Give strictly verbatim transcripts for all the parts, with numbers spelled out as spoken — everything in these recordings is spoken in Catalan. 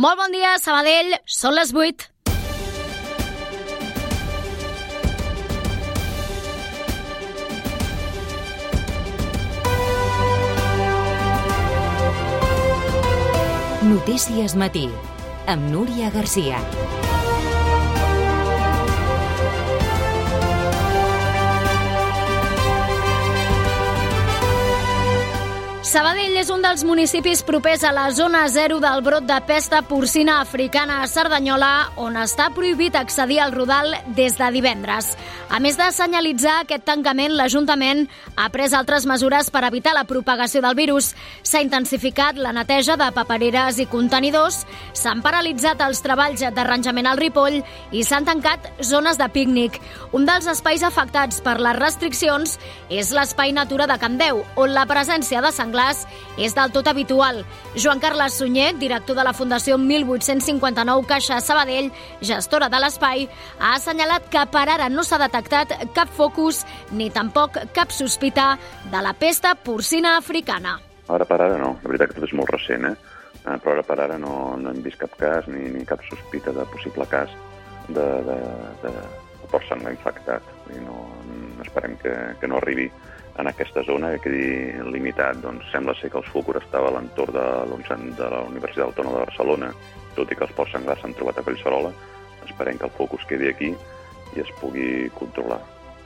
Molt bon dia, Sabadell, són les vuit. Notícies Matí, amb Núria Garcia. Sabadell és un dels municipis propers a la zona zero del brot de pesta porcina africana a Cerdanyola, on està prohibit accedir al rodal des de divendres. A més de senyalitzar aquest tancament, l'Ajuntament ha pres altres mesures per evitar la propagació del virus. S'ha intensificat la neteja de papereres i contenidors, s'han paralitzat els treballs d'arranjament al Ripoll i s'han tancat zones de pícnic. Un dels espais afectats per les restriccions és l'Espai Natura de Can Deu, on la presència de senglars és del tot habitual. Joan Carles Sunyer, director de la Fundació mil vuit-cents cinquanta-nou Caixa Sabadell, gestora de l'espai, ha assenyalat que per ara no s'ha detectat cap focus ni tampoc cap sospita de la pesta porcina africana. Ara per ara no, la veritat que tot és molt recent, eh? Però ara per ara no, no hem vist cap cas ni, ni cap sospita de possible cas de, de, de, de porc senglar infectat. I no, esperem que, que no arribi en aquesta zona, que quedi limitat. Doncs sembla ser que el focus estava a l'entorn de, de la Universitat Autònoma de Barcelona, tot i que els porcs senglars s'han trobat a Collserola. Esperem que el focus quedi aquí i es pugui controlar.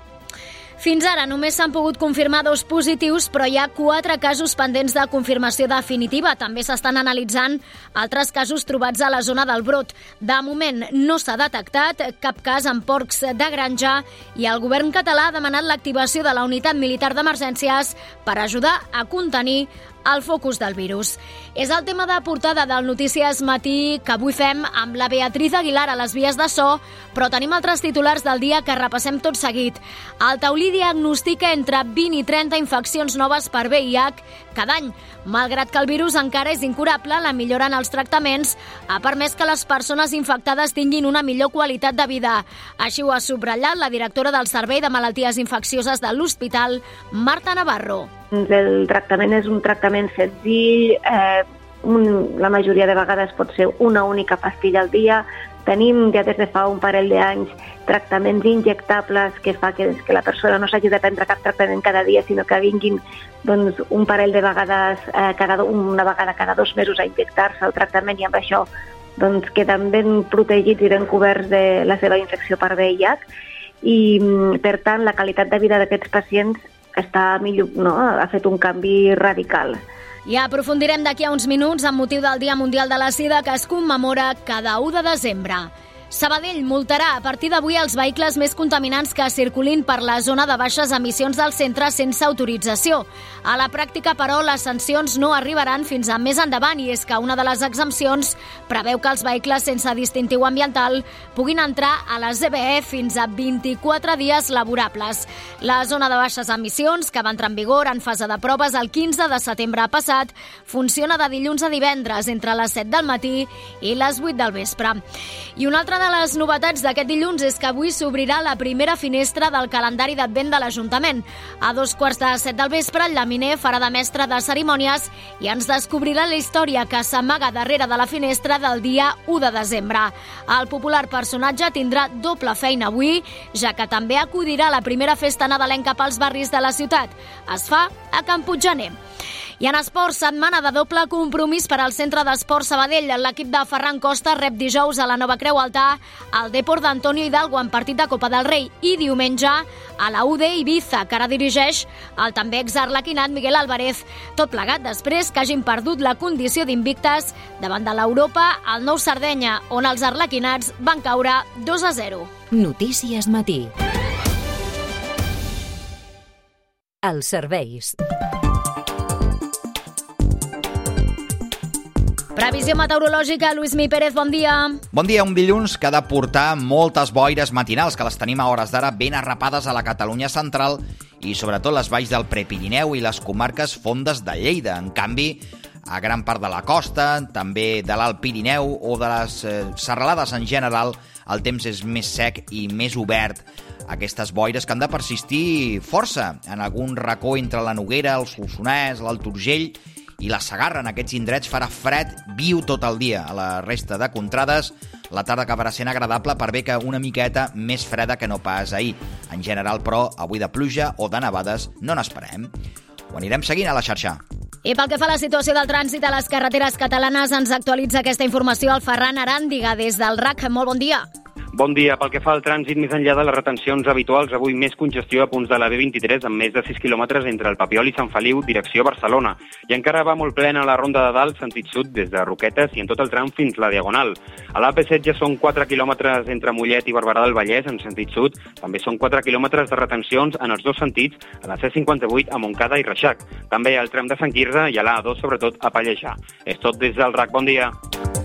Fins ara només s'han pogut confirmar dos positius, però hi ha quatre casos pendents de confirmació definitiva. També s'estan analitzant altres casos trobats a la zona del brot. De moment no s'ha detectat cap cas amb porcs de granja i el govern català ha demanat l'activació de la unitat militar d'emergències per ajudar a contenir el focus del virus. És el tema de portada del Notícies Matí que avui fem amb la Beatriz Aguilar a les vies de so, però tenim altres titulars del dia que repassem tot seguit. El Taulí diagnostica entre vint i trenta infeccions noves per V I H cada any. Malgrat que el virus encara és incurable, la millora en els tractaments ha permès que les persones infectades tinguin una millor qualitat de vida. Així ho ha subratllat la directora del Servei de Malalties Infeccioses de l'Hospital, Marta Navarro. El tractament és un tractament senzill, eh, un, la majoria de vegades pot ser una única pastilla al dia. Tenim ja des de fa un parell d'anys tractaments injectables que fa que, que la persona no s'hagi de prendre cap tractament cada dia, sinó que vinguin doncs, un parell de vegades, eh, cada, una vegada cada dos mesos a injectar-se el tractament, i amb això doncs, queden ben protegits i ben coberts de la seva infecció per V I H. I, per tant, la qualitat de vida d'aquests pacients està millor, no? Ha fet un canvi radical. I aprofundirem d'aquí a uns minuts amb motiu del Dia Mundial de la Sida que es commemora cada u de desembre. Sabadell multarà a partir d'avui els vehicles més contaminants que circulin per la zona de baixes emissions del centre sense autorització. A la pràctica, però, les sancions no arribaran fins a més endavant, i és que una de les exempcions preveu que els vehicles sense distintiu ambiental puguin entrar a la Z B E fins a vint-i-quatre dies laborables. La zona de baixes emissions, que va entrar en vigor en fase de proves el quinze de setembre passat, funciona de dilluns a divendres entre les set del matí i les vuit del vespre. I una altra de les novetats d'aquest dilluns és que avui s'obrirà la primera finestra del calendari d'Advent de l'Ajuntament. A dos quarts de set del vespre, el llaminer farà de mestre de cerimònies i ens descobrirà la història que s'amaga darrere de la finestra del dia u de desembre. El popular personatge tindrà doble feina avui, ja que també acudirà a la primera festa nadalenca pels barris de la ciutat. Es fa a Can Puiggener. I en esports, setmana de doble compromís per al Centre d'Esport Sabadell. L'equip de Ferran Costa rep dijous a la Nova Creu Alta el Depor d'Antonio Hidalgo en partit de Copa del Rei, i diumenge a la U D Ibiza, que ara dirigeix el també exarlequinat Miguel Álvarez. Tot plegat després que hagin perdut la condició d'invictes davant de l'Europa al Nou Sardenya, on els arlequinats van caure dos a zero. Notícies Matí. Els serveis. Previsió meteorològica, Lluís Mi Pérez, bon dia. Bon dia, un dilluns que ha de portar moltes boires matinals, que les tenim a hores d'ara ben arrapades a la Catalunya central i sobretot les valls del Prepirineu i les comarques fondes de Lleida. En canvi, a gran part de la costa, també de l'Alt Pirineu o de les eh, serralades en general, el temps és més sec i més obert. Aquestes boires que han de persistir força en algun racó entre la Noguera, el Solsonès, l'Alt Urgell i la Segarra. En aquests indrets farà fred viu tot el dia. A la resta de contrades, la tarda acabarà sent agradable per bé que una miqueta més freda que no pas ahir. En general, però, avui de pluja o de nevades no n'esperem. Ho anirem seguint a la xarxa. I pel que fa a la situació del trànsit a les carreteres catalanes, ens actualitza aquesta informació el Ferran Aràndiga des del R A C. Molt bon dia. Bon dia. Pel que fa al trànsit, més enllà de les retencions habituals, avui més congestió a punts de la B vint-i-tres amb més de sis quilòmetres entre el Papiol i Sant Feliu, direcció Barcelona. I encara va molt plena la Ronda de Dalt, sentit sud, des de Roquetes i en tot el tram fins la Diagonal. A l'A P set ja són quatre quilòmetres entre Mollet i Barberà del Vallès, en sentit sud. També són quatre quilòmetres de retencions en els dos sentits, a la C cinquanta-vuit a Montcada i Reixac. També al tram de Sant Quirze i a l'A dos, sobretot a Pallejà. És tot des del R A C. Bon dia.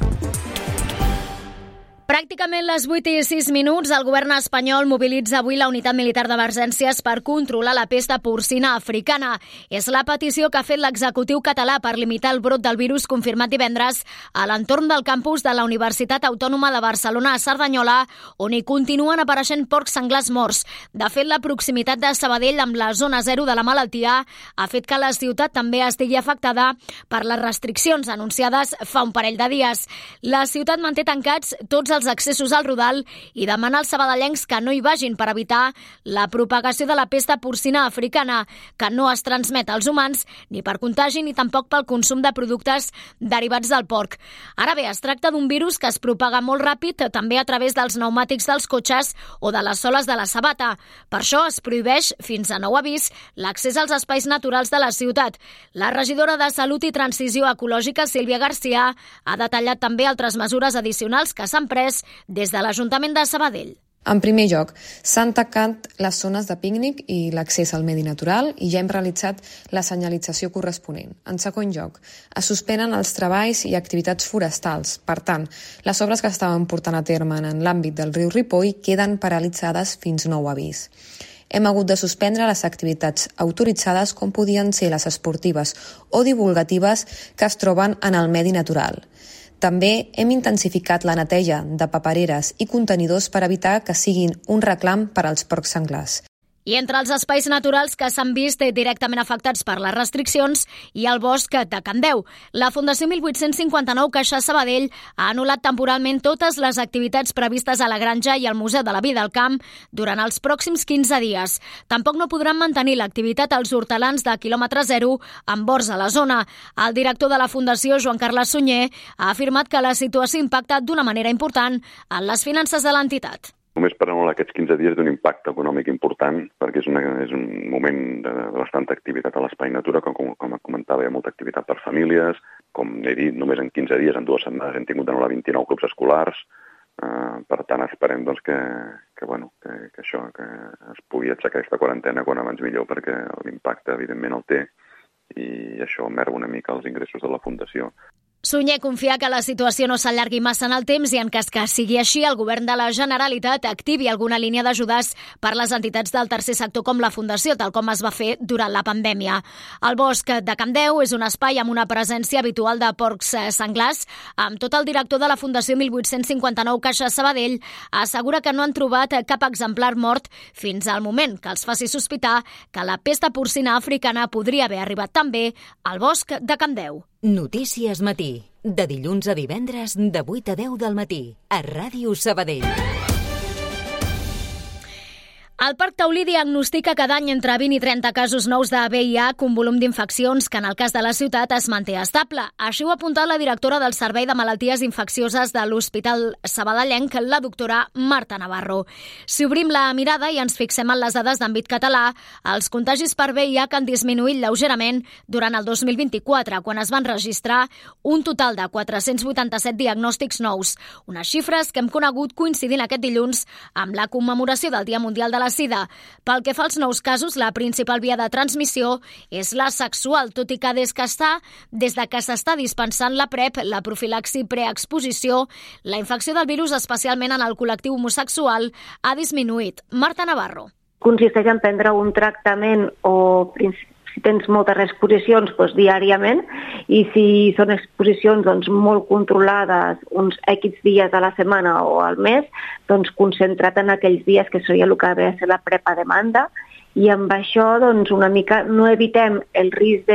Pràcticament les vuit i sis minuts, el govern espanyol mobilitza avui la unitat militar d'emergències per controlar la pesta porcina africana. És la petició que ha fet l'executiu català per limitar el brot del virus confirmat divendres a l'entorn del campus de la Universitat Autònoma de Barcelona a Cerdanyola, on hi continuen apareixent porcs senglars morts. De fet, la proximitat de Sabadell amb la zona zero de la malaltia ha fet que la ciutat també estigui afectada per les restriccions anunciades fa un parell de dies. La ciutat manté tancats tots els accessos al Rodal i demana als sabadellencs que no hi vagin per evitar la propagació de la pesta porcina africana, que no es transmet als humans ni per contagi ni tampoc pel consum de productes derivats del porc. Ara bé, es tracta d'un virus que es propaga molt ràpid també a través dels pneumàtics dels cotxes o de les soles de la sabata. Per això es prohibeix, fins a nou avís, l'accés als espais naturals de la ciutat. La regidora de Salut i Transició Ecològica, Sílvia García, ha detallat també altres mesures addicionals que s'han pres des de l'Ajuntament de Sabadell. En primer lloc, s'han tancat les zones de pícnic i l'accés al medi natural i ja hem realitzat la senyalització corresponent. En segon lloc, es suspenen els treballs i activitats forestals. Per tant, les obres que estaven portant a terme en l'àmbit del riu Ripoll queden paralitzades fins nou avís. Hem hagut de suspendre les activitats autoritzades com podien ser les esportives o divulgatives que es troben en el medi natural. També hem intensificat la neteja de papereres i contenidors per evitar que siguin un reclam per als porcs senglars. I entre els espais naturals que s'han vist directament afectats per les restriccions hi ha el bosc de Can Deu. La Fundació mil vuit-cents cinquanta-nou Caixa Sabadell ha anul·lat temporalment totes les activitats previstes a la Granja i al Museu de la Vida al Camp durant els pròxims quinze dies. Tampoc no podran mantenir l'activitat als hortelans de quilòmetre zero amb horts a la zona. El director de la Fundació, Joan Carles Sunyer, ha afirmat que la situació ha impactat d'una manera important en les finances de l'entitat. Només per anul·lar aquests quinze dies d'un impacte econòmic important, perquè és, una, és un moment de, de bastanta activitat a l'espai natura, com, com, com comentava, hi ha molta activitat per famílies. Com he dit, només en quinze dies, en dues setmanes, hem tingut d'anul·lar vint-i-nou clubs escolars. Uh, per tant, esperem doncs, que, que, bueno, que, que això, que es pugui aixecar aquesta quarantena quan abans millor, perquè l'impacte, evidentment, el té, i això merma una mica els ingressos de la Fundació. Sunyer confia que la situació no s'allargui massa en el temps i en cas que sigui així, el govern de la Generalitat activi alguna línia d'ajudes per les entitats del tercer sector com la Fundació, tal com es va fer durant la pandèmia. El bosc de Can Deu és un espai amb una presència habitual de porcs senglars. Amb tot, el director de la Fundació mil vuit-cents cinquanta-nou Caixa Sabadell assegura que no han trobat cap exemplar mort fins al moment que els faci sospitar que la pesta porcina africana podria haver arribat també al bosc de Can Deu. Notícies Matí, de dilluns a divendres de vuit a deu del matí, a Ràdio Sabadell. El Parc Taulí diagnostica cada any entre vint i trenta casos nous de V I H, un volum d'infeccions que en el cas de la ciutat es manté estable. Així ho ha apuntat la directora del Servei de Malalties Infeccioses de l'Hospital Sabadellenc, la doctora Marta Navarro. Si obrim la mirada i ens fixem en les dades d'àmbit català, els contagis per V I H han disminuït lleugerament durant el dos mil vint-i-quatre, quan es van registrar un total de quatre-cents vuitanta-set diagnòstics nous, unes xifres que hem conegut coincidint aquest dilluns amb la commemoració del Dia Mundial de la Sida. Pel que fa als nous casos, la principal via de transmissió és la sexual, tot i que des que està, des de que s'està dispensant la PrEP, la profilaxi preexposició, la infecció del virus, especialment en el col·lectiu homosexual, ha disminuït. Marta Navarro. Consisteix en prendre un tractament o si tens moltes exposicions, doncs, diàriament, i si són exposicions doncs, molt controlades uns X dies a la setmana o al mes, doncs concentra't en aquells dies que seria el que ve a ser la PrEP a demanda, i amb això doncs, una mica no evitem el risc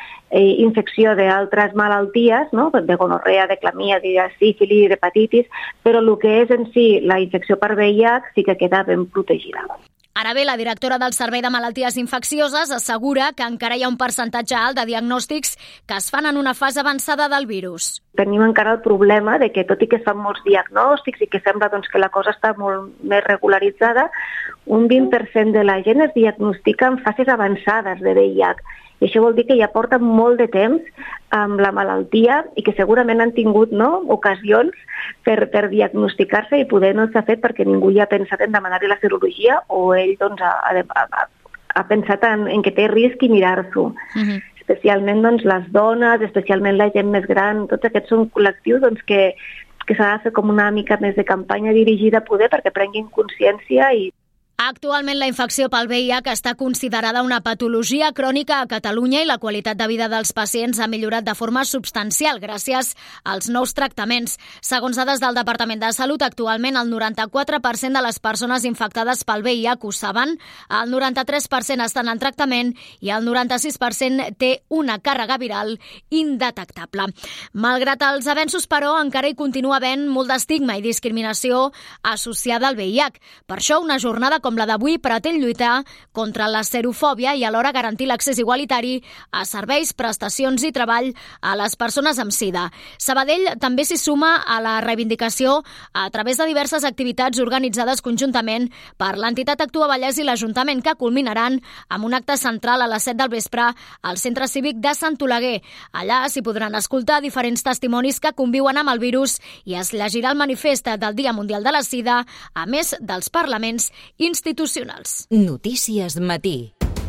d'infecció d'altres malalties, no? De gonorrea, de clamídia, de sífilis, d'hepatitis, però el que és en si la infecció per V I H sí que queda ben protegida. Ara bé, la directora del Servei de Malalties Infeccioses assegura que encara hi ha un percentatge alt de diagnòstics que es fan en una fase avançada del virus. Tenim encara el problema de que, tot i que es fan molts diagnòstics i que sembla doncs, que la cosa està molt més regularitzada, un vint per cent de la gent es diagnostica en fases avançades de V I H. I això vol dir que ja porten molt de temps amb la malaltia i que segurament han tingut no, ocasions per, per diagnosticar-se i poder no s'ha fet perquè ningú ja ha pensat en demanar-li la cirurgia o ell doncs, ha, ha, ha pensat en, en que té risc i mirar-s'ho. Uh-huh. Especialment doncs, les dones, especialment la gent més gran, tots aquests són col·lectius doncs, que, que s'ha de fer com una mica més de campanya dirigida a poder perquè prenguin consciència i Actualment la infecció pel V I H està considerada una patologia crònica a Catalunya i la qualitat de vida dels pacients ha millorat de forma substancial gràcies als nous tractaments. Segons dades del Departament de Salut, actualment el noranta-quatre per cent de les persones infectades pel V I H ho saben, el noranta-tres per cent estan en tractament i el noranta-sis per cent té una càrrega viral indetectable. Malgrat els avenços, però, encara hi continua havent molt d'estigma i discriminació associada al V I H. Per això, una jornada com la d'avui pretén lluitar contra la serofòbia i alhora garantir l'accés igualitari a serveis, prestacions i treball a les persones amb sida. Sabadell també s'hi suma a la reivindicació a través de diverses activitats organitzades conjuntament per l'entitat Actua Vallès i l'Ajuntament, que culminaran amb un acte central a les set del vespre al Centre Cívic de Sant Oleguer. Allà s'hi podran escoltar diferents testimonis que conviuen amb el virus i es llegirà el manifest del Dia Mundial de la Sida, a més dels parlaments institucionals. Notícies Matí.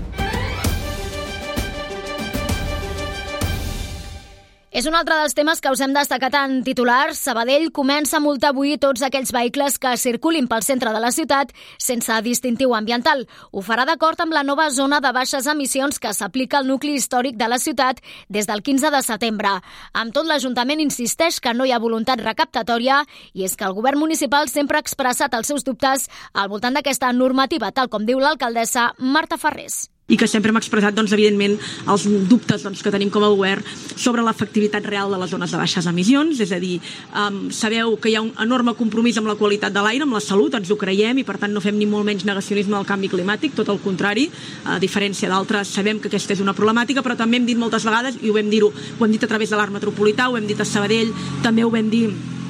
És un altre dels temes que us hem destacat en titulars. Sabadell comença a multar avui tots aquells vehicles que circulin pel centre de la ciutat sense distintiu ambiental. Ho farà d'acord amb la nova zona de baixes emissions que s'aplica al nucli històric de la ciutat des del quinze de setembre. Amb tot, l'Ajuntament insisteix que no hi ha voluntat recaptatòria i és que el govern municipal sempre ha expressat els seus dubtes al voltant d'aquesta normativa, tal com diu l'alcaldessa Marta Ferrés. I que sempre hem expressat, doncs, evidentment, els dubtes doncs, que tenim com a govern sobre l'efectivitat real de les zones de baixes emissions, és a dir, um, sabeu que hi ha un enorme compromís amb la qualitat de l'aire, amb la salut, ens ho creiem i per tant no fem ni molt menys negacionisme del canvi climàtic, tot el contrari, a diferència d'altres sabem que aquesta és una problemàtica, però també hem dit moltes vegades, i ho vam dir-ho, ho hem dit a través de l'Arc Metropolità, ho hem dit a Sabadell, també ho vam dir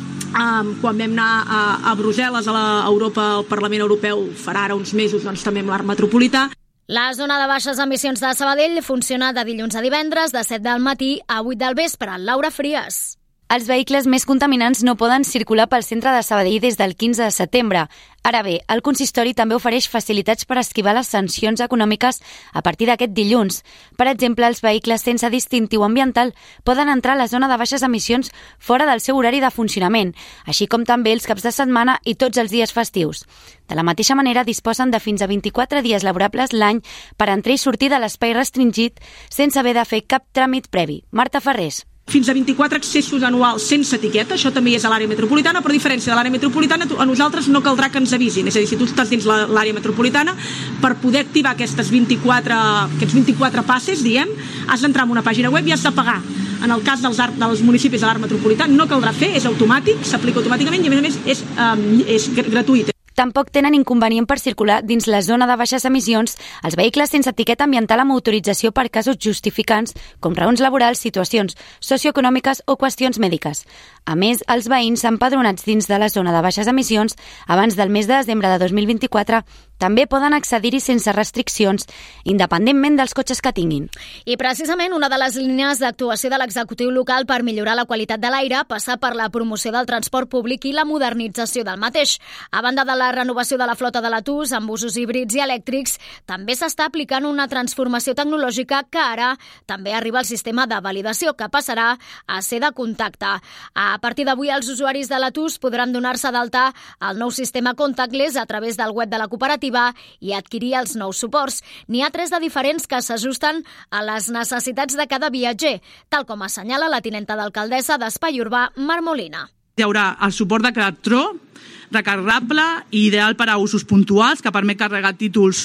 Um, quan vam anar a, a Brussel·les, a, la, a Europa, al Parlament Europeu, farà ara uns mesos, doncs també amb l'Arc Metropolità. La zona de baixes emissions de Sabadell funciona de dilluns a divendres, de set del matí a vuit del vespre. Laura Frias. Els vehicles més contaminants no poden circular pel centre de Sabadell des del quinze de setembre. Ara bé, el consistori també ofereix facilitats per esquivar les sancions econòmiques a partir d'aquest dilluns. Per exemple, els vehicles sense distintiu ambiental poden entrar a la zona de baixes emissions fora del seu horari de funcionament, així com també els caps de setmana i tots els dies festius. De la mateixa manera, disposen de fins a vint-i-quatre dies laborables l'any per entrar i sortir de l'espai restringit sense haver de fer cap tràmit previ. Marta Ferrés. Fins a vint-i-quatre accessos anuals sense etiqueta, això també és a l'àrea metropolitana, però a diferència de l'àrea metropolitana, a nosaltres no caldrà que ens avisin. És a dir, si tu estàs dins l'àrea metropolitana, per poder activar aquestes vint-i-quatre, aquests vint-i-quatre passes, diem, has d'entrar en una pàgina web i has de pagar. En el cas dels, dels municipis de l'àrea metropolitana no caldrà fer, és automàtic, s'aplica automàticament i a més a més és, um, és gratuït. Tampoc tenen inconvenient per circular dins la zona de baixes emissions els vehicles sense etiqueta ambiental amb autorització per casos justificants, com raons laborals, situacions socioeconòmiques o qüestions mèdiques. A més, els veïns empadronats dins de la zona de baixes emissions abans del mes de desembre de dos mil vint-i-quatre també poden accedir-hi sense restriccions, independentment dels cotxes que tinguin. I precisament una de les línies d'actuació de l'executiu local per millorar la qualitat de l'aire passa per la promoció del transport públic i la modernització del mateix. A banda de la renovació de la flota de l'Autús amb usos híbrids i elèctrics, també s'està aplicant una transformació tecnològica que ara també arriba al sistema de validació, que passarà a ser de contacte. A partir d'avui, els usuaris de l'Autús podran donar-se d'alta al nou sistema contactless a través del web de la cooperativa i adquirir els nous suports. N'hi ha tres de diferents que s'ajusten a les necessitats de cada viatger, tal com assenyala la tinenta d'alcaldessa d'Espai Urbà, Mar Molina. Hi haurà el suport de Cartró, recarregable i ideal per a usos puntuals, que permet carregar títols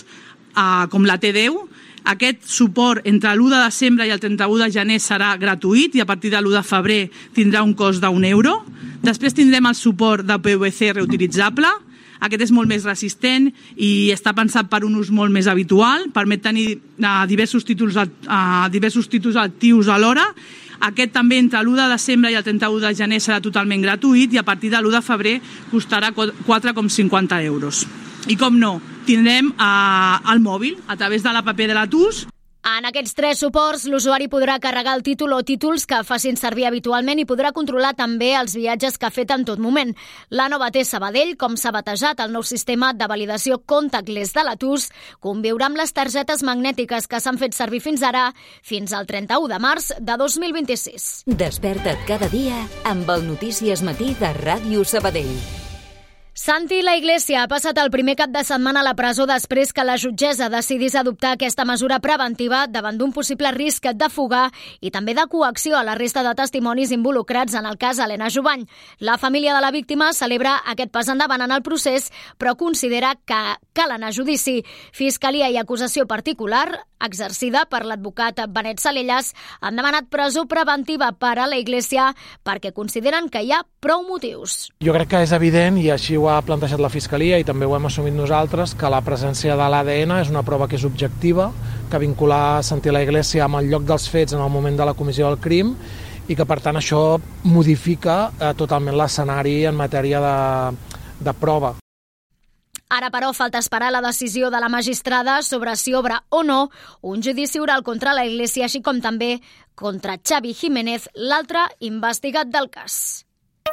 uh, com la T deu. Aquest suport entre l'u de desembre i el trenta-u de gener serà gratuït i a partir de l'u de febrer tindrà un cost d'un euro. Després tindrem el suport de P V C reutilitzable. Aquest és molt més resistent i està pensat per un ús molt més habitual, permet tenir uh, diversos, títols, uh, diversos títols actius alhora. Aquest també entre l'u de desembre i el trenta-u de gener serà totalment gratuït i a partir de l'u de febrer costarà quatre coma cinquanta euros. I com no, tindrem uh, el mòbil a través de l'app de la T U S. En aquests tres suports, l'usuari podrà carregar el títol o títols que facin servir habitualment i podrà controlar també els viatges que ha fet en tot moment. La nova T Sabadell, com s'ha batejat el nou sistema de validació contactless de la T U S, conviurà amb les targetes magnètiques que s'han fet servir fins ara, fins al trenta-u de març de dos mil vint-i-sis. Desperta't cada dia amb el Notícies Matí de Ràdio Sabadell. Santi La Iglesia ha passat el primer cap de setmana a la presó després que la jutgessa decidís adoptar aquesta mesura preventiva davant d'un possible risc de fuga i també de coacció a la resta de testimonis involucrats en el cas Helena Jubany. La família de la víctima celebra aquest pas endavant en el procés, però considera que cal anar a judici. Fiscalia i acusació particular, exercida per l'advocat Benet Salellas, han demanat presó preventiva per a La Iglesia perquè consideren que hi ha prou motius. Jo crec que és evident, i així ho ha plantejat la Fiscalia i també ho hem assumit nosaltres, que la presència de l'A D N és una prova que és objectiva, que vincula Santi La Iglesia amb el lloc dels fets en el moment de la comissió del crim i que, per tant, això modifica eh, totalment l'escenari en matèria de, de prova. Ara, però, falta esperar la decisió de la magistrada sobre si obre o no un judici oral contra la Iglesia, així com també contra Xavi Jiménez, l'altre investigat del cas.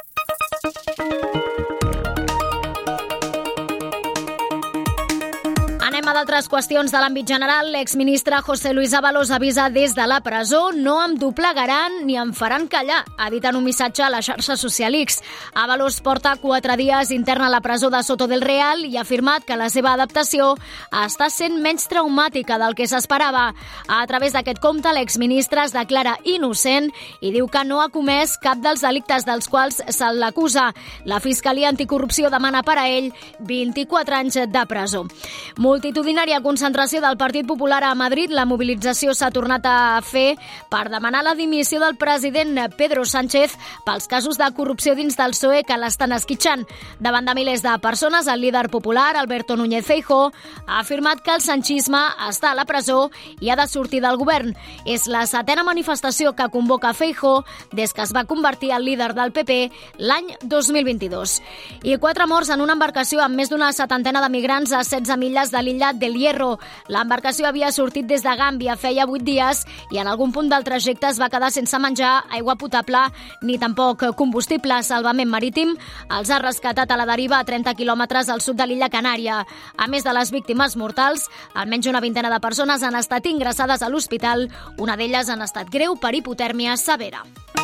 Anem a d'altres qüestions de l'àmbit general. L'exministre José Luis Ábalos avisa des de la presó: no em doblegaran ni em faran callar, ha dit en un missatge a la xarxa social X. Ábalos porta quatre dies intern a la presó de Soto del Real i ha afirmat que la seva adaptació està sent menys traumàtica del que s'esperava. A través d'aquest compte, l'exministre es declara innocent i diu que no ha comès cap dels delictes dels quals se l'acusa. La Fiscalia Anticorrupció demana per a ell vint-i-quatre anys de presó. Multitudinària concentració del Partit Popular a Madrid. La mobilització s'ha tornat a fer per demanar la dimissió del president Pedro Sánchez pels casos de corrupció dins del P S O E que l'estan esquitxant. Davant de milers de persones, el líder popular, Alberto Núñez Feijóo, ha afirmat que el sanchisme està a la presó i ha de sortir del govern. És la setena manifestació que convoca Feijóo des que es va convertir en líder del P P l'any dos mil vint-i-dos. I quatre morts en una embarcació amb més d'una setantena de migrants a setze milles de l'illa del Hierro. L'embarcació havia sortit des de Gàmbia feia vuit dies i en algun punt del trajecte es va quedar sense menjar, aigua potable ni tampoc combustible. Salvament Marítim els ha rescatat a la deriva a trenta quilòmetres al sud de l'illa Canària. A més de les víctimes mortals, almenys una vintena de persones han estat ingressades a l'hospital, una d'elles en estat greu per hipotèrmia severa.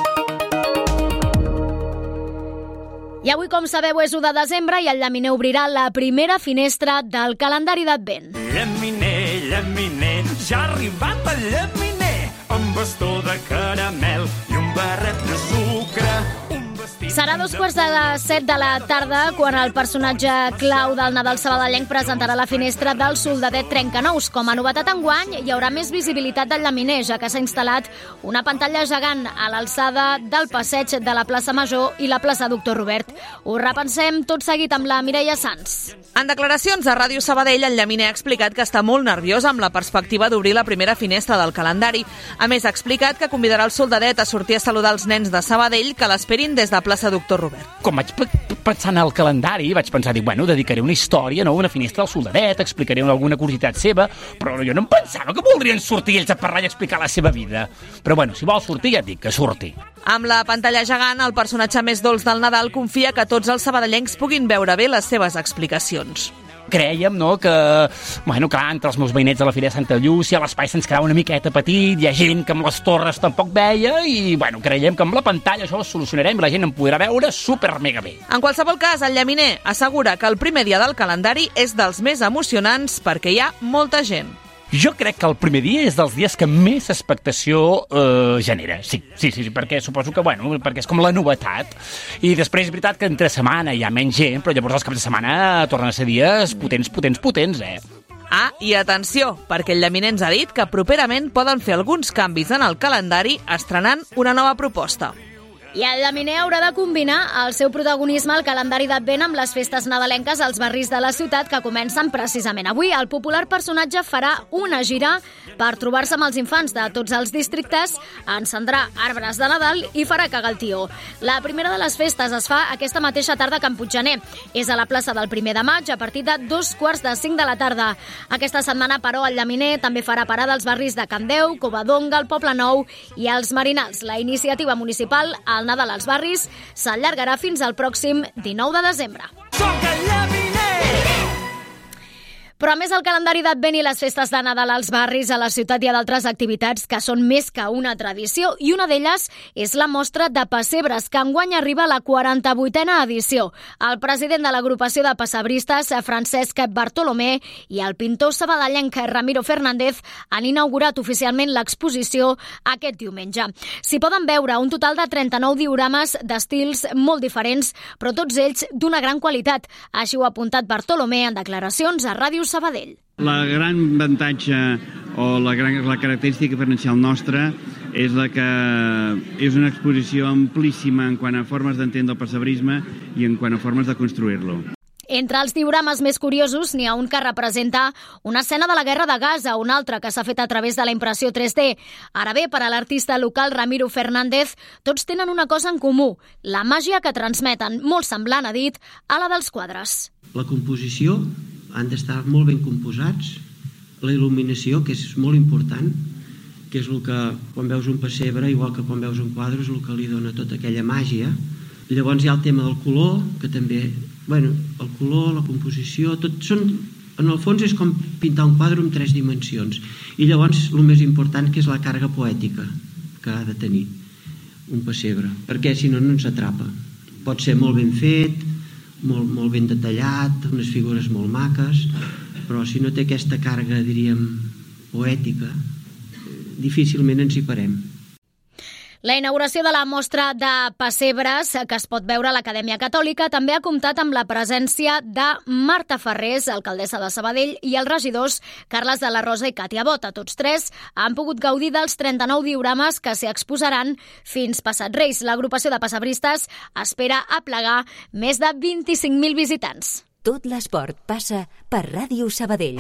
I avui, com sabeu, és u de desembre i el Llaminer obrirà la primera finestra del calendari d'Advent. Llaminer, Llaminer, ja ha arribat el Llaminer, amb bastó de caramel i un barret de sucre. Serà dos quarts de les set de la tarda quan el personatge clau del Nadal sabadellenc presentarà la finestra del Soldadet Trencanous. Com a novetat enguany, hi haurà més visibilitat del Llaminer, ja que s'ha instal·lat una pantalla gegant a l'alçada del passeig de la plaça Major i la plaça Doctor Robert. Ho repensem tot seguit amb la Mireia Sans. En declaracions a Ràdio Sabadell, el Llaminer ha explicat que està molt nerviós amb la perspectiva d'obrir la primera finestra del calendari. A més, ha explicat que convidarà el Soldadet a sortir a saludar els nens de Sabadell que l'esperin des de plaça Doctor Robert. Quan vaig pensar en el calendari, vaig pensar, dic, bueno, dedicaré una història, no? Una finestra al Soldadet, explicaré alguna curiositat seva, però jo no em pensava que voldrien sortir ells a parlar i explicar la seva vida. Però bueno, si vol sortir, ja et dic que surti. Amb la pantalla gegant, el personatge més dolç del Nadal confia que tots els sabadellencs puguin veure bé les seves explicacions. Crèiem, no?, que, bueno, clar, entre els meus veïnets de la Fira de Santa Llúcia l'espai se'ns quedava una miqueta petit, hi ha gent que amb les torres tampoc veia i, bueno, creiem que amb la pantalla això ho solucionarem i la gent em podrà veure super mega bé. En qualsevol cas, el Llaminer assegura que el primer dia del calendari és dels més emocionants perquè hi ha molta gent. Jo crec que el primer dia és dels dies que més expectació eh, genera. Sí, sí, sí, perquè suposo que, bueno, perquè és com la novetat. I després és veritat que entre setmana hi ha menys gent, però llavors els caps de setmana tornen a ser dies potents, potents, potents, eh? Ah, i atenció, perquè el Llaminer ens ha dit que properament poden fer alguns canvis en el calendari estrenant una nova proposta. I el Llaminer haurà de combinar el seu protagonisme al calendari d'Advent amb les festes nadalenques als barris de la ciutat que comencen precisament avui. El popular personatge farà una gira per trobar-se amb els infants de tots els districtes, encendrà arbres de Nadal i farà cagar el tió. La primera de les festes es fa aquesta mateixa tarda a Can Puiggener. És a la plaça del primer de maig a partir de dos quarts de cinc de la tarda. Aquesta setmana, però, el Llaminer també farà parada als barris de Candeu, Covadonga, el Poble Nou i els Marinals. La iniciativa municipal al Nadal als barris s'allargarà fins al pròxim dinou de desembre. Soc el Llaminer! Però a més el calendari d'Advent i les festes de Nadal als barris, a la ciutat hi ha d'altres activitats que són més que una tradició i una d'elles és la mostra de pessebres, que enguany arriba a la quaranta-vuitena edició. El president de l'agrupació de pessebristes, Francesc Bartolomé, i el pintor sabadellenc Ramiro Fernández han inaugurat oficialment l'exposició aquest diumenge. S'hi poden veure un total de trenta-nou diorames d'estils molt diferents, però tots ells d'una gran qualitat. Així ho ha apuntat Bartolomé en declaracions a Ràdio Sabadell. La gran avantatge o la, gran, la característica diferencial nostra és la que és una exposició amplíssima en quant a formes d'entendre el pessebrisme i en quant a formes de construir-lo. Entre els diorames més curiosos n'hi ha un que representa una escena de la Guerra de Gaza, un altre que s'ha fet a través de la impressió tres D. Ara bé, per a l'artista local Ramiro Fernández, tots tenen una cosa en comú, la màgia que transmeten, molt semblant, ha dit, a la dels quadres. La composició han d'estar molt ben composats, la il·luminació, que és molt important, que és el que, quan veus un pessebre, igual que quan veus un quadre, és el que li dona tota aquella màgia. Llavors hi ha el tema del color, que també, bueno, el color, la composició, tot són, en el fons és com pintar un quadre en tres dimensions. I llavors el més important, que és la càrrega poètica que ha de tenir un pessebre, perquè si no, no ens atrapa. Pot ser molt ben fet, molt, molt ben detallat, unes figures molt maques, però si no té aquesta càrrega, diríem, poètica, difícilment ens hi parem. La inauguració de la mostra de pessebres, que es pot veure a l'Acadèmia Catòlica, també ha comptat amb la presència de Marta Ferrés, alcaldessa de Sabadell, i els regidors Carles de la Rosa i Càtia Bota. Tots tres han pogut gaudir dels trenta-nou diorames que s'hi exposaran fins passat Reis. L'agrupació de pessebristes espera aplegar més de vint-i-cinc mil visitants. Tot l'esport passa per Ràdio Sabadell.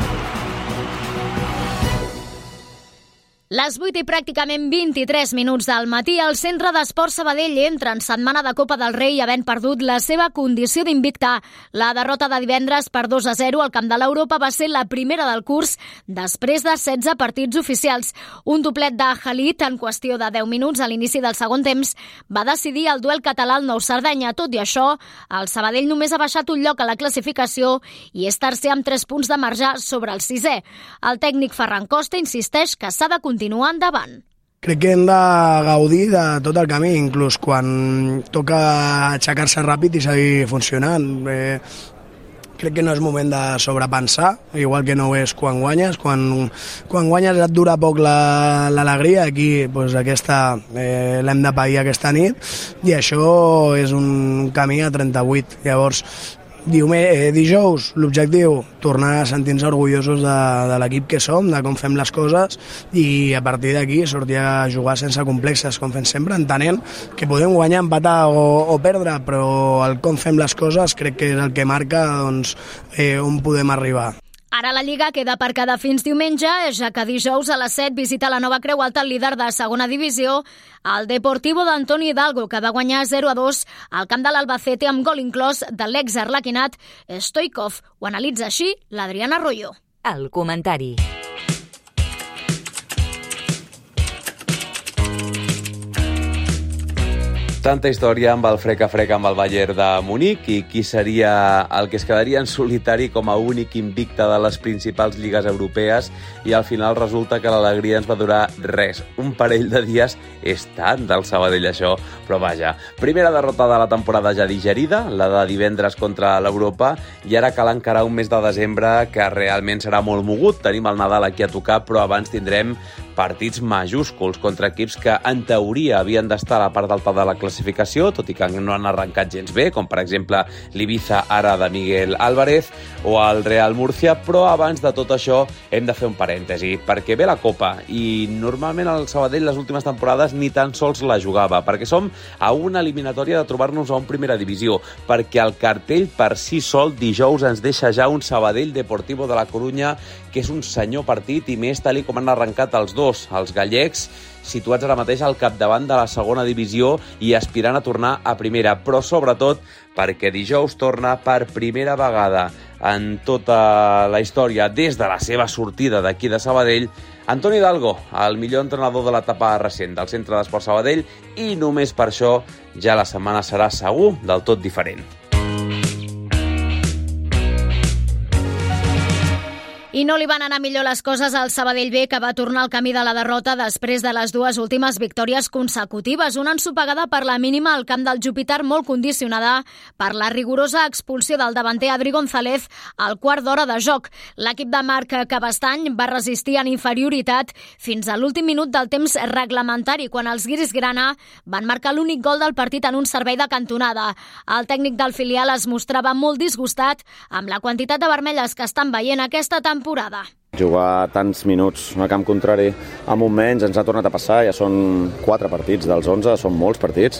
Les vuit i pràcticament vint-i-tres minuts del matí, el Centre d'Esport Sabadell entra en setmana de Copa del Rei havent perdut la seva condició d'invicta. La derrota de divendres per dos a zero al Camp de l'Europa va ser la primera del curs després de setze partits oficials. Un doblet de Halit en qüestió de deu minuts a l'inici del segon temps va decidir el duel català al Nou Cerdanya. Tot i això, el Sabadell només ha baixat un lloc a la classificació i és tercer amb tres punts de marge sobre el sisè. El tècnic Ferran Costa insisteix que s'ha de continuar endavant. Crec que hem de gaudir de tot el camí, inclús quan toca aixecar-se ràpid i seguir funcionant. Eh, crec que no és moment de sobrepensar, igual que no ho és quan guanyes. Quan, quan guanyes et dura poc la, l'alegria, aquí doncs aquesta eh, l'hem de pair aquesta nit, i això és un camí a trenta-vuit. Llavors, Diume, eh, dijous, l'objectiu, tornar a sentir-nos orgullosos de, de l'equip que som, de com fem les coses, i a partir d'aquí sortir a jugar sense complexes, com fem sempre, entenent que podem guanyar, empatar o, o perdre, però el com fem les coses crec que és el que marca doncs, eh, on podem arribar. Ara la Lliga queda aparcada fins diumenge, ja que dijous a les set visita la nova Creu Alta, el líder de segona divisió, el Deportivo d'Antoni Hidalgo, que va guanyar zero a dos al camp de l'Albacete amb gol inclòs de l'ex-arlequinat Stoikov. Ho analitza així l'Adriana Arroyo. El comentari. Tanta història amb el frec-a-frec amb el Bayern de Munic i qui seria el que es quedaria en solitari com a únic invicte de les principals lligues europees, i al final resulta que l'alegria ens va durar res. Un parell de dies és tant del Sabadell això, però vaja. Primera derrota de la temporada ja digerida, la de divendres contra l'Europa, i ara cal encarar un mes de desembre que realment serà molt mogut. Tenim el Nadal aquí a tocar, però abans tindrem partits majúsculs contra equips que en teoria havien d'estar a la part alta de la classificació, tot i que no han arrencat gens bé, com per exemple l'Ibiza ara de Miguel Álvarez o el Real Murcia, però abans de tot això hem de fer un parèntesi, perquè ve la Copa i normalment el Sabadell les últimes temporades ni tan sols la jugava, perquè som a una eliminatòria de trobar-nos a un primera divisió, perquè el cartell per si sol dijous ens deixa ja un Sabadell Deportivo de la Corunya, que és un senyor partit, i més tal com han arrencat els dos, els gallecs, situats ara mateix al capdavant de la segona divisió i aspirant a tornar a primera, però sobretot perquè dijous torna per primera vegada en tota la història, des de la seva sortida d'aquí de Sabadell, Antoni Hidalgo, el millor entrenador de l'etapa recent del Centre d'Esport Sabadell, i només per això ja la setmana serà segur del tot diferent. I no li van anar millor les coses al Sabadell B, que va tornar al camí de la derrota després de les dues últimes victòries consecutives. Una ensopegada per la mínima al camp del Júpiter, molt condicionada per la rigorosa expulsió del davanter Adri González al quart d'hora de joc. L'equip de Marc Cabestany va resistir en inferioritat fins a l'últim minut del temps reglamentari, quan els guiris grana van marcar l'únic gol del partit en un servei de cantonada. El tècnic del filial es mostrava molt disgustat amb la quantitat de vermelles que estan veient aquesta temporada. Jugar tants minuts a camp contrari amb un menys ens ha tornat a passar, ja són quatre partits dels onze, són molts partits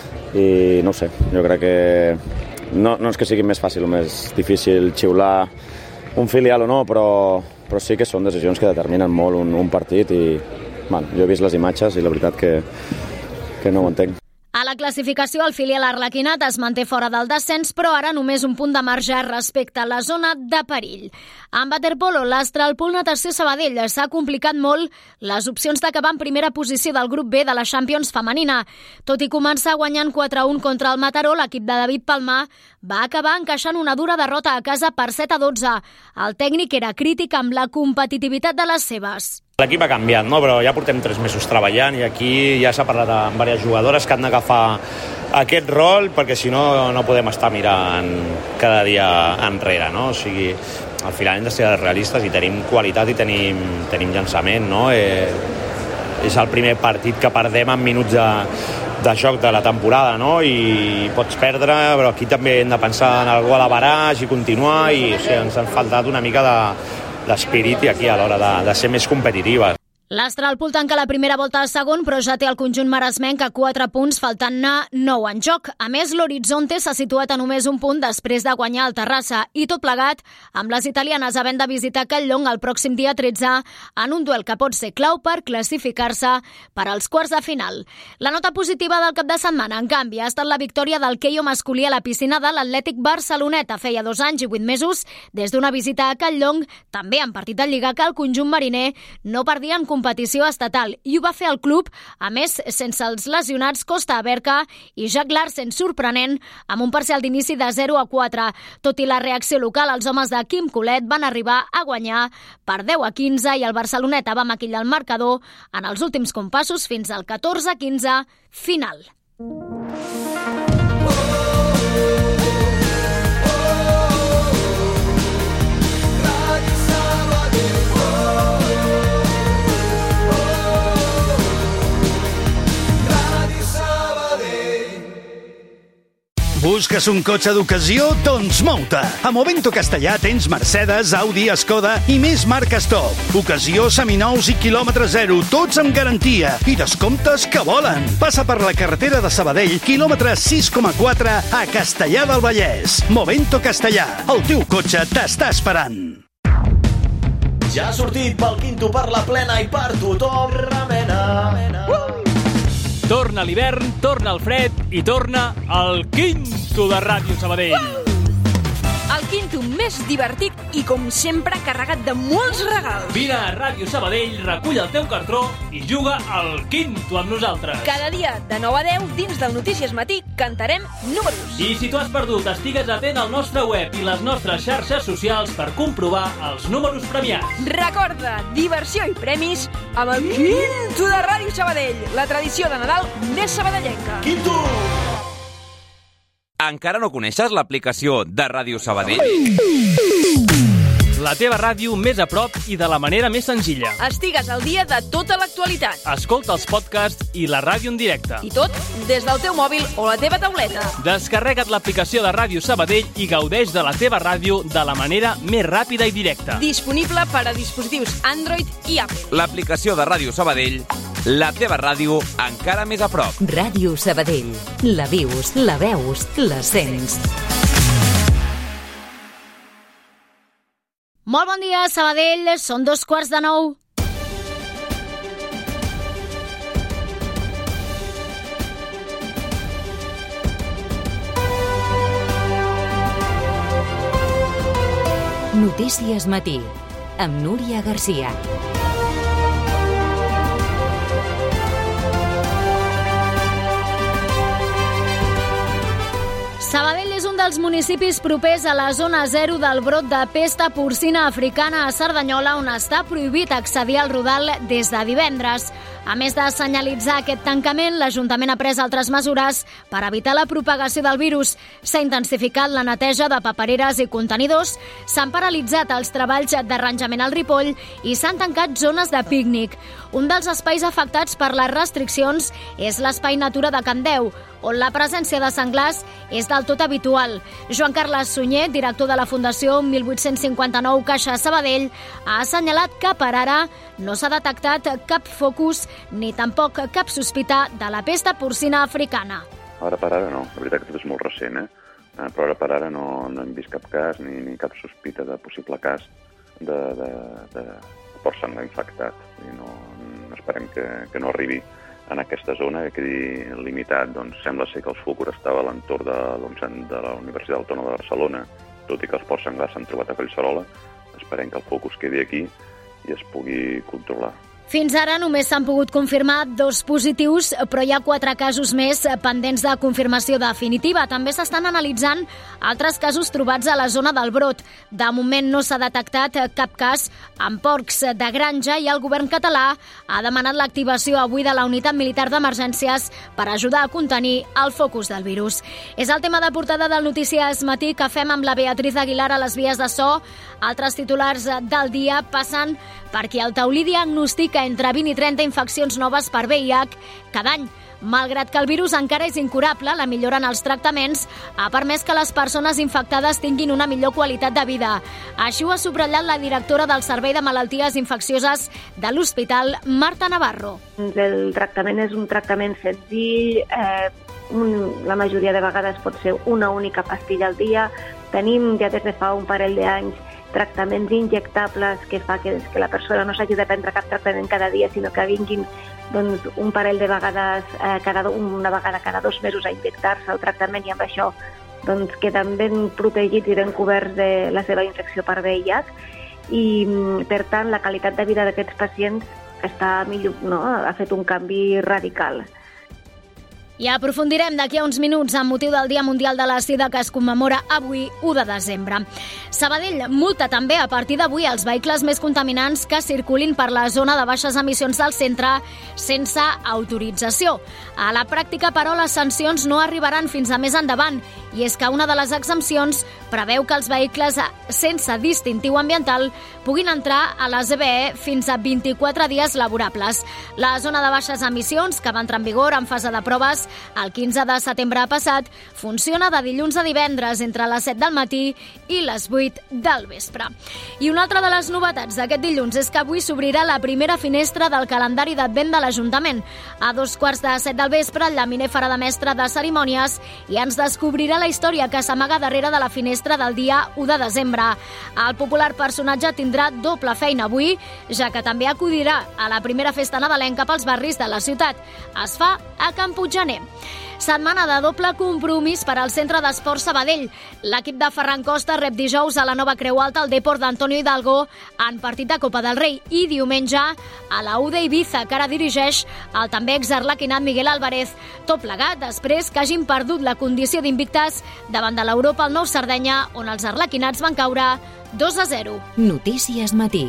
i no ho sé, jo crec que no, no és que sigui més fàcil o més difícil xiular un filial o no, però, però sí que són decisions que determinen molt un, un partit i bueno, jo he vist les imatges i la veritat que, que no ho entenc. A la classificació, el filial arlequinat es manté fora del descens, però ara només un punt de marge respecte a la zona de perill. En waterpolo, l'Astralpool Natació Sabadell s'ha complicat molt les opcions d'acabar en primera posició del grup B de la Champions femenina. Tot i començar guanyant quatre a un contra el Mataró, l'equip de David Palmar va acabar encaixant una dura derrota a casa per set a dotze. El tècnic era crític amb la competitivitat de les seves. L'equip ha canviat, no? Però ja portem tres mesos treballant i aquí ja s'ha parlat amb diverses jugadores que han d'agafar aquest rol, perquè si no no podem estar mirant cada dia enrere, no? O sigui, al final hem de ser realistes i tenim qualitat i tenim, tenim llançament, no? Eh, és el primer partit que perdem en minuts de, de joc de la temporada, no? I pots perdre, però aquí també hem de pensar en el gol a baraix i continuar, i o sigui, ens han faltat una mica de d'espírit i aquí a l'hora de, de ser més competitives. L'Astralpool tanca la primera volta al segon, però ja té el conjunt maresmenc a quatre punts, faltant-ne nou en joc. A més, l'Horizonte s'ha situat a només un punt després de guanyar el Terrassa, i tot plegat amb les italianes havent de visitar Catlllong el pròxim dia tretze en un duel que pot ser clau per classificar-se per als quarts de final. La nota positiva del cap de setmana, en canvi, ha estat la victòria del queio masculí a la piscina de l'Atlètic Barceloneta. Feia dos anys i vuit mesos des d'una visita a Catlllong, també en partit de Lliga, que el conjunt mariner no perdia en competició estatal, i ho va fer el club, a més sense els lesionats Costa Aberca i Jack Larsen, sorprenent, amb un parcial d'inici de zero a quatre. Tot i la reacció local, els homes de Quim Colet van arribar a guanyar per deu a quinze i el Barceloneta va maquillar el marcador en els últims compassos fins al catorze a quinze final. Busques un cotxe d'ocasió? Doncs mou-te! A Movento Castellà tens Mercedes, Audi, Skoda i més marques top. Ocasió, seminous i quilòmetre zero, tots amb garantia i descomptes que volen. Passa per la carretera de Sabadell, quilòmetre sis coma quatre a Castellà del Vallès. Movento Castellà, el teu cotxe t'està esperant. Ja ha sortit pel Quinto per la plena i per tothom. Remena. Uh! Torna l'hivern, torna el fred i torna el Quinto de Ràdio Sabadell. Uh! El Quinto més divertit i, com sempre, carregat de molts regals. Vine a Ràdio Sabadell, recull el teu cartró i juga al Quinto amb nosaltres. Cada dia, de nou a deu, dins del Notícies Matí, cantarem números. I si tu has perdut, estigues atent al nostre web i les nostres xarxes socials per comprovar els números premiats. Recorda, diversió i premis amb el Quinto de Ràdio Sabadell, la tradició de Nadal més sabadellenca. Quinto! Encara no coneixes l'aplicació de Ràdio Sabadell? La teva ràdio més a prop i de la manera més senzilla. Estigues al dia de tota l'actualitat. Escolta els podcasts i la ràdio en directe. I tot des del teu mòbil o la teva tauleta. Descarrega't l'aplicació de Ràdio Sabadell i gaudeix de la teva ràdio de la manera més ràpida i directa. Disponible per a dispositius Android i Apple. L'aplicació de Ràdio Sabadell, la teva ràdio encara més a prop. Ràdio Sabadell. La vius, la veus, la sents. Molt bon dia, Sabadell. Són dos quarts de nou. Notícies Matí, amb Núria Garcia. Sabadell és un dels municipis propers a la zona zero del brot de pesta porcina africana a Cerdanyola, on està prohibit accedir al Rodal des de divendres. A més de senyalitzar aquest tancament, l'Ajuntament ha pres altres mesures per evitar la propagació del virus. S'ha intensificat la neteja de papereres i contenidors, s'han paralitzat els treballs d'arranjament al Ripoll i s'han tancat zones de pícnic. Un dels espais afectats per les restriccions és l'Espai Natura de Can Deu, on la presència de senglars és del tot habitual. Joan Carles Sunyer, director de la Fundació mil vuit-cents cinquanta-nou Caixa Sabadell, ha assenyalat que per ara no s'ha detectat cap focus ni tampoc cap sospita de la pesta porcina africana. Ara per ara no, la veritat que tot és molt recent, eh? Però ara per ara no, no hem vist cap cas ni, ni cap sospita de possible cas de, de, de porc senglar infectat. I no, no esperem que, que no arribi en aquesta zona, que quedi limitat. Doncs sembla ser que el focus estava a l'entorn de, doncs, de la Universitat Autònoma de Barcelona, tot i que els porcs senglars s'han trobat a Collserola. Esperem que el focus quedi aquí i es pugui controlar. Fins ara només s'han pogut confirmar dos positius, però hi ha quatre casos més pendents de confirmació definitiva. També s'estan analitzant altres casos trobats a la zona del brot. De moment no s'ha detectat cap cas amb porcs de granja i el govern català ha demanat l'activació avui de la unitat militar d'emergències per ajudar a contenir el focus del virus. És el tema de portada del Notícies Matí que fem amb la Beatriz Aguilar a les vies de so. Altres titulars del dia passen perquè el taulí diagnostica entre vint i trenta infeccions noves per V I H cada any. Malgrat que el virus encara és incurable, la millora en els tractaments ha permès que les persones infectades tinguin una millor qualitat de vida. Així ho ha subratllat la directora del Servei de Malalties Infeccioses de l'Hospital, Marta Navarro. El tractament és un tractament senzill, eh, un, la majoria de vegades pot ser una única pastilla al dia. Tenim ja des de fa un parell d'anys tractaments injectables que fa que, que la persona no s'hagi de prendre cap tractament cada dia, sinó que vinguin doncs, un parell de vegades, eh, cada, una vegada cada dos mesos a injectar-se el tractament i amb això doncs, queden ben protegits i ben coberts de la seva infecció per V I H i, per tant, la qualitat de vida d'aquests pacients està millor, no? Ha fet un canvi radical. I aprofundirem d'aquí a uns minuts amb motiu del Dia Mundial de la Sida que es commemora avui, u de desembre. Sabadell multa també a partir d'avui els vehicles més contaminants que circulin per la zona de baixes emissions del centre sense autorització. A la pràctica, però, les sancions no arribaran fins a més endavant i és que una de les exempcions preveu que els vehicles sense distintiu ambiental puguin entrar a la Z B E fins a vint-i-quatre dies laborables. La zona de baixes emissions, que va entrar en vigor en fase de proves el quinze de setembre passat, funciona de dilluns a divendres entre les set del matí i les vuit del vespre. I una altra de les novetats d'aquest dilluns és que avui s'obrirà la primera finestra del calendari d'Advent de l'Ajuntament. A dos quarts de set del vespre, el llaminer farà de mestre de cerimònies i ens descobrirà la història que s'amaga darrere de la finestra del dia u de desembre. El popular personatge tindrà doble feina avui, ja que també acudirà a la primera festa nadalenca pels barris de la ciutat. Es fa a Can Puiggener. Setmana de doble compromís per al Centre d'Esports Sabadell. L'equip de Ferran Costa rep dijous a la Nova Creu Alta el Depor d'Antonio Hidalgo en partit de Copa del Rei i diumenge a la U D Ibiza, que ara dirigeix el també exarlequinat Miguel Álvarez. Tot plegat després que hagin perdut la condició d'invictes davant de l'Europa al Nou Sardenya, on els arlequinats van caure dos a zero. Notícies Matí.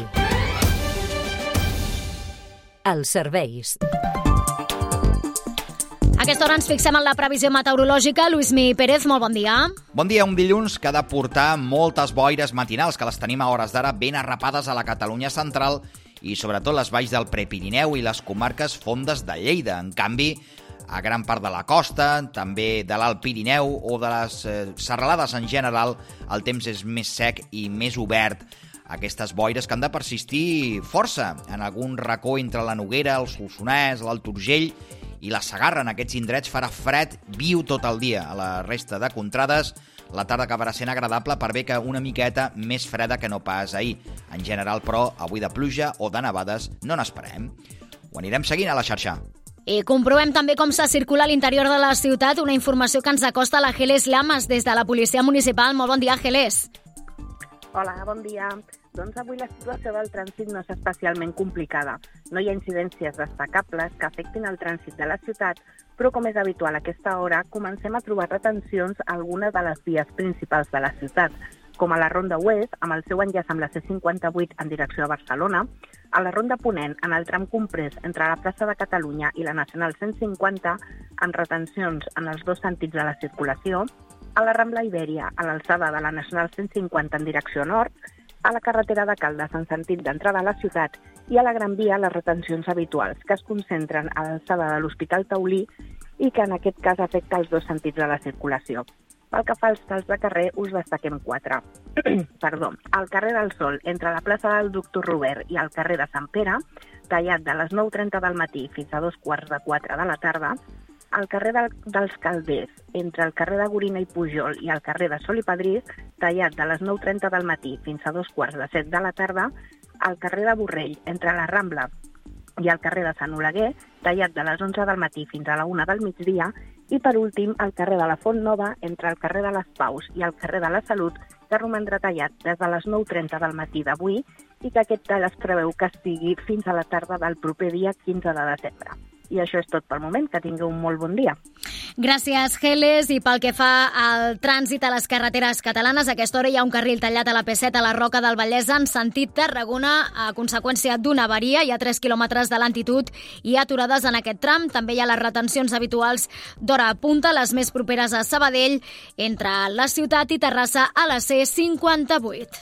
Els serveis. aquesta hora ens fixem en la previsió meteorològica. Lluïsmi Pérez, molt bon dia. Bon dia, un dilluns que ha de portar moltes boires matinals, que les tenim a hores d'ara ben arrapades a la Catalunya central i sobretot les valls del Prepirineu i les comarques fondes de Lleida. En canvi, a gran part de la costa, també de l'Alt Pirineu o de les eh, serralades en general, el temps és més sec i més obert. Aquestes boires que han de persistir força en algun racó entre la Noguera, el Solsonès, l'Alt Urgell i la Segarra. En aquests indrets farà fred viu tot el dia. A la resta de contrades, la tarda acabarà sent agradable per bé que una miqueta més freda que no pas ahir. En general, però, avui de pluja o de nevades no n'esperem. Ho anirem seguint a la xarxa. I comprovem també com se circula a l'interior de la ciutat, una informació que ens acosta la Geles Llamas des de la Policia Municipal. Molt bon dia, Geles. Hola, bon dia. Doncs avui la situació del trànsit no és especialment complicada. No hi ha incidències destacables que afectin el trànsit de la ciutat, però com és habitual a aquesta hora, comencem a trobar retencions a algunes de les vies principals de la ciutat, com a la Ronda Oest, amb el seu enllaç amb la C cinquanta-vuit en direcció a Barcelona, a la Ronda Ponent, en el tram comprès entre la plaça de Catalunya i la Nacional cent cinquanta, amb retencions en els dos sentits de la circulació, a la Rambla Ibèria, a l'alçada de la Nacional cent cinquanta en direcció nord, a la carretera de Caldes en sentit d'entrada a la ciutat i a la Gran Via les retencions habituals, que es concentren a l'alçada de l'Hospital Taulí i que en aquest cas afecta els dos sentits de la circulació. Pel que fa als talls de carrer, us destaquem quatre. Perdó, al carrer del Sol, entre la plaça del Doctor Robert i el carrer de Sant Pere, tallat de les nou trenta del matí fins a dos quarts de quatre de la tarda, al carrer del, dels Calders, entre el carrer de Gorina i Pujol i el carrer de Sol i Padrís, tallat de les nou trenta del matí fins a dos quarts de set de la tarda, al carrer de Borrell, entre la Rambla i el carrer de Sant Oleguer, tallat de les onze del matí fins a la una del migdia, i per últim, al carrer de la Font Nova, entre el carrer de les Paus i el carrer de la Salut, que romandrà tallat des de les nou trenta del matí d'avui i que aquest tall es preveu que estigui fins a la tarda del proper dia quinze de desembre. I això és tot pel moment, que tingueu un molt bon dia. Gràcies, Geles. I pel que fa al trànsit a les carreteres catalanes, a aquesta hora hi ha un carril tallat a la P set a la Roca del Vallès en sentit Tarragona a conseqüència d'una avaria. Hi ha tres quilòmetres de lentitud i aturades en aquest tram. També hi ha les retencions habituals d'hora a punta, les més properes a Sabadell, entre la ciutat i Terrassa a la C cinquanta-vuit.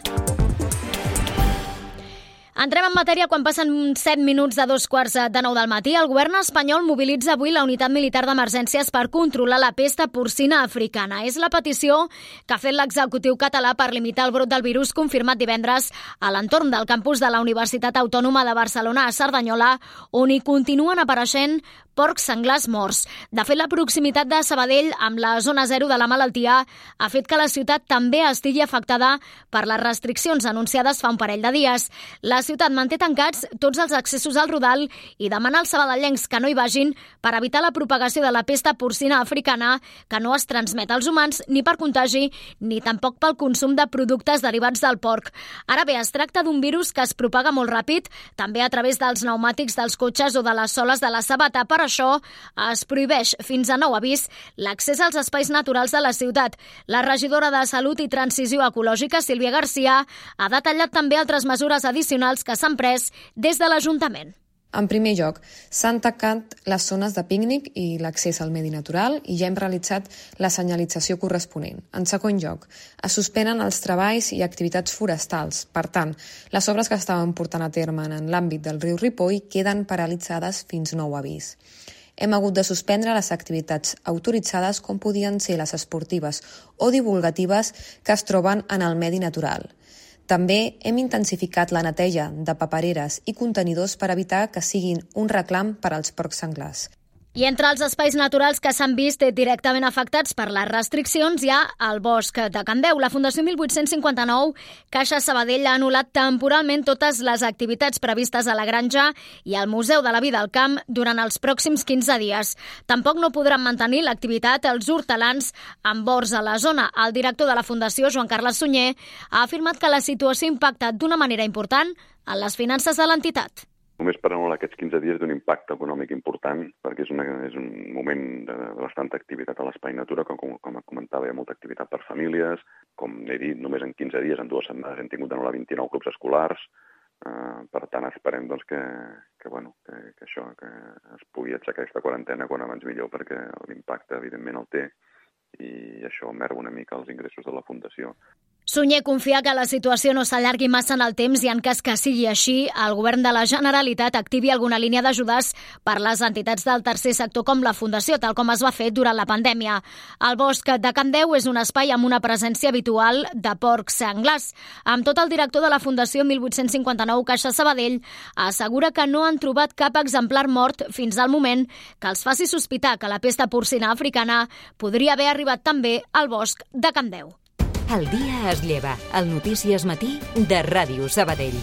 Entrem en matèria quan passen set minuts de dos quarts de nou del matí. El govern espanyol mobilitza avui la unitat militar d'emergències per controlar la pesta porcina africana. És la petició que ha fet l'executiu català per limitar el brot del virus confirmat divendres a l'entorn del campus de la Universitat Autònoma de Barcelona a Cerdanyola, on hi continuen apareixent porcs senglars morts. De fet, la proximitat de Sabadell amb la zona zero de la malaltia ha fet que la ciutat també estigui afectada per les restriccions anunciades fa un parell de dies. La ciutat manté tancats tots els accessos al Rodal i demana als sabadellencs que no hi vagin per evitar la propagació de la pesta porcina africana, que no es transmet als humans ni per contagi ni tampoc pel consum de productes derivats del porc. Ara bé, es tracta d'un virus que es propaga molt ràpid, també a través dels pneumàtics dels cotxes o de les soles de la sabata. Per això es prohibeix fins a nou avís l'accés als espais naturals de la ciutat. La regidora de Salut i Transició Ecològica, Sílvia García, ha detallat també altres mesures addicionals que s'han pres des de l'Ajuntament. En primer lloc, s'han tancat les zones de pícnic i l'accés al medi natural i ja hem realitzat la senyalització corresponent. En segon lloc, es suspenen els treballs i activitats forestals. Per tant, les obres que estaven portant a terme en l'àmbit del riu Ripoll queden paralitzades fins nou avís. Hem hagut de suspendre les activitats autoritzades com podien ser les esportives o divulgatives que es troben en el medi natural. També hem intensificat la neteja de papereres i contenidors per evitar que siguin un reclam per als porcs senglars. I entre els espais naturals que s'han vist directament afectats per les restriccions hi ha el bosc de Can Deu. La Fundació mil vuit-cents cinquanta-nou Caixa Sabadell ha anul·lat temporalment totes les activitats previstes a la granja i al Museu de la Vida al Camp durant els pròxims quinze dies. Tampoc no podran mantenir l'activitat els hortelans amb horts a la zona. El director de la Fundació, Joan Carles Sunyer, ha afirmat que la situació impacta d'una manera important en les finances de l'entitat. Només per anul·lar aquests quinze dies d'un impacte econòmic important, perquè és, una, és un moment de, de bastanta activitat a l'Espai Natura, com, com, com comentava, hi ha molta activitat per famílies. Com he dit, només en quinze dies, en dues setmanes, hem tingut d'anul·lar vint-i-nou clubs escolars, Uh, per tant, esperem doncs, que, que, bueno, que, que això, que es pugui aixecar aquesta quarantena quan abans millor, perquè l'impacte, evidentment, el té, i això merma una mica els ingressos de la Fundació. Sunyer confia que la situació no s'allargui massa en el temps i en cas que sigui així, el govern de la Generalitat activi alguna línia d'ajudes per les entitats del tercer sector com la Fundació, tal com es va fer durant la pandèmia. El bosc de Can Deu és un espai amb una presència habitual de porcs senglars. Amb tot, el director de la Fundació mil vuit-cents cinquanta-nou Caixa Sabadell assegura que no han trobat cap exemplar mort fins al moment que els faci sospitar que la pesta porcina africana podria haver arribat també al bosc de Can Deu. El dia es lleva. El Notícies Matí de Ràdio Sabadell.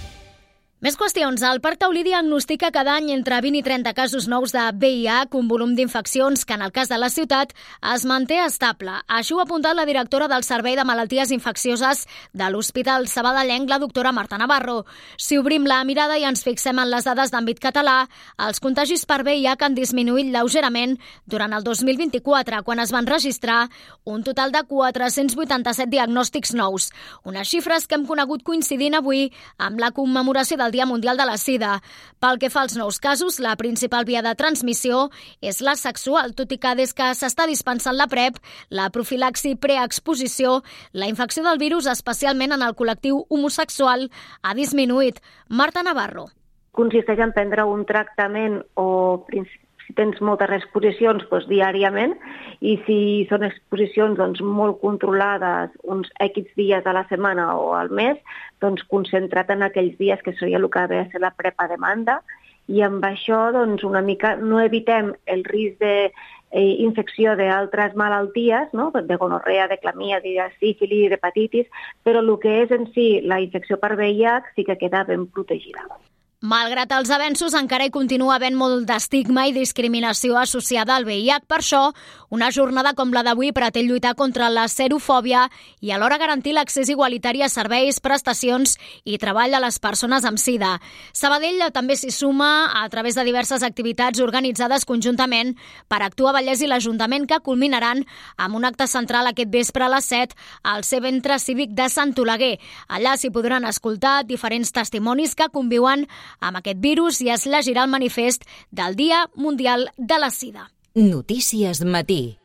Més qüestions. El Parc Taulí diagnostica cada any entre vint i trenta casos nous de V I H, un volum d'infeccions que, en el cas de la ciutat, es manté estable. Així ho ha apuntat la directora del Servei de Malalties Infeccioses de l'Hospital Sabadellenc, la doctora Marta Navarro. Si obrim la mirada i ens fixem en les dades d'àmbit català, els contagis per V I H han disminuït lleugerament durant el dos mil vint-i-quatre, quan es van registrar un total de quatre-cents vuitanta-set diagnòstics nous. Unes xifres que hem conegut coincidint avui amb la commemoració del Dia Mundial de la Sida. Pel que fa als nous casos, la principal via de transmissió és la sexual, tot i que des que s'està dispensant la PrEP, la profilaxi preexposició, la infecció del virus, especialment en el col·lectiu homosexual, ha disminuït. Marta Navarro. Consisteix en prendre un tractament o si tens moltes exposicions, doncs, diàriament, i si són exposicions doncs, molt controlades uns X dies a la setmana o al mes, doncs concentrat en aquells dies que seria el que ve a ser la PrEP a demanda, i amb això doncs, una mica no evitem el risc d'infecció d'altres malalties, no? De gonorrea, de clamia, de sífilis, d'hepatitis, però el que és en si la infecció per V I H sí que queda ben protegida. Malgrat els avenços, encara hi continua havent molt d'estigma i discriminació associada al V I H. Per això, una jornada com la d'avui pretén lluitar contra la serofòbia i alhora garantir l'accés igualitari a serveis, prestacions i treball a les persones amb sida. Sabadell també s'hi suma a través de diverses activitats organitzades conjuntament per Actua Vallès i l'Ajuntament, que culminaran amb un acte central aquest vespre a les set al Centre Cívic de Sant Oleguer. Allà s'hi podran escoltar diferents testimonis que conviuen amb aquest virus i es llegirà el manifest del Dia Mundial de la Sida. Notícies Matí.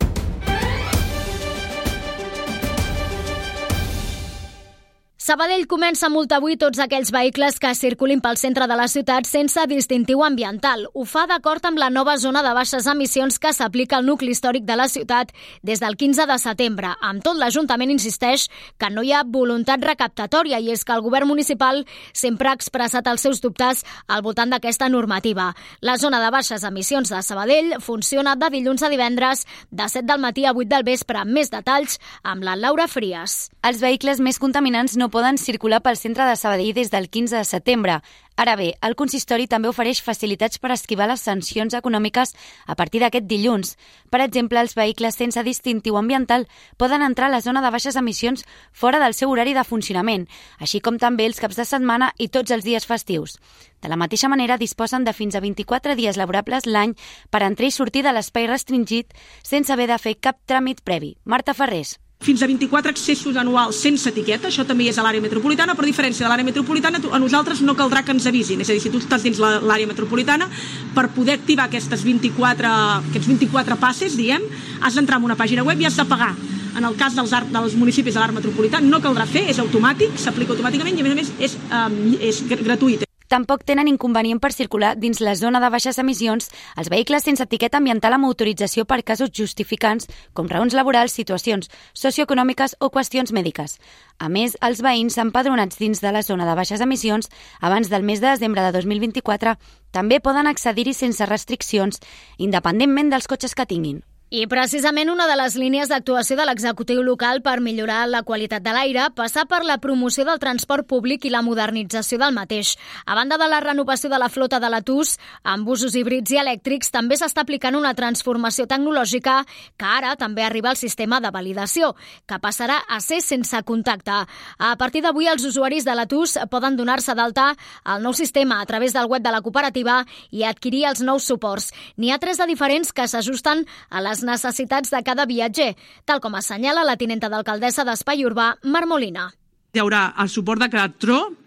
Sabadell comença a multar avui tots aquells vehicles que circulin pel centre de la ciutat sense distintiu ambiental. Ho fa d'acord amb la nova zona de baixes emissions que s'aplica al nucli històric de la ciutat des del quinze de setembre. Amb tot, l'Ajuntament insisteix que no hi ha voluntat recaptatòria i és que el govern municipal sempre ha expressat els seus dubtes al voltant d'aquesta normativa. La zona de baixes emissions de Sabadell funciona de dilluns a divendres de set del matí a vuit del vespre. Més detalls amb la Laura Frias. Els vehicles més contaminants no poden circular pel centre de Sabadell des del quinze de setembre. Ara bé, el consistori també ofereix facilitats per esquivar les sancions econòmiques a partir d'aquest dilluns. Per exemple, els vehicles sense distintiu ambiental poden entrar a la zona de baixes emissions fora del seu horari de funcionament, així com també els caps de setmana i tots els dies festius. De la mateixa manera, disposen de fins a vint-i-quatre dies laborables l'any per entrar i sortir de l'espai restringit sense haver de fer cap tràmit previ. Marta Ferrés. Fins a vint-i-quatre accessos anuals sense etiqueta, això també és a l'àrea metropolitana, però a diferència de l'àrea metropolitana, a nosaltres no caldrà que ens avisin. És a dir, si tu estàs dins l'àrea metropolitana, per poder activar aquestes vint-i-quatre, aquests vint-i-quatre passes, diem, has d'entrar en una pàgina web i has de pagar. En el cas dels, dels municipis de l'àrea metropolitana no caldrà fer, és automàtic, s'aplica automàticament i a més a més és, um, és gratuït. Tampoc tenen inconvenient per circular dins la zona de baixes emissions els vehicles sense etiqueta ambiental amb autorització per casos justificants, com raons laborals, situacions socioeconòmiques o qüestions mèdiques. A més, els veïns empadronats dins de la zona de baixes emissions abans del mes de desembre de dos mil vint-i-quatre també poden accedir-hi sense restriccions, independentment dels cotxes que tinguin. I precisament una de les línies d'actuació de l'executiu local per millorar la qualitat de l'aire passa per la promoció del transport públic i la modernització del mateix. A banda de la renovació de la flota de l'Atus, amb busos híbrids i elèctrics, també s'està aplicant una transformació tecnològica que ara també arriba al sistema de validació, que passarà a ser sense contacte. A partir d'avui, els usuaris de l'Atus poden donar-se d'alta al nou sistema a través del web de la cooperativa i adquirir els nous suports. N'hi ha tres de diferents que s'ajusten a les necessitats de cada viatger, tal com assenyala la tinenta d'alcaldessa d'Espai Urbà, Mar Molina. Hi haurà el suport de Cadastro,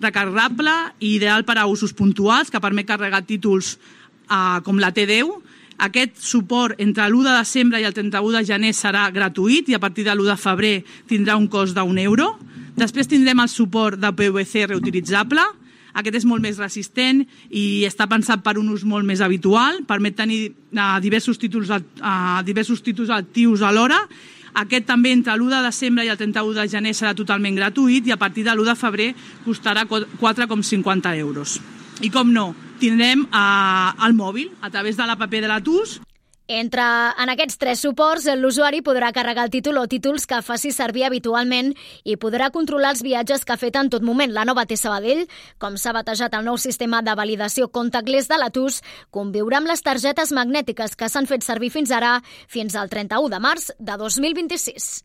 recarregable i ideal per a usos puntuals, que permet carregar títols eh, com la T deu. Aquest suport entre l'u de desembre i el trenta-u de gener serà gratuït i a partir de l'u de febrer tindrà un cost d'un euro. Després tindrem el suport de P V C reutilitzable. Aquest és molt més resistent i està pensat per un ús molt més habitual. Permet tenir uh, diversos, títols, uh, diversos títols actius alhora. Aquest també entre l'u de desembre i el trenta-u de gener serà totalment gratuït i a partir de l'u de febrer costarà quatre coma cinquanta euros. I com no, tindrem uh, el mòbil a través de l'app de la T U S. Entre en aquests tres suports, l'usuari podrà carregar el títol o títols que faci servir habitualment i podrà controlar els viatges que ha fet en tot moment. La nova T Sabadell, com s'ha batejat el nou sistema de validació contactless de la T U S, conviurà amb les targetes magnètiques que s'han fet servir fins ara, fins al trenta-u de març de dos mil vint-i-sis.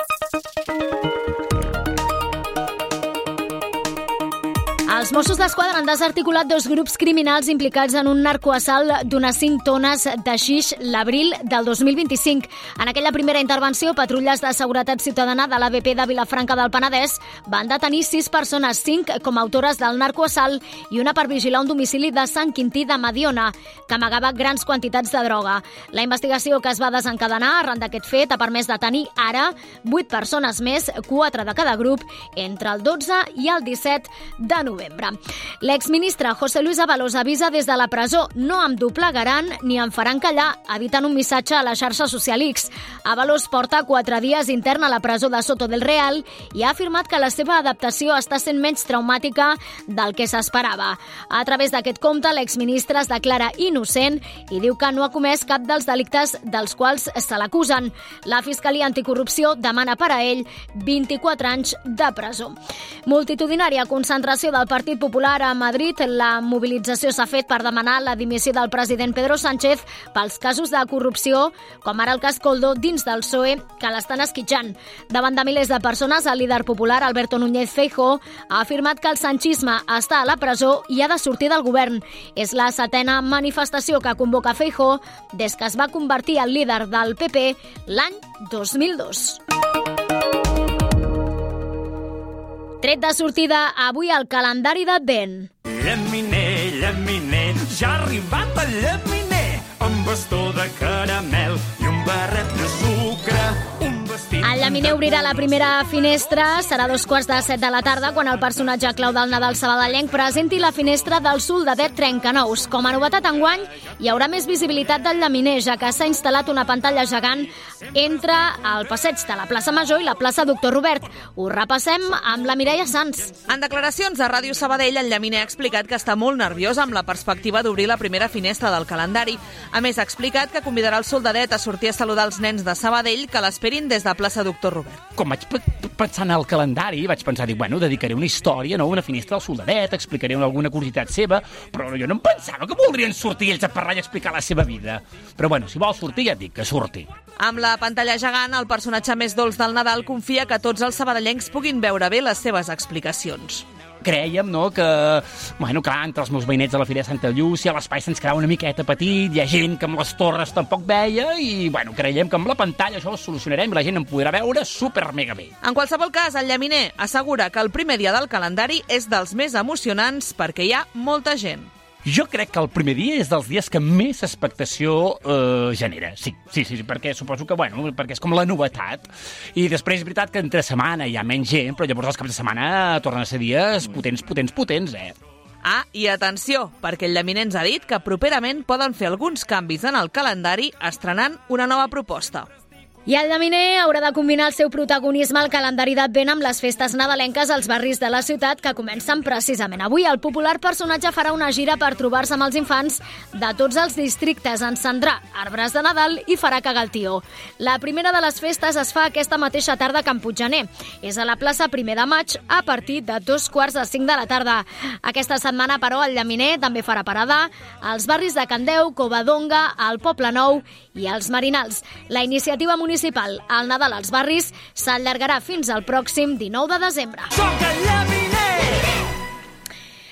Els Mossos d'Esquadra han desarticulat dos grups criminals implicats en un narcoassalt d'unes cinc tones de xix l'abril del dos mil vint-i-cinc. En aquella primera intervenció, patrulles de seguretat ciutadana de l'A B P de Vilafranca del Penedès van detenir sis persones, cinc com a autores del narcoassalt i una per vigilar un domicili de Sant Quintí de Mediona, que amagava grans quantitats de droga. La investigació que es va desencadenar arran d'aquest fet ha permès detenir ara vuit persones més, quatre de cada grup, entre el dotze i el disset de novembre. L'exministre José Luis Ábalos avisa des de la presó: no em doblegaran ni em faran callar, eviten un missatge a la xarxa social X. Ábalos porta quatre dies intern a la presó de Soto del Real i ha afirmat que la seva adaptació està sent menys traumàtica del que s'esperava. A través d'aquest compte, l'exministre es declara innocent i diu que no ha comès cap dels delictes dels quals se l'acusen. La Fiscalia Anticorrupció demana per a ell vint-i-quatre anys de presó. Multitudinària concentració del Partit Popular a Madrid. La mobilització s'ha fet per demanar la dimissió del president Pedro Sánchez pels casos de corrupció, com ara el cas Coldo dins del P S O E, que l'estan esquitxant. Davant de milers de persones, el líder popular Alberto Núñez Feijóo ha afirmat que el sanchisme està a la presó i ha de sortir del govern. És la setena manifestació que convoca Feijóo des que es va convertir en líder del P P l'any dos mil dos. Tret de sortida avui al calendari d'Advent. Llaminer, llaminer, ja ha arribat el llaminer, amb bastó de caramel i un barret de sucre, un vestit... El llaminer obrirà la primera finestra, serà dos quarts de set de la tarda, quan el personatge clau del Nadal sabadellenc presenti la finestra del soldadet trencanous. Com a novetat enguany, hi haurà més visibilitat del llaminer, ja que s'ha instal·lat una pantalla gegant entre el passeig de la plaça Major i la plaça Doctor Robert. Ho repassem amb la Mireia Sans. En declaracions a Ràdio Sabadell, el llaminer ha explicat que està molt nerviós amb la perspectiva d'obrir la primera finestra del calendari. A més, ha explicat que convidarà el soldadet a sortir a saludar els nens de Sabadell que l'esperin des de plaça Doctor Robert. Com vaig pensar en el calendari, vaig pensar, dic, bueno, dedicaré una història, no? Una finestra al soldadet, explicaré alguna curiositat seva, però jo no em pensava que voldrien sortir ells a parlar i explicar la seva vida. Però bueno, si vol sortir, ja et dic que surti. Amb la pantalla gegant, el personatge més dolç del Nadal confia que tots els sabadellencs puguin veure bé les seves explicacions. Crèiem, no?, que, bueno, clar, entre els meus veïnets de la Fira de Santa Llúcia l'espai se'ns quedava una miqueta petit, hi ha gent que amb les torres tampoc veia i, bueno, creiem que amb la pantalla això ho solucionarem i la gent em podrà veure super mega bé. En qualsevol cas, el llaminer assegura que el primer dia del calendari és dels més emocionants perquè hi ha molta gent. Jo crec que el primer dia és dels dies que més expectació eh, genera. Sí, sí, sí, perquè suposo que, bueno, perquè és com la novetat. I després és veritat que entre setmana hi ha menys gent, però llavors els caps de setmana tornen a ser dies potents, potents, potents, eh? Ah, i atenció, perquè el llaminer ens ha dit que properament poden fer alguns canvis en el calendari estrenant una nova proposta. I el llaminer haurà de combinar el seu protagonisme al calendari d'Advent amb les festes nadalenques als barris de la ciutat que comencen precisament avui. El popular personatge farà una gira per trobar-se amb els infants de tots els districtes, encendrà arbres de Nadal i farà cagar el tió. La primera de les festes es fa aquesta mateixa tarda a Can Puiggener. És a la plaça Primer de Maig a partir de dos quarts de cinc de la tarda. Aquesta setmana, però, el llaminer també farà parada als barris de Candeu, Covadonga, el Poble Nou i els Marinals. La iniciativa municipal El Nadal als barris s'allargarà fins al pròxim dinou de desembre. Soc el llaminer!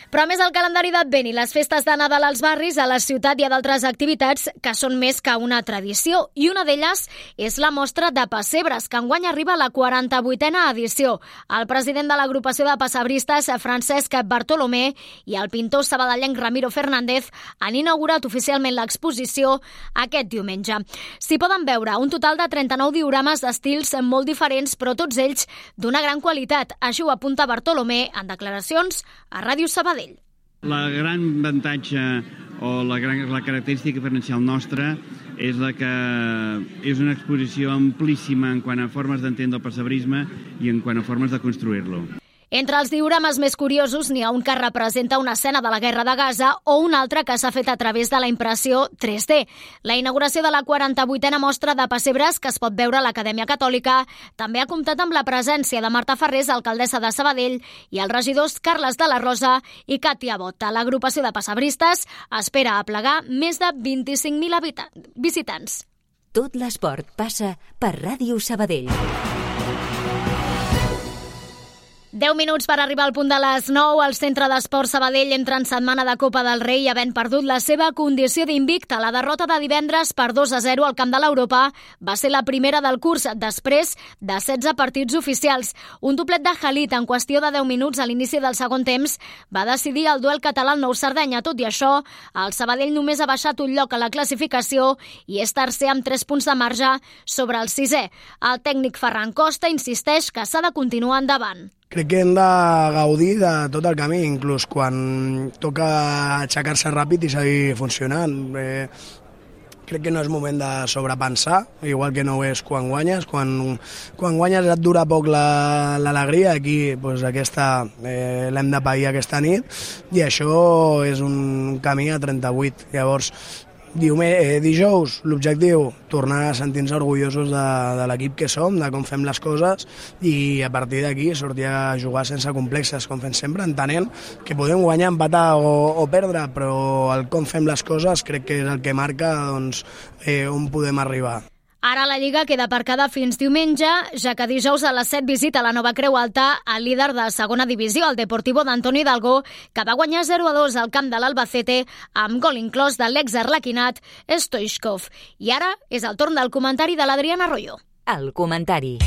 Però a més el calendari d'Advent i les festes de Nadal als barris, a la ciutat hi ha d'altres activitats que són més que una tradició, i una d'elles és la mostra de pessebres, que enguany arriba a la quaranta-vuitena edició. El president de l'agrupació de pessebristes, Francesc Bartolomé, i el pintor sabadellenc Ramiro Fernández han inaugurat oficialment l'exposició aquest diumenge. S'hi poden veure un total de trenta-nou diorames d'estils molt diferents, però tots ells d'una gran qualitat. Així ho apunta Bartolomé en declaracions a Ràdio Sabadell. La gran avantatge o la, gran, la característica diferencial nostra és la que és una exposició amplíssima en quant a formes d'entendre el pessebrisme i en quant a formes de construir-lo. Entre els diorames més curiosos n'hi ha un que representa una escena de la Guerra de Gaza o un altre que s'ha fet a través de la impressió tres D. La inauguració de la quaranta-vuitena mostra de pessebres, que es pot veure a l'Acadèmia Catòlica, també ha comptat amb la presència de Marta Ferrés, alcaldessa de Sabadell, i els regidors Carles de la Rosa i Càtia Bota. L'agrupació de pessebristes espera aplegar més de vint-i-cinc mil visitants. Tot l'esport passa per Ràdio Sabadell. deu minuts per arribar al punt de les nou. El Centre d'Esport Sabadell entra en setmana de Copa del Rei, havent perdut la seva condició d'invicta. La derrota de divendres per dos a zero al camp de l'Europa va ser la primera del curs, després de setze partits oficials. Un doblet de Halit en qüestió de deu minuts a l'inici del segon temps va decidir el duel català al Nou Sardenya. Tot i això, el Sabadell només ha baixat un lloc a la classificació i és tercer amb tres punts de marge sobre el sisè. El tècnic Ferran Costa insisteix que s'ha de continuar endavant. Crec que hem de gaudir de tot el camí, inclús quan toca aixecar-se ràpid i seguir funcionant. Eh, crec que no és moment de sobrepensar, igual que no ho és quan guanyes. Quan, quan guanyes et dura poc l'alegria, aquí doncs aquesta eh, l'hem de pair aquesta nit, i això és un camí a trenta-vuit. Llavors, Diumenge, eh, dijous, l'objectiu, tornar a sentir-nos orgullosos de, de l'equip que som, de com fem les coses, i a partir d'aquí sortir a jugar sense complexes, com fem sempre, entenent que podem guanyar, empatar o, o perdre, però el com fem les coses crec que és el que marca doncs, eh, on podem arribar. Ara la Lliga queda aparcada fins diumenge, ja que dijous a les set visita la Nova Creu Alta al líder de segona divisió, el Deportivo d'Antoni Hidalgo, que va guanyar zero a dos al camp de l'Albacete amb gol inclòs de l'exarlequinat Stoichkov. I ara és el torn del comentari de l'Adriana Arroyo. El comentari.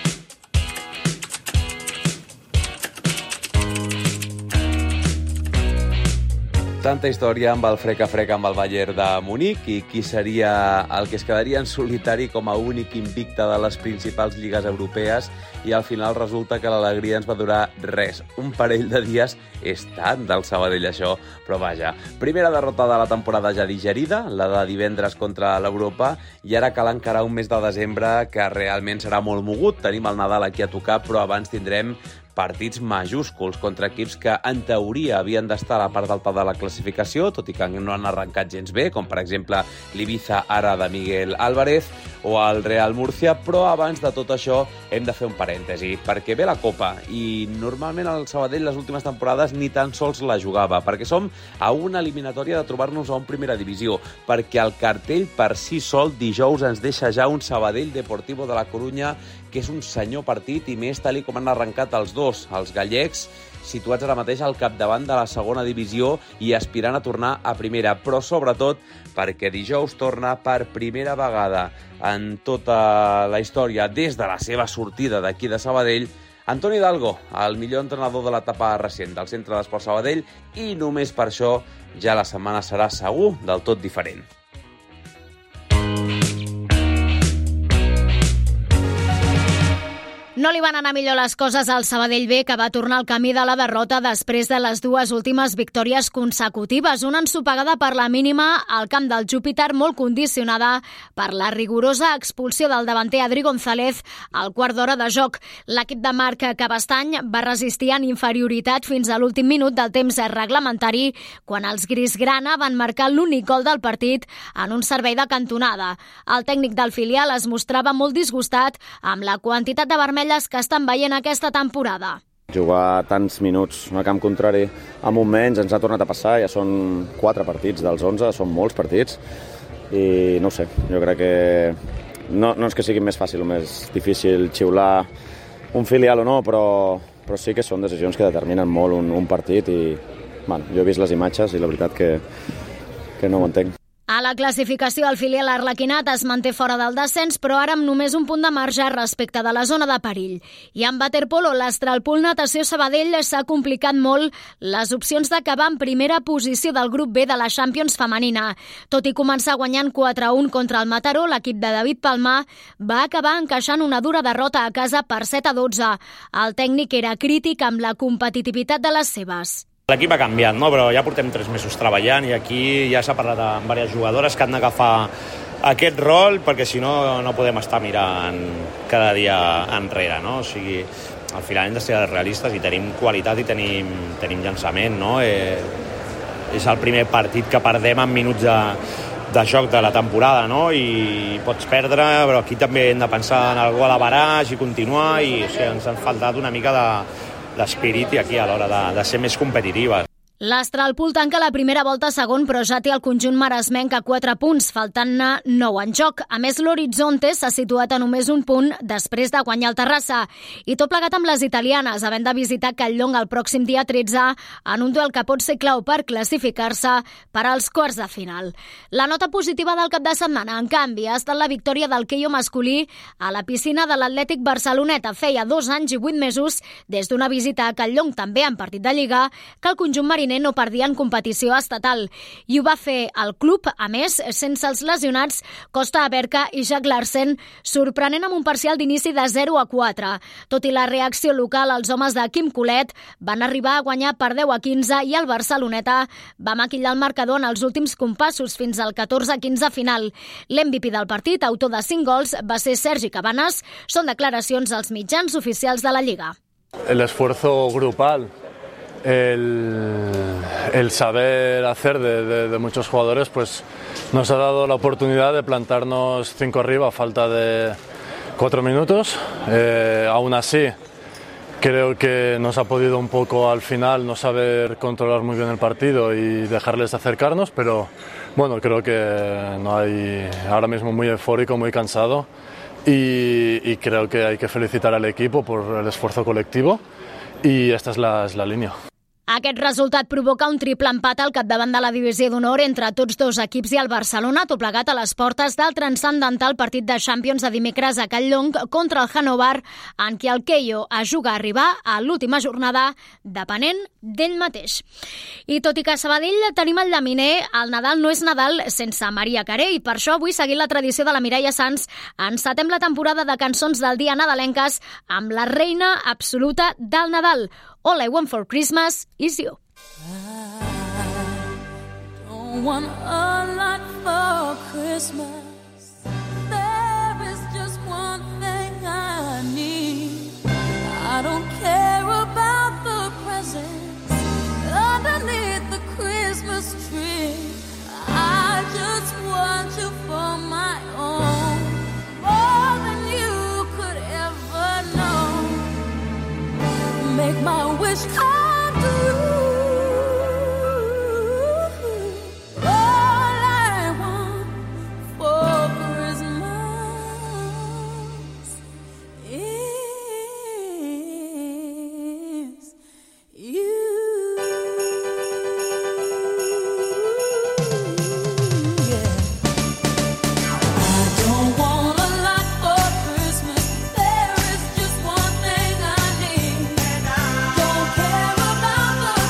Tanta història amb el freca-freca amb el Bayern de Munic i qui seria el que es quedaria en solitari com a únic invicte de les principals lligues europees, i al final resulta que l'alegria ens va durar res. Un parell de dies és tant del Sabadell això, però vaja. Primera derrota de la temporada ja digerida, la de divendres contra l'Europa, i ara cal encarar un mes de desembre que realment serà molt mogut. Tenim el Nadal aquí a tocar, però abans tindrem partits majúsculs contra equips que, en teoria, havien d'estar a la part alta de la classificació, tot i que no han arrencat gens bé, com per exemple l'Ibiza ara de Miguel Álvarez o el Real Murcia, però abans de tot això hem de fer un parèntesi, perquè ve la Copa i normalment el Sabadell les últimes temporades ni tan sols la jugava, perquè som a una eliminatòria de trobar-nos a un primera divisió, perquè el cartell per si sol dijous ens deixa ja un Sabadell Deportivo de la Corunya que és un senyor partit, i més tal com han arrencat els dos, els gallecs, situats ara mateix al capdavant de la segona divisió i aspirant a tornar a primera, però sobretot perquè dijous torna per primera vegada en tota la història, des de la seva sortida d'aquí de Sabadell, Antoni Hidalgo, el millor entrenador de l'etapa recent del Centre d'Esport Sabadell, i només per això ja la setmana serà segur del tot diferent. No li van anar millor les coses al Sabadell B, que va tornar al camí de la derrota després de les dues últimes victòries consecutives. Una ensopegada per la mínima al camp del Júpiter, molt condicionada per la rigorosa expulsió del davanter Adri González al quart d'hora de joc. L'equip de Marc Cabestany va resistir en inferioritat fins a l'últim minut del temps reglamentari, quan els grisgrana van marcar l'únic gol del partit en un servei de cantonada. El tècnic del filial es mostrava molt disgustat amb la quantitat de vermell que estan veient aquesta temporada. Jugar tants minuts a camp contrari amb un menys ens ha tornat a passar, ja són quatre partits dels onze, són molts partits, i no ho sé, jo crec que no, no és que sigui més fàcil o més difícil xiular un filial o no, però, però sí que són decisions que determinen molt un, un partit, i bueno, jo he vist les imatges i la veritat que, que no ho entenc. A la classificació, el filial arlequinat es manté fora del descens, però ara amb només un punt de marge respecte de la zona de perill. I amb waterpolo, l'Astralpool Natació Sabadell s'ha complicat molt les opcions d'acabar en primera posició del grup B de la Champions femenina. Tot i començar guanyant quatre a un contra el Mataró, l'equip de David Palmar va acabar encaixant una dura derrota a casa per set a dotze. El tècnic era crític amb la competitivitat de les seves. L'equip ha canviat, no? Però ja portem tres mesos treballant i aquí ja s'ha parlat amb diverses jugadores que han d'agafar aquest rol perquè si no no podem estar mirant cada dia enrere, no? O sigui, al final hem de ser realistes i tenim qualitat i tenim, tenim llançament, no? Eh, és el primer partit que perdem en minuts de, de joc de la temporada, no? I pots perdre, però aquí també hem de pensar en el gol a baraix i continuar i o sigui, ens han faltat una mica de d'espírit i aquí a l'hora de, de ser més competitives. L'Astralpool tanca la primera volta segon, però ja té el conjunt maresmenc a quatre punts, faltant-ne nou en joc. A més, l'Horizonte s'ha situat a només un punt després de guanyar el Terrassa. I tot plegat amb les italianes, havent de visitar Catlllong el pròxim dia tretze en un duel que pot ser clau per classificar-se per als quarts de final. La nota positiva del cap de setmana, en canvi, ha estat la victòria del queio masculí a la piscina de l'Atlètic Barceloneta. Feia dos anys i vuit mesos des d'una visita a Catlllong, també en partit de Lliga, que el conjunt mariner no perdia en competició estatal. I ho va fer el club, a més, sense els lesionats Costa Aberca i Jack Larsen, sorprenent amb un parcial d'inici de zero a quatre. Tot i la reacció local, els homes de Quim Colet van arribar a guanyar per deu a quinze i el Barceloneta va maquillar el marcador en els últims compassos fins al catorze a quinze final. L'M V P del partit, autor de cinc gols, va ser Sergi Cabanes. Són declaracions als mitjans oficials de la Lliga. El esfuerzo grupal, El, el saber hacer de, de, de muchos jugadores pues nos ha dado la oportunidad de plantarnos cinco arriba a falta de cuatro minutos. Eh, aún así creo que nos ha podido un poco al final no saber controlar muy bien el partido y dejarles acercarnos, pero bueno, creo que no hay ahora mismo muy eufórico, muy cansado y, y creo que hay que felicitar al equipo por el esfuerzo colectivo y esta es la, es la línea. Aquest resultat provoca un triple empat al capdavant de la divisió d'honor entre tots dos equips i el Barcelona, tot plegat a les portes del transcendental partit de Champions de dimecres a Catlllong contra el Hannover, en què el queio es juga a arribar a l'última jornada depenent d'ell mateix. I tot i que a Sabadell tenim el llaminer, el Nadal no és Nadal sense Maria Carey, i per això avui, seguint la tradició de la Mireia Sans, encetem la temporada de cançons del dia nadalenques amb la reina absoluta del Nadal. All I Want for Christmas is You. I don't want a lot for Christmas. There is just one thing I need. I don't care about the presents underneath the Christmas tree. I just want you for my own, more than you could ever know. Make my wish come true. All I want for Christmas is you. Yeah. I don't want a lot for Christmas. There is just one thing I need. Don't care about the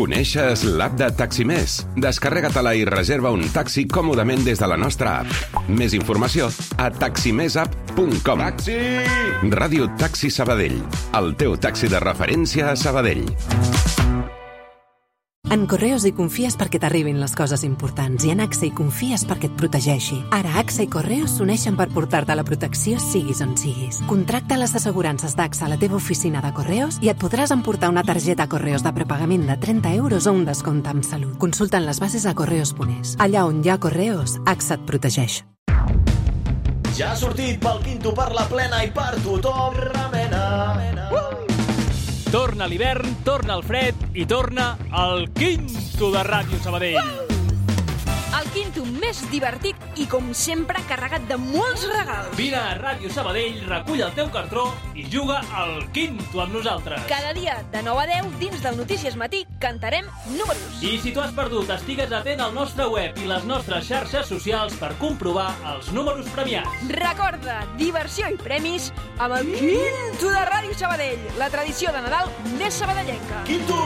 Coneixes l'app de Taximés? Descarrega-te-la i reserva un taxi còmodament des de la nostra app. Més informació a taximessapp punt com. Taxi! Ràdio Taxi Sabadell, el teu taxi de referència a Sabadell. En Correos hi confies perquè t'arribin les coses importants i en A X A hi confies perquè et protegeixi. Ara A X A i Correos s'uneixen per portar-te la protecció siguis on siguis. Contracta les assegurances d'A X A a la teva oficina de Correos i et podràs emportar una targeta Correos de prepagament de trenta euros o un descompte amb salut. Consulta'n les bases a correos punt es. Allà on hi ha Correos, A X A et protegeix. Ja ha sortit pel Quinto per la plena i per tothom remena. Torna l'hivern, torna el fred i torna el Quinto de Ràdio Sabadell. El Quinto més divertit i, com sempre, carregat de molts regals. Vine a Ràdio Sabadell, recull el teu cartró i juga al Quinto amb nosaltres. Cada dia, de nou a deu, dins del Notícies Matí, cantarem números. I si tu has perdut, estigues atent al nostre web i les nostres xarxes socials per comprovar els números premiats. Recorda, diversió i premis amb el Quinto de Ràdio Sabadell, la tradició de Nadal més sabadellenca. Quinto!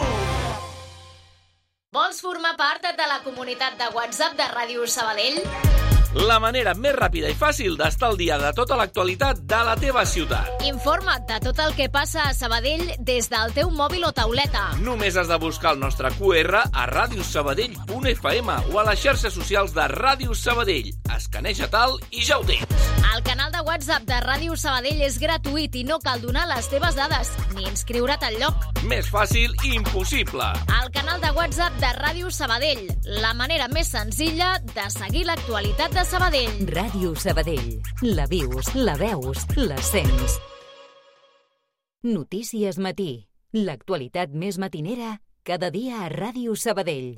Vols formar part de la comunitat de WhatsApp de Ràdio Sabadell? La manera més ràpida i fàcil d'estar al dia de tota l'actualitat de la teva ciutat. Informa't de tot el que passa a Sabadell des del teu mòbil o tauleta. Només has de buscar el nostre Q R a radiosabadell punt f m o a les xarxes socials de Ràdio Sabadell. Escaneja-te'l i ja ho tens. El canal de WhatsApp de Ràdio Sabadell és gratuït i no cal donar les teves dades ni inscriure't al lloc. Més fàcil i impossible. El canal de WhatsApp de Ràdio Sabadell, la manera més senzilla de seguir l'actualitat de Sabadell. Ràdio Sabadell. La vius, la veus, la sents. Notícies Matí. L'actualitat més matinera cada dia a Ràdio Sabadell.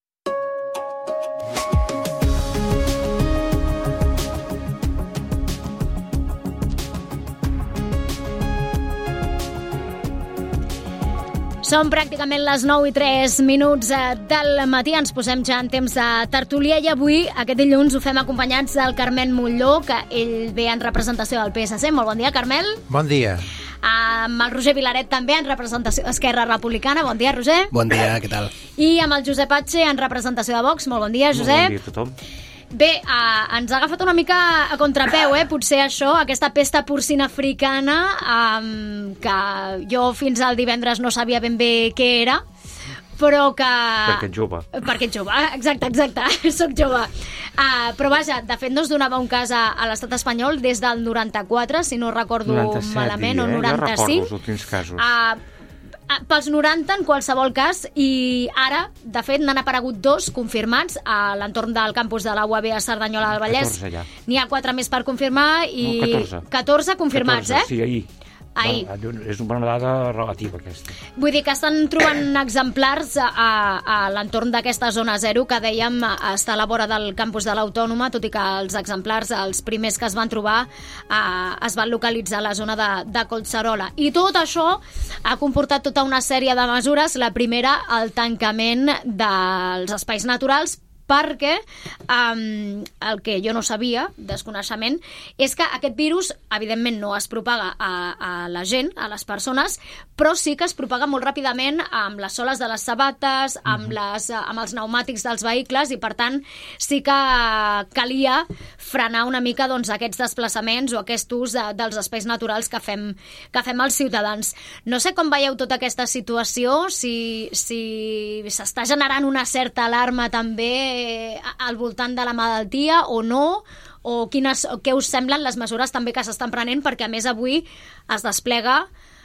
Són pràcticament les nou i tres minuts del matí. Ens posem ja en temps de tertúlia i avui, aquest dilluns, ho fem acompanyats del Carmel Montlló, que ell ve en representació del P S C. Molt bon dia, Carmel. Bon dia. Amb el Roger Vilaret també en representació d'Esquerra Republicana. Bon dia, Roger. Bon dia, què tal? I amb el Josep Atxe en representació de Vox. Molt bon dia, Josep. Molt bon dia a tothom. Bé, eh, ens ha agafat una mica a contrapeu, eh? Potser això, aquesta pesta porcina africana, eh, que jo fins al divendres no sabia ben bé què era, però que... Perquè ets jove. Perquè ets jove, exacte, exacte, soc jove. Uh, però vaja, de fet no es donava un cas a, a l'estat espanyol des del noranta-quatre, si no recordo noranta-set, malament, dia, o eh? noranta-cinc. Jo recordo els últims casos. Uh, pels noranta en qualsevol cas, i ara, de fet, n'han aparegut dos confirmats a l'entorn del campus de la U A B a Cerdanyola del Vallès. catorze ja. N'hi ha quatre més per confirmar i... No, catorze. catorze confirmats, catorze, eh? Sí, ahir. Ahir. Bueno, és una dada relativa, aquesta. Vull dir que estan trobant exemplars a, a l'entorn d'aquesta zona zero que dèiem està a la vora del campus de l'Autònoma, tot i que els exemplars, els primers que es van trobar, eh, es van localitzar a la zona de, de Collserola. I tot això ha comportat tota una sèrie de mesures. La primera, el tancament dels espais naturals, perquè um, el que jo no sabia, desconeixement, és que aquest virus, evidentment, no es propaga a, a la gent, a les persones, però sí que es propaga molt ràpidament amb les soles de les sabates, amb, les, amb els pneumàtics dels vehicles, i per tant sí que calia frenar una mica doncs, aquests desplaçaments o aquest ús de, dels espais naturals que fem, que fem els ciutadans. No sé com veieu tota aquesta situació, si, si s'està generant una certa alarma també al voltant de la malaltia o no, o quines, què us semblen les mesures també que s'estan prenent, perquè a més avui es desplega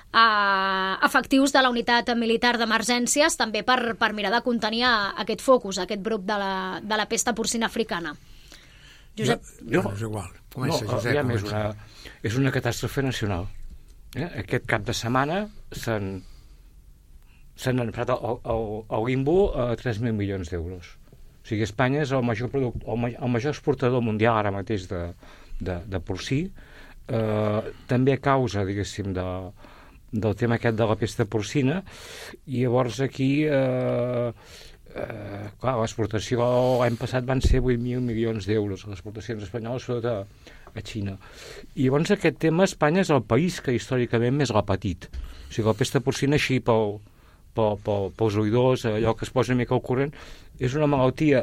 eh, efectius de la unitat militar d'emergències també per, per mirar de contenir aquest focus, aquest brot de la, de la pesta porcina africana. Josep? Jo, jo, és igual. Comença, no, Josep, és, una, és una catàstrofe nacional. Eh? Aquest cap de setmana s'han s'han emprat el, el, el limbo a tres mil milions d'euros. O sigui, Espanya és el major, product, el, el major exportador mundial ara mateix de, de, de porcí, eh, també a causa, diguéssim, de, del tema aquest de la pesta porcina, i llavors aquí, eh, eh, clar, l'exportació l'any passat van ser vuit mil milions d'euros, les exportacions espanyoles, sobretot a, a Xina. I llavors aquest tema, Espanya és el país que històricament més l'ha patit. O sigui, la pesta porcina així pel, pels oïdors, allò que es posa una mica al corrent, és una malaltia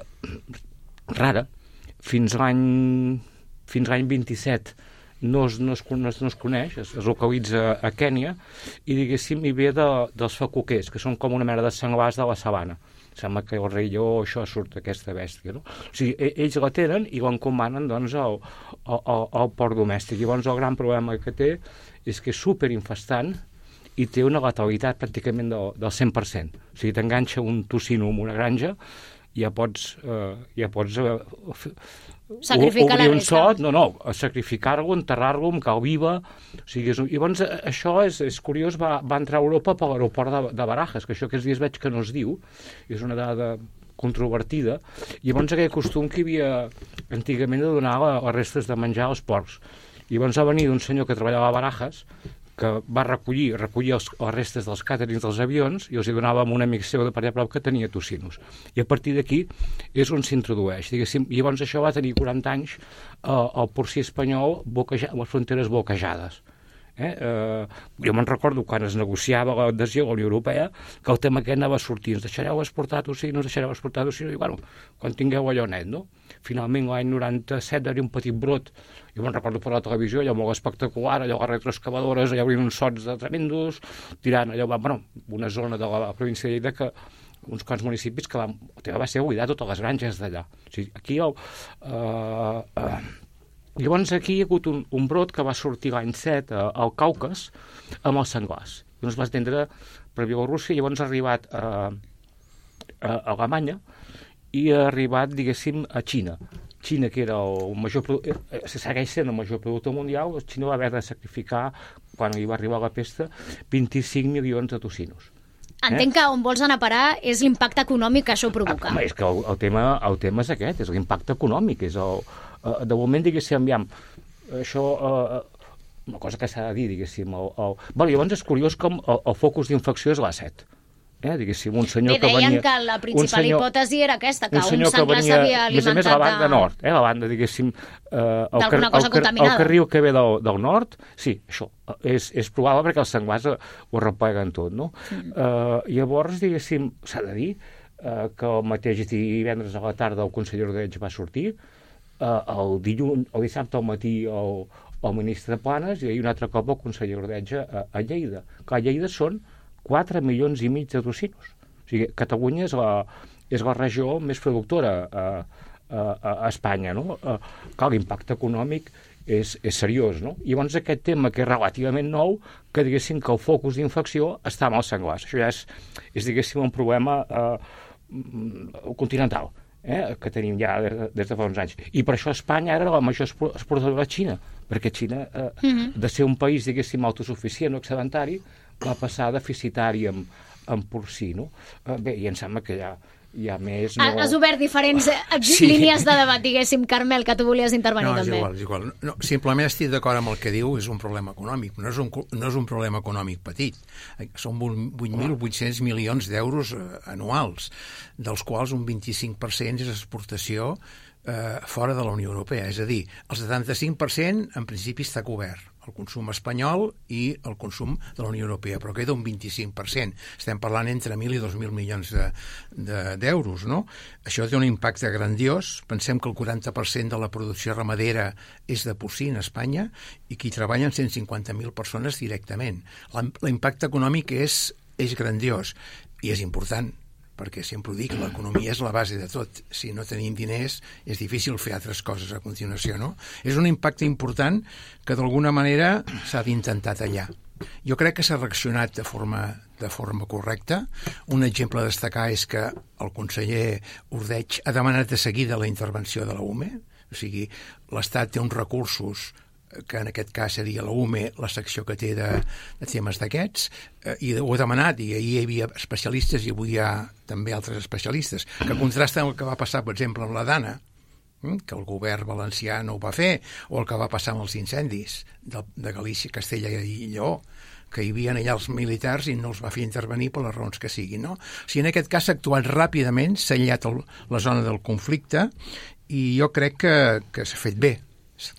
rara. Fins l'any fins l'any vint-i-set no es, no es, no es, no es coneix, es, es localitza a Kènia, i diguéssim hi ve de, dels facoquers, que són com una mena de senglars de la sabana. Sembla que el rei lleó, això surt d'aquesta bèstia, no? O sigui, ells la tenen i l'encomanen, doncs, al, al, al port domèstic. Llavors, el gran problema que té és que és superinfestant i té una letalitat pràcticament del, del cent per cent. O sigui, t'enganxa un tocino en una granja i ja pots... Eh, ja pots eh, sacrificar la obrir un resta. sot, no, no, enterrar-lo, enterrar-lo amb cal viva. O sigui, és, i llavors això és, és curiós, va, va entrar a Europa per l'aeroport de, de Barajas, que això aquests dies veig que no es diu, és una dada controvertida. I llavors aquell costum que hi havia antigament de donar les restes de menjar als porcs. I llavors va venir un senyor que treballava a Barajas, que va recollir, recollir els, les restes dels càterings dels avions i els hi donava amb un amic seu de per allà prop que tenia tocinos. I a partir d'aquí és on s'introdueix. Diguéssim, i llavors això va tenir quaranta anys eh, el porcí espanyol bloqueja, les fronteres bloquejades. Eh? Eh, jo me'n recordo quan es negociava l'adhesió a la Unió Europea que el tema aquest anava a sortir, ens deixareu exportar tocinos, deixareu exportar tocinos, i bueno, quan tingueu allò net, no? Finalment l'any noranta-set va haver un petit brot, jo me'n recordo per la televisió, allò molt espectacular, allò les retroexcavadores, allò obrint uns sots de tremendos, tirant allò, bueno, una zona de la província de Lleida que uns quants municipis que van, va ser oblidat totes les granges d'allà. O sigui, aquí el... Eh, eh, Llavors aquí hi ha hagut un, un brot que va sortir l'any set a, al Caucas amb els senglars. Llavors va estendre per Bielorússia, llavors ha arribat a, a, a Alemanya i ha arribat, diguéssim, a Xina. Xina, que era el major productor, se segueix sent el major productor mundial, Xina va haver de sacrificar, quan hi va arribar la pesta, vint-i-cinc milions de tocinos. Entenc eh? que on vols anar a parar és l'impacte econòmic que això provoca. Ah, home, és que el, el, tema, el tema és aquest, és l'impacte econòmic, és el... Uh, de moment, diguéssim, aviam, això, uh, una cosa que s'ha de dir, diguéssim, el, el... Bueno, llavors és curiós com el, el focus d'infecció és l'A set. Eh, diguéssim, un senyor Bé, deien que venia... que la principal senyor, hipòtesi era aquesta, que un, un senglar s'havia alimentat... A més a més, la banda nord, eh, la banda, diguéssim... Uh, d'alguna cosa el, contaminada. El carril que ve del, del nord, sí, això, és, és probable perquè els senglars ho repleguen tot, no? Mm. Uh, llavors, diguéssim, s'ha de dir uh, que el mateix divendres a la tarda el conseller Ordeig va sortir, Uh, el dilluns, el dissabte al matí el, el ministre de Planes i un altre cop el conseller Ordeig a, a Lleida. Que a Lleida són quatre milions i mig de tocinos. O sigui, Catalunya és la, és la regió més productora a, a, a Espanya, no? Uh, clar, l'impacte econòmic és, és seriós, no? I llavors aquest tema que és relativament nou, que diguéssim que el focus d'infecció està amb els senglars. Això ja és, és diguéssim, un problema uh, continental. Eh, que tenim ja des de, des de fa uns anys. I per això Espanya era la major exportadora de Xina, perquè Xina, eh, uh-huh. de ser un país, diguéssim, autosuficient o excedentari, va passar a deficitari amb, amb porcí, no? Eh, bé, i em sembla que ja hi ha més... No... Has obert diferents sí. línies de debat, diguéssim, Carmel, que tu volies intervenir no, també. No, és igual, és igual. No, simplement estic d'acord amb el que diu, és un problema econòmic, no és un, no és un problema econòmic petit. Són vuit mil vuit-cents milions d'euros anuals, dels quals un vint-i-cinc per cent és exportació eh, fora de la Unió Europea. És a dir, el setanta-cinc per cent en principi està cobert, el consum espanyol i el consum de la Unió Europea, però queda un vint-i-cinc per cent. Estem parlant entre mil i dos mil milions de, de, d'euros, no? Això té un impacte grandiós. Pensem que el quaranta per cent de la producció ramadera és de porcí en Espanya i que hi treballen cent cinquanta mil persones directament. L'impacte econòmic és, és grandiós i és important, perquè sempre ho dic, l'economia és la base de tot. Si no tenim diners, és difícil fer altres coses a continuació, no? És un impacte important que d'alguna manera s'ha d'intentar tallar. Jo crec que s'ha reaccionat de forma, de forma correcta. Un exemple a destacar és que el conseller Ordeig ha demanat de seguida la intervenció de la U M E, o sigui, l'Estat té uns recursos que en aquest cas seria la U M E, la secció que té de, de temes d'aquests, eh, i ho he demanat, i ahir hi havia especialistes i avui hi ha també altres especialistes, que contrasten el que va passar, per exemple, amb la Dana, eh, que el govern valencià no ho va fer, o el que va passar amb els incendis de, de Galícia, Castella i Lleó, que hi havia allà els militars i no els va fer intervenir per les raons que siguin, no? O sigui, en aquest cas s'ha actuat ràpidament, s'ha aïllat el, la zona del conflicte, i jo crec que, que s'ha fet bé.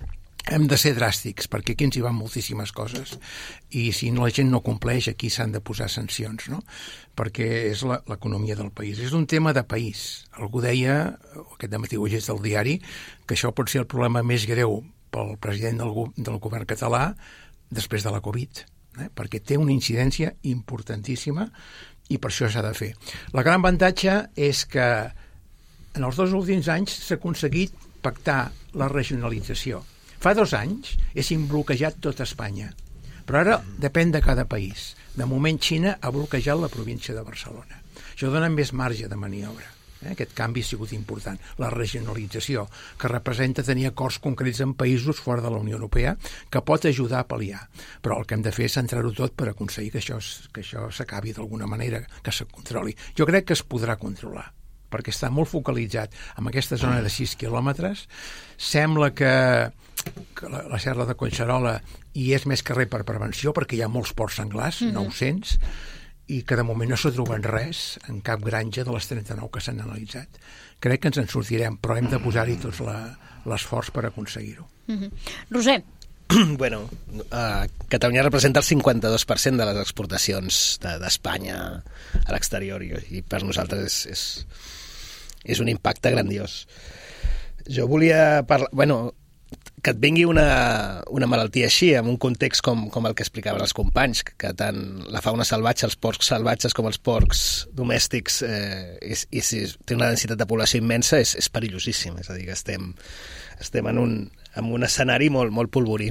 hem de ser dràstics, perquè aquí ens hi van moltíssimes coses, i si la gent no compleix, aquí s'han de posar sancions, no? Perquè és la, l'economia del país. És un tema de país. Algú deia, aquest dematí ho he llegit al diari, que això pot ser el problema més greu pel president del, del govern català després de la Covid, eh? Perquè té una incidència importantíssima i per això s'ha de fer. La gran avantatge és que en els dos últims anys s'ha aconseguit pactar la regionalització. Fa dos anys héssim bloquejat tota Espanya, però ara depèn de cada país. De moment, Xina ha bloquejat la província de Barcelona. Això dona més marge de maniobra. Eh? Aquest canvi ha sigut important. La regionalització, que representa tenir acords concrets en països fora de la Unió Europea, que pot ajudar a pal·liar. Però el que hem de fer és centrar-ho tot per aconseguir que això, que això s'acabi d'alguna manera, que se controli. Jo crec que es podrà controlar, perquè està molt focalitzat en aquesta zona de sis quilòmetres. Sembla que, que la, la serra de Collserola hi és més que res per prevenció, perquè hi ha molts porcs senglars, mm-hmm. nou-cents, i que de moment no s'ha trobat res en cap granja de les trenta-nou que s'han analitzat. Crec que ens en sortirem, però hem de posar-hi tot la, l'esforç per aconseguir-ho. Mm-hmm. Roser. Bueno, uh, Catalunya representa el cinquanta-dos per cent de les exportacions de, d'Espanya a l'exterior i, i per nosaltres és, és, és un impacte grandiós. Jo volia parlar... Bueno, que et vingui una, una malaltia així, en un context com, com el que explicaven els companys, que tant la fauna salvatge, els porcs salvatges com els porcs domèstics, eh, és, és, és, té una densitat de població immensa, és, és perillosíssim. És a dir, que estem, estem en, un, en un escenari molt, molt polvorí.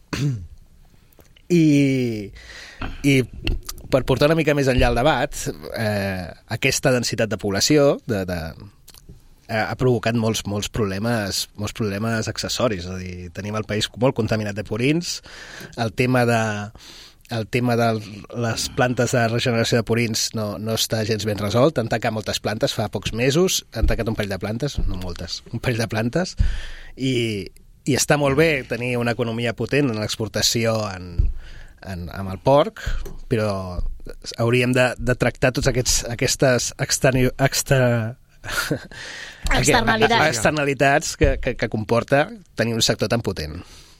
I, I per portar una mica més enllà el debat, eh, aquesta densitat de població de, de, ha provocat molts, molts problemes molts problemes accessoris, és a dir, tenim el país molt contaminat de purins, el tema de el tema de les plantes de regeneració de purins no, no està gens ben resolt, han tancat moltes plantes fa pocs mesos, han tancat un parell de plantes, no moltes, un parell de plantes, i, i està molt bé tenir una economia potent en l'exportació en, en, amb el porc, però hauríem de, de tractar tots aquests aquestes externio, extra externalitats, externalitats que, que, que comporta tenir un sector tan potent.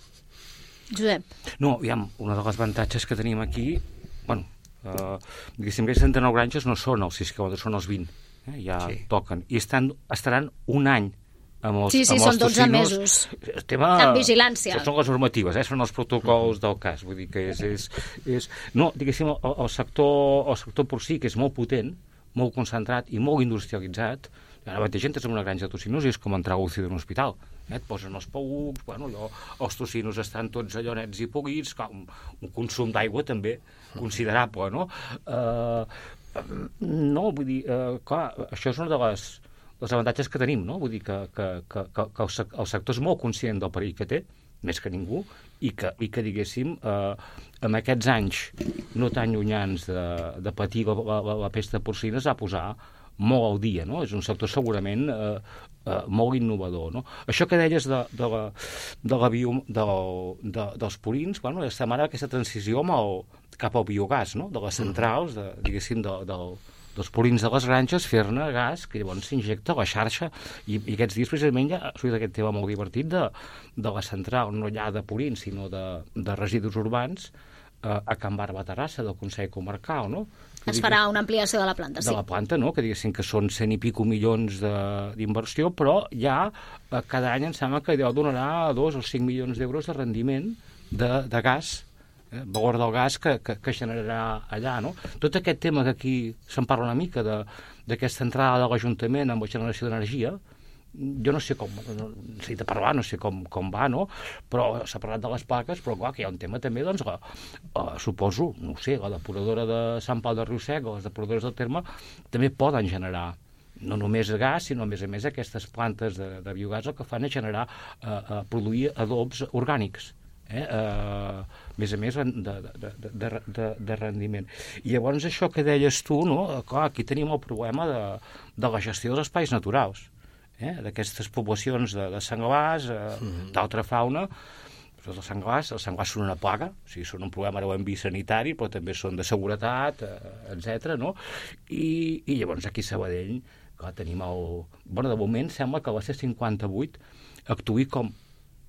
Josep. No, aviam, una de les avantatges que tenim aquí, bueno, eh, diguéssim que trenta-nou granges no són els sis quilòmetres, són els vint, eh, ja sí. Toquen, i estan, estaran un any amb els, sí, sí, amb són els dotze tocinos, mesos tema, en vigilància. Són les normatives, eh, són els protocols del cas, vull dir que és... és, és no, diguéssim, el, el, sector, el sector porcí, que és molt potent, molt concentrat i molt industrialitzat, ara mateix entres en una granja de tocinos i és com entrar a l'U C I d'un hospital. Eh? Et posen els paucs, bueno, allò, els tocinos estan tots allò nets i polits, un, un consum d'aigua també considerable, no? Uh, no, vull dir, uh, clar, això és una de les, les avantatges que tenim, no? Vull dir que, que, que, que el, el sector és molt conscient del perill que té, més que ningú, i que, i que diguéssim, eh, en aquests anys no tan llunyans de, de patir la, la, la pesta porcina es va posar molt al dia, no? És un sector segurament eh, eh, molt innovador, no? Això que deies de, de la, de la bio, de, de, dels purins, bueno, estem ara aquesta transició amb el, cap al biogàs, no? De les centrals, de, diguéssim, de, del dels purins de les granges, fer-ne gas, que llavors s'injecta a la xarxa. I, i aquests dies, precisament, ja ha sortit aquest tema molt divertit de, de la central, no ja de purins, sinó de, de residus urbans, eh, a Can Barba Terrassa, del Consell Comarcal, no? Que es farà una ampliació de la planta, de sí. De la planta, no? Que diguéssim que són cent i pico milions d'inversió, però ja eh, cada any em sembla que allò donarà dos o cinc milions d'euros de rendiment de, de gas, eh, valor del gas que, que, que generarà allà, no? Tot aquest tema que aquí se'n parla una mica d'aquesta entrada de l'Ajuntament amb la generació d'energia, jo no sé com, no sé de parlar, no sé com, com va, no? Però s'ha parlat de les plaques, però clar, que hi ha un tema també, doncs, la, la, suposo, no ho sé, la depuradora de Sant Pau de Riu Sec o les depuradores del Terme també poden generar no només gas, sinó a més a més aquestes plantes de, de biogàs el que fan és generar, eh, eh, produir adobs orgànics, eh, eh, més a més de, de, de, de, de rendiment. I llavors això que deies tu, no? Clar, aquí tenim el problema de, de la gestió dels espais naturals, eh? D'aquestes poblacions de, de senglars, eh, mm. d'altra fauna. Els senglars, els senglars són una plaga, o sigui, són un problema ara ho hem vist sanitari, però també són de seguretat, eh, etcètera, no? I, i llavors aquí a Sabadell, clar, tenim el... Bueno, de moment sembla que la C cinquanta-vuit actuï com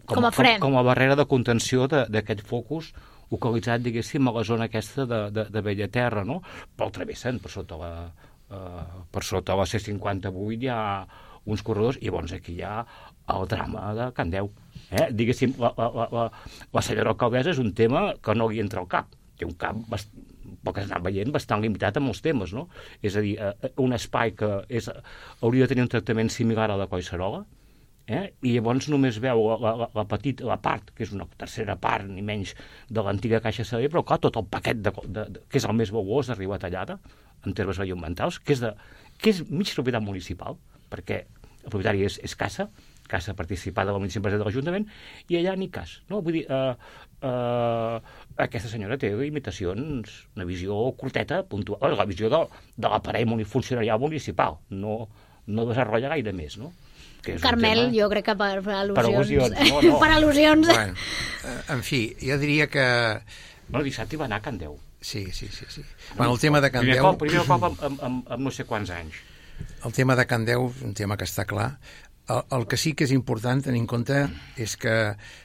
Com, com a fre. Com, com a barrera de contenció d'aquest focus localitzat, diguéssim, a la zona aquesta de, de, de Bellaterra, no? Però el travessen per sota la, uh, per sota la C cinquanta-vuit hi ha uns corredors, i llavors aquí hi ha el drama de Candeu. Eh? Diguéssim, la, la, la, la senyora alcaldessa és un tema que no li entra al cap. Té un cap, bast... pel que s'ha anat veient, bastant limitat amb els temes, no? És a dir, uh, un espai que és, hauria de tenir un tractament similar a la Collserola, eh? I llavors només veu la, la, la petita, la part, que és una tercera part, ni menys, de l'antiga Caixa Sabadell, però clar, tot el paquet, de, de, de, que és el més valuós, arriba tallada, en termes mediambientals, que és, de, que és mig propietat municipal, perquè el propietari és, és Casa, Casa participada de la municipalitat de l'Ajuntament, i allà ni cas, no? Vull dir, eh, eh, aquesta senyora té limitacions, una visió curteta, puntual, la visió de, de l'aparell funcionarial municipal, no, no desenvolupa gaire més, no? Carmel, jo crec que per, per al·lusions. Per al·lusions, no, no. Per al·lusions. Bueno, en fi, jo diria que... Bueno, dissabte hi va anar a Candeu. Sí, sí, sí. sí. Bueno, el tema de Candeu... Primer cop, primer cop amb, amb, amb, amb no sé quants anys. El tema de Candeu és un tema que està clar. El, el que sí que és important tenir en compte és que,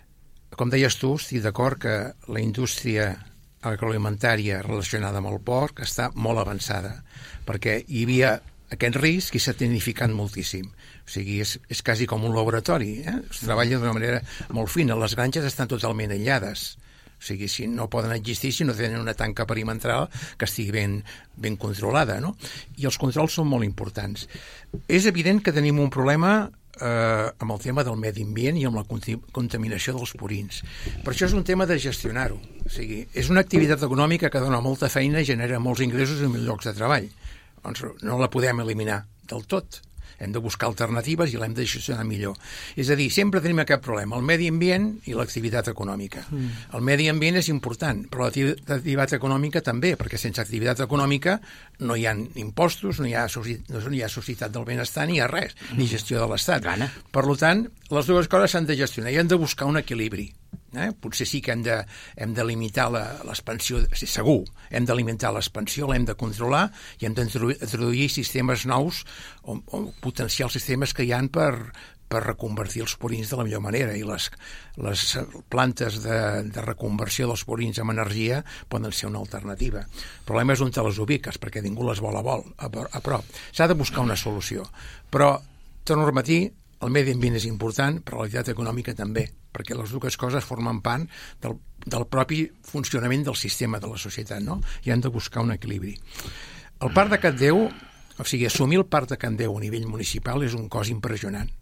com deies tu, estic d'acord que la indústria agroalimentària relacionada amb el porc està molt avançada, perquè hi havia aquest risc i s'ha tecnificat moltíssim. O sigui, és, és quasi com un laboratori, eh? Es treballa d'una manera molt fina. Les granges estan totalment aïllades. O sigui, si no poden existir si no tenen una tanca perimetral que estigui ben, ben controlada, no? I els controls són molt importants. És evident que tenim un problema eh, amb el tema del medi ambient i amb la contaminació dels purins. Per això és un tema de gestionar-ho. O sigui, és una activitat econòmica que dona molta feina i genera molts ingressos i molts llocs de treball. Doncs no la podem eliminar del tot. Hem de buscar alternatives i l'hem de gestionar millor. És a dir, sempre tenim aquest problema, el medi ambient i l'activitat econòmica. Mm. El medi ambient és important, però l'activitat econòmica també, perquè sense activitat econòmica no hi ha impostos, no hi ha, no hi ha societat del benestar, ni hi ha res, ni gestió de l'Estat. Gana. Per tant, les dues coses s'han de gestionar i hem de buscar un equilibri. Eh? Potser sí que hem de, hem de limitar l'expansió, sí, segur, hem de limitar l'expansió, l'hem de controlar i hem d'introduir sistemes nous o, o potencials sistemes que hi ha per, per reconvertir els purins de la millor manera, i les, les plantes de, de reconversió dels purins amb energia poden ser una alternativa. El problema és on te les ubiques, perquè ningú les vol a, vol, a, a prop. S'ha de buscar una solució, però torno a repetir, el medi ambient és important, però l'activitat econòmica també, perquè les dues coses formen part del, del propi funcionament del sistema de la societat, no? I han de buscar un equilibri. El parc de Candeu, o sigui, assumir el parc de Candeu a nivell municipal és un cost impressionant.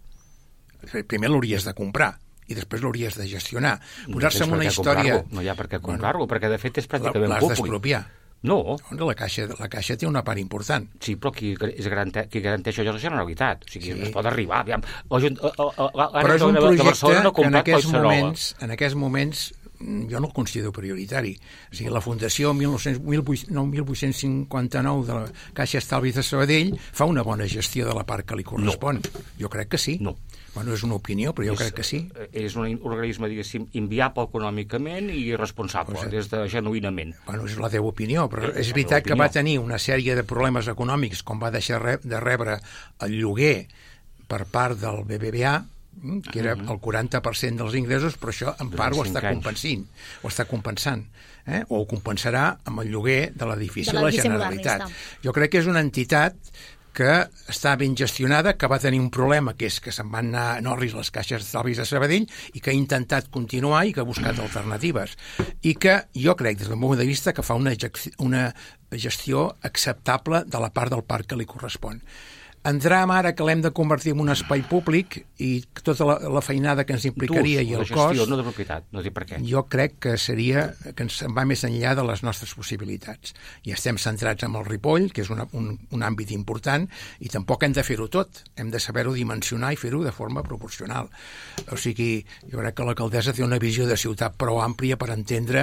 Primer l'hauries de comprar i després l'hauries de gestionar. Posar-se en una història... No hi ha per què comprar-lo, perquè de fet és pràcticament públic. L'has d'expropiar. No. La Caixa, la Caixa té una part important. Sí, però qui, és garante, qui garanteix això és la Generalitat. O sigui, sí. Es pot arribar. Aviam, la, la, la, la, però és un projecte no que en aquests, moments, en aquests moments jo no el considero prioritari. O sigui, la Fundació mil vuit-cents cinquanta-nou de la Caixa Estalvis de Sabadell fa una bona gestió de la part que li correspon. No. Jo crec que sí. No. Bueno, és una opinió, però jo és, crec que sí. És un organisme, diguéssim, inviable econòmicament i irresponsable, o sigui, des de genuïnament. Bueno, és la teva opinió, però és, és veritat que va tenir una sèrie de problemes econòmics, com va deixar de rebre el lloguer per part del B B V A, que era el quaranta per cent dels ingressos, però això en part ho està compensant, ho està compensant, eh? O ho compensarà amb el lloguer de l'edifici de la Generalitat. Jo crec que és una entitat que està ben gestionada, que va tenir un problema, que és que se'n van anar en orris les caixes d'estalvis de Sabadell i que ha intentat continuar i que ha buscat alternatives. I que jo crec, des del meu punt de vista, que fa una, una gestió acceptable de la part del parc que li correspon. Entram ara que l'hem de convertir en un espai públic i tota la, la feinada que ens implicaria i el cost... gestió, no de propietat, no sé per què. Jo crec que seria que ens va més enllà de les nostres possibilitats. I estem centrats en el Ripoll, que és una, un, un àmbit important, i tampoc hem de fer-ho tot. Hem de saber-ho dimensionar i fer-ho de forma proporcional. O sigui, jo crec que l'alcaldessa té una visió de ciutat prou àmplia per entendre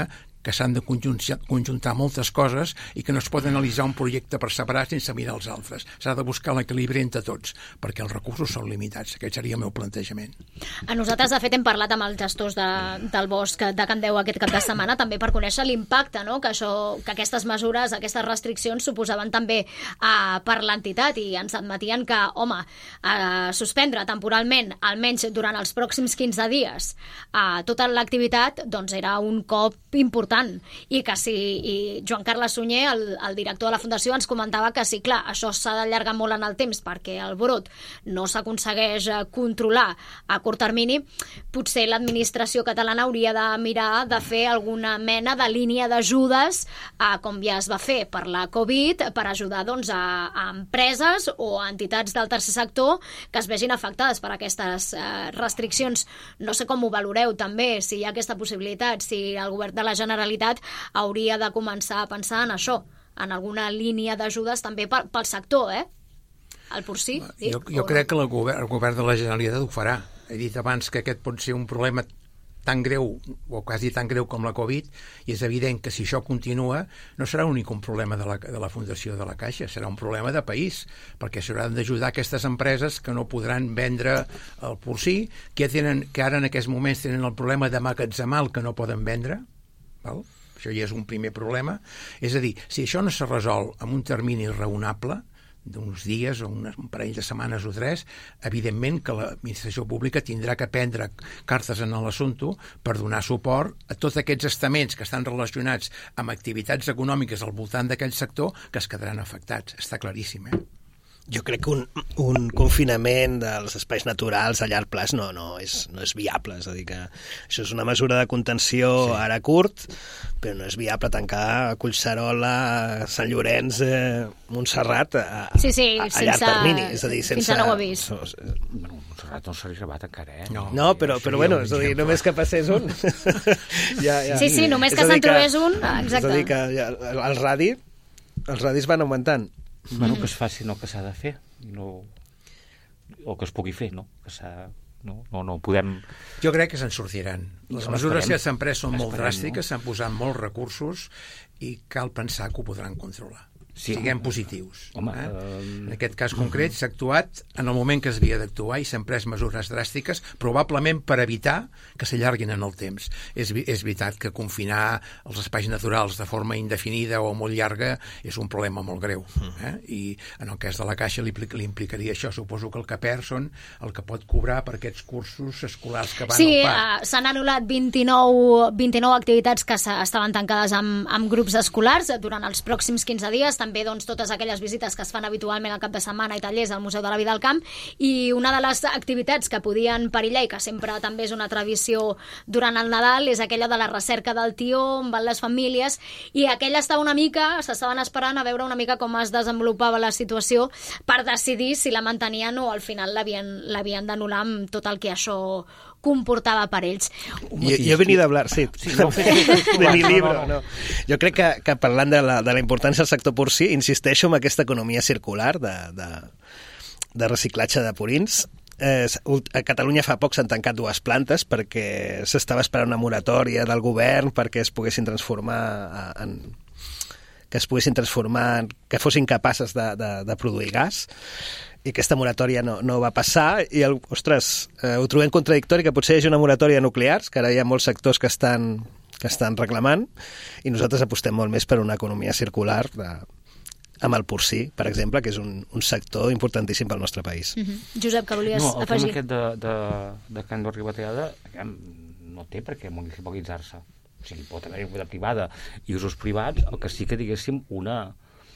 que s'han de conjuntar, conjuntar moltes coses i que no es pot analitzar un projecte per separat sense mirar els altres. S'ha de buscar l'equilibri entre tots, perquè els recursos són limitats. Aquest seria el meu plantejament. A nosaltres, de fet, hem parlat amb els gestors de, del bosc de Can Deu aquest cap de setmana, també per conèixer l'impacte, no? que, això, que aquestes mesures, aquestes restriccions suposaven també uh, per l'entitat, i ens admetien que, home, uh, suspendre temporalment, almenys durant els pròxims quinze dies, uh, tota l'activitat, doncs era un cop important, i que si i Joan Carles Sunyer, el, el director de la Fundació, ens comentava que sí, clar, això s'ha d'allargar molt en el temps perquè el brot no s'aconsegueix controlar a curt termini. Potser l'administració catalana hauria de mirar de fer alguna mena de línia d'ajudes, eh, com ja es va fer per la Covid, per ajudar doncs, a, a empreses o a entitats del tercer sector que es vegin afectades per aquestes eh, restriccions. No sé com ho valoreu també, si hi ha aquesta possibilitat, si el govern de la Generalitat hauria de començar a pensar en això, en alguna línia d'ajudes també pel, pel sector, eh? El porcí. Jo, jo crec que el govern, el govern de la Generalitat ho farà. He dit abans que aquest pot ser un problema tan greu, o quasi tan greu com la Covid, i és evident que si això continua no serà únic un problema de la, de la Fundació de la Caixa, serà un problema de país, perquè s'hauran d'ajudar aquestes empreses que no podran vendre el porcí, que, tenen, que ara en aquests moments tenen el problema de magatzemar el que no poden vendre, val? Això ja és un primer problema. És a dir, si això no se resol en un termini raonable, d'uns dies o un parell de setmanes o tres, evidentment que l'administració pública tindrà que prendre cartes en l'assumpte per donar suport a tots aquests estaments que estan relacionats amb activitats econòmiques al voltant d'aquell sector que es quedaran afectats. Està claríssim, eh? Jo crec que un, un confinament dels espais naturals a llarg plaç no, no, és, no és viable. És a dir, que això és una mesura de contenció sí. ara curt, però no és viable tancar Collserola, Sant Llorenç, eh, Montserrat a, sí, sí, a, a sense, llarg termini. És a dir, sense, sense nou avís. Bueno, Montserrat no s'ha arribat encara, eh? No, no però, però bueno, és a dir, només que passés un. ja, ja. Sí, sí, només que se'n trobés un, exacte. És a dir, que ja, el radi, els radis van augmentant. Bueno, que es faci el que s'ha de fer, no... o que es pugui fer, no? Que s'ha... No, no, no podem... Jo crec que se'n sortiran. Les no, mesures que s'han pres són molt dràstiques, no? s'han posat molts recursos i cal pensar que ho podran controlar. Sí, siguem positius. Home, eh? uh... En aquest cas concret s'ha actuat en el moment que es havia d'actuar i s'han pres mesures dràstiques, probablement per evitar que s'allarguin en el temps. És, és veritat que confinar els espais naturals de forma indefinida o molt llarga és un problema molt greu. Eh? I en el cas de la Caixa li, li implicaria això. Suposo que el que perd són el que pot cobrar per aquests cursos escolars que van sí, al parc. Sí, uh, s'han anul·lat vint-i-nou, vint-i-nou activitats que estaven tancades amb, amb grups escolars durant els pròxims quinze dies. També doncs, totes aquelles visites que es fan habitualment al cap de setmana i tallers al Museu de la Vida al Camp, i una de les activitats que podien perillar i que sempre també és una tradició durant el Nadal és aquella de la recerca del tió amb les famílies, i aquella estava una mica, s'estaven esperant a veure una mica com es desenvolupava la situació per decidir si la mantenien o al final l'havien l'havien d'anul·lar amb tot el que això comportava per ells. Jo, jo he venido a hablar, sí, sí no, de mi libro. No. Jo crec que, que parlant de la, de la importància del sector porcí, insisteixo en aquesta economia circular de, de, de reciclatge de purins. Eh, a Catalunya fa poc s'han tancat dues plantes perquè s'estava esperant una moratòria del govern perquè es poguessin transformar en que es poguessin transformar, que fossin capaces de, de, de produir gas, i aquesta moratòria no, no va passar, i el, ostres, eh, ho trobem contradictori que potser hi hagi una moratòria nuclears, que ara hi ha molts sectors que estan, que estan reclamant, i nosaltres apostem molt més per una economia circular de, amb el porcí, per exemple, que és un, un sector importantíssim pel nostre país. Mm-hmm. Josep, que volies no, el afegir? No, el tema aquest de, de, de Can Deu Ribateada no té per què municipalitzar-se. O sigui, pot haver una privada i usos privats, el que sí que diguéssim una,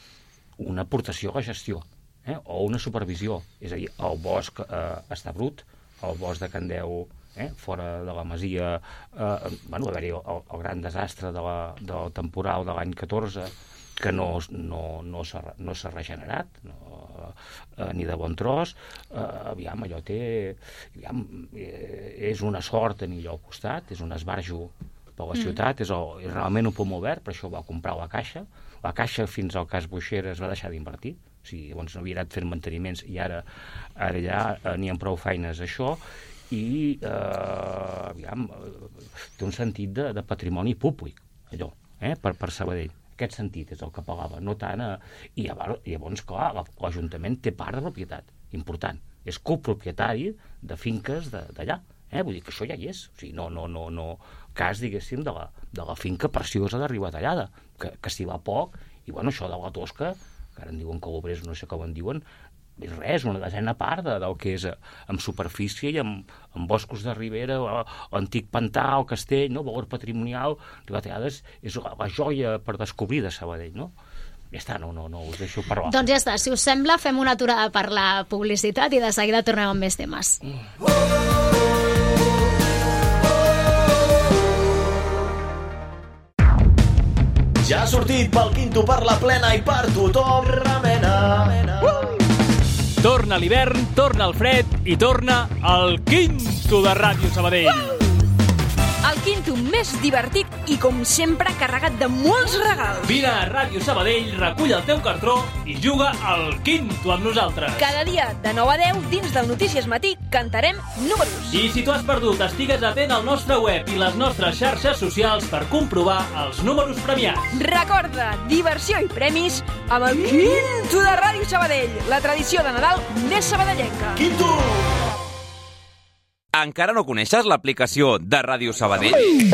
una aportació a la gestió, eh? O una supervisió. És a dir, el bosc eh, està brut, el bosc de Can Deu, eh? fora de la masia, eh, bueno, va haver-hi el, el gran desastre de la, del temporal de l'any catorze, que no, no, no s'ha no s'ha regenerat, no, eh, ni de bon tros. Eh, aviam, allò té... Aviam, eh, és una sort tenir allò al costat, és un esbarjo per la ciutat, és, el, és realment un pulmó verd, per això ho va comprar la Caixa. La Caixa, fins al cas Boixera, es va deixar d'invertir. O sigui, llavors no havia anat fent manteniments i ara, ara ja eh, n'hi ha prou feines això, i eh, aviam, té un sentit de, de patrimoni públic. allò, eh, per, per Sabadell. Aquest sentit és el que pagava, no tant a... I llavors, llavors clar, l'Ajuntament té part de propietat, important. És copropietari de finques d'allà. Eh? Vull dir que això ja hi és. O sigui, no, no, no, no cas, diguéssim, de la, de la finca preciosa de Ribatallada, que, que s'hi va poc, i bueno, això de la Tosca, que ara en diuen que obrers, no sé com en diuen, és res, una desena part de, del que és amb superfície i amb, amb boscos de ribera, l'antic pantà, el castell, no? Valor patrimonial, Ribatallada és, és la, la joia per descobrir de Sabadell, no? Ja està, no, no, no us deixo parlar. Doncs ja està, si us sembla, fem una aturada per la publicitat i de seguida tornem amb més temes. Ja ha sortit pel Quinto per la plena i per tothom remena. Uh! Torna l'hivern, torna el fred i torna el Quinto de Ràdio Sabadell. Uh! El Quinto més divertit i, com sempre, carregat de molts regals. Vine a Ràdio Sabadell, recull el teu cartró i juga al Quinto amb nosaltres. Cada dia, de nou a deu, dins del Notícies Matí, cantarem números. I si tu has perdut, estigues atent al nostre web i les nostres xarxes socials per comprovar els números premiats. Recorda, diversió i premis amb el Quinto de Ràdio Sabadell, la tradició de Nadal més sabadellenca. Quinto! Encara no coneixes l'aplicació de Ràdio Sabadell?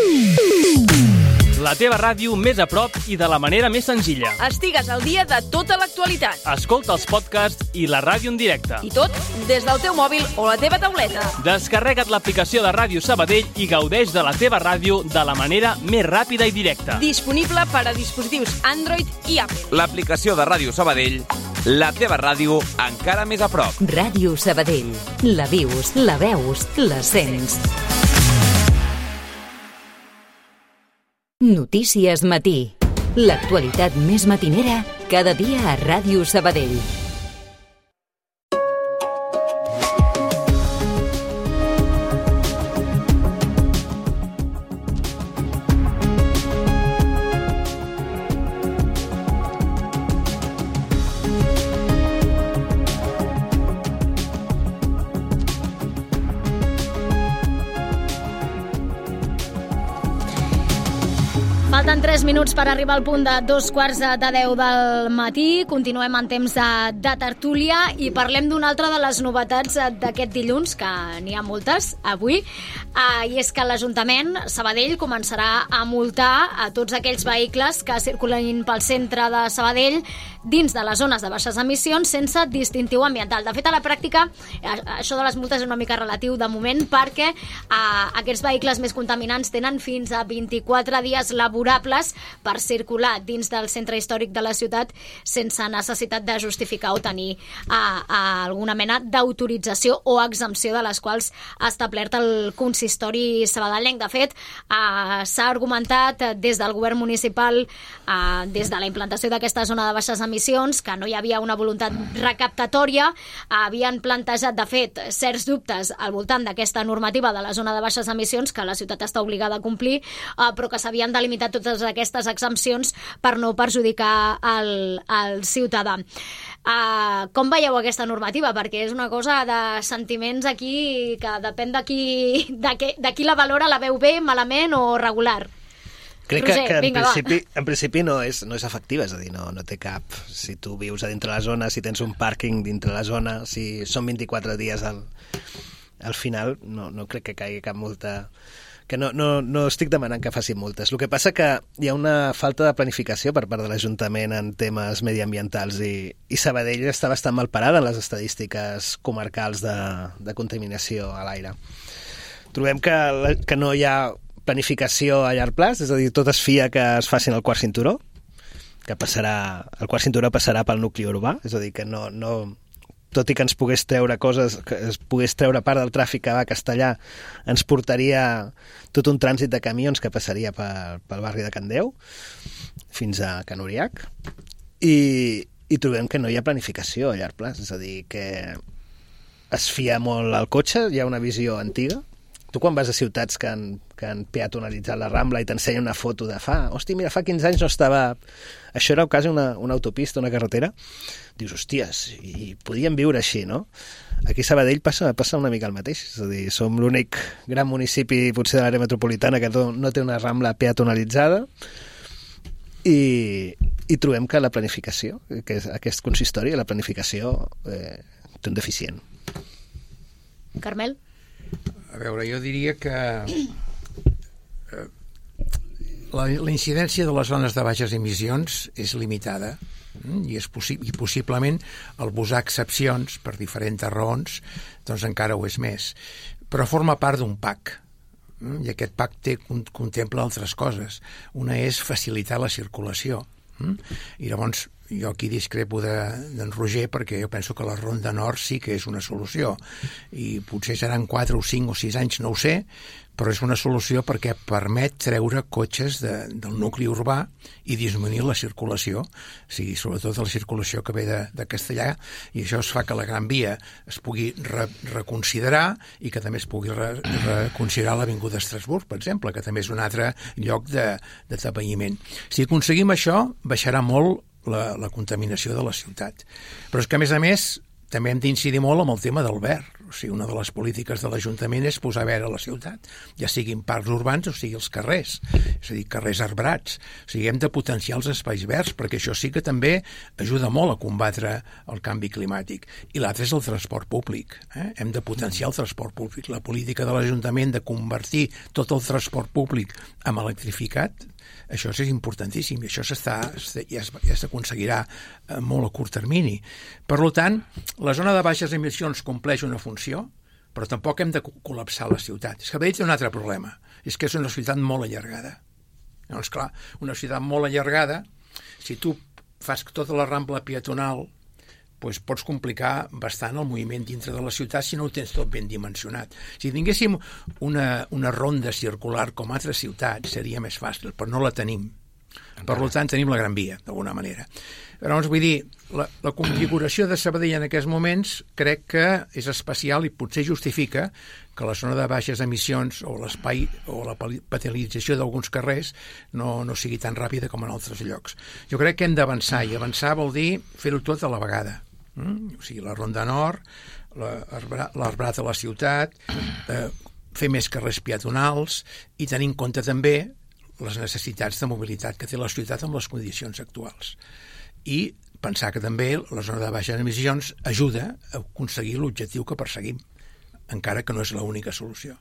La teva ràdio més a prop i de la manera més senzilla. Estigues al dia de tota l'actualitat. Escolta els podcasts i la ràdio en directe. I tot des del teu mòbil o la teva tauleta. Descarrega't l'aplicació de Ràdio Sabadell i gaudeix de la teva ràdio de la manera més ràpida i directa. Disponible per a dispositius Android i Apple. L'aplicació de Ràdio Sabadell, la teva ràdio encara més a prop. Ràdio Sabadell. La vius, la veus, la sents. Notícies Matí. L'actualitat més matinera cada dia a Ràdio Sabadell. Falten tres minuts per arribar al punt de dos quarts de deu del matí. Continuem en temps de, de tertúlia i parlem d'una altra de les novetats d'aquest dilluns, que n'hi ha moltes avui, uh, i és que l'Ajuntament Sabadell començarà a multar a tots aquells vehicles que circulen pel centre de Sabadell dins de les zones de baixes emissions sense distintiu ambiental. De fet, a la pràctica, això de les multes és una mica relatiu de moment, perquè uh, aquests vehicles més contaminants tenen fins a vint-i-quatre dies laborables per circular dins del centre històric de la ciutat sense necessitat de justificar o tenir uh, uh, alguna mena d'autorització o exempció de les quals ha establert el consistori sabadellenc. De fet, uh, s'ha argumentat des del govern municipal, uh, des de la implantació d'aquesta zona de baixes emissions, que no hi havia una voluntat recaptatòria. Uh, havien plantejat, de fet, certs dubtes al voltant d'aquesta normativa de la zona de baixes emissions, que la ciutat està obligada a complir, uh, però que s'havien delimitat totes aquestes exempcions per no perjudicar el, el ciutadà. Uh, com veieu aquesta normativa? Perquè és una cosa de sentiments aquí que depèn de qui, de, qui, de qui la valora, la veu bé, malament o regular. Crec que, que en, principi, en principi no és, no és efectiva, és a dir, no, no té cap. Si tu vius a dintre la zona, si tens un pàrquing dintre la zona, si són vint-i-quatre dies al, al final, no, no crec que caigui cap multa. Que no, no, no estic demanant que facin multes. El que passa que hi ha una falta de planificació per part de l'Ajuntament en temes mediambientals i, i Sabadell està bastant mal parada en les estadístiques comarcals de, de contaminació a l'aire. Trobem que, que no hi ha planificació a llarg plaç, és a dir, tot es fia que es facin el quart cinturó, que passarà, el quart cinturó passarà pel nucli urbà, és a dir, que no... no tot i que ens pogués treure coses, que es pogués treure part del tràfic que va a Castellà, ens portaria tot un trànsit de camions que passaria per, pel barri de Can Déu fins a Can Uriac, i, i trobem que no hi ha planificació a llarg plaç, és a dir, que es fia molt al cotxe, hi ha una visió antiga, tu quan vas a ciutats que han, que han peatonalitzat la Rambla i t'ensenya una foto de fa, hòstia, mira, fa quinze anys no estava... Això era quasi una, una autopista, una carretera. Dius, hòsties, i podíem viure així, no? Aquí a Sabadell passa, passa una mica el mateix. És a dir, som l'únic gran municipi, potser de l'àrea metropolitana, que no, no té una Rambla peatonalitzada i, i trobem que la planificació, que és aquest consistori, la planificació eh, té un deficient. Carmel? A veure, jo diria que eh, la, la incidència de les zones de baixes emissions és limitada mm, i, és possi i possiblement el posar excepcions per diferents raons doncs encara ho és més, però forma part d'un pack mm, i aquest pack té, contempla altres coses. Una és facilitar la circulació mm, i llavors jo aquí discrepo d'en de, Roger perquè jo penso que la Ronda Nord sí que és una solució i potser seran quatre o cinc o sis anys, no ho sé, però és una solució perquè permet treure cotxes de, del nucli urbà i disminuir la circulació, o sigui, sobretot la circulació que ve de, de Castellà, i això es fa que la Gran Via es pugui re, reconsiderar i que també es pugui re, reconsiderar l'Avinguda Estrasburg, per exemple, que també és un altre lloc de, de tapeïment. Si aconseguim això, baixarà molt la, la contaminació de la ciutat. Però és que, a més a més, també hem d'incidir molt amb el tema del verd. O sigui, una de les polítiques de l'Ajuntament és posar verd a la ciutat, ja siguin parcs urbans o sigui els carrers, és a dir, carrers arbrats. O sigui, hem de potenciar els espais verds, perquè això sí que també ajuda molt a combatre el canvi climàtic. I l'altre és el transport públic. Eh? Hem de potenciar el transport públic. La política de l'Ajuntament de convertir tot el transport públic en electrificat, això és importantíssim i això s'està, ja s'aconseguirà molt a curt termini. Per tant, la zona de baixes emissions compleix una funció, però tampoc hem de col·lapsar la ciutat. És que Sabadell té un altre problema, és que és una ciutat molt allargada. Llavors, clar, una ciutat molt allargada, si tu fas tota la Rambla peatonal, doncs pots complicar bastant el moviment dintre de la ciutat si no ho tens tot ben dimensionat. Si tinguéssim una, una ronda circular com altres ciutats seria més fàcil, però no la tenim. Per tant, tenim la Gran Via, d'alguna manera. Llavors, vull dir, la, la configuració de Sabadell en aquests moments crec que és especial i potser justifica que la zona de baixes emissions o l'espai o la peatonalització d'alguns carrers no, no sigui tan ràpida com en altres llocs. Jo crec que hem d'avançar, i avançar vol dir fer-ho tot a la vegada. Mm? O sigui, la Ronda Nord, l'arbrat a la ciutat, eh, fer més carrers peatonals i tenir en compte també les necessitats de mobilitat que té la ciutat amb les condicions actuals. I pensar que també la zona de baixes emissions ajuda a aconseguir l'objectiu que perseguim, encara que no és l'única solució.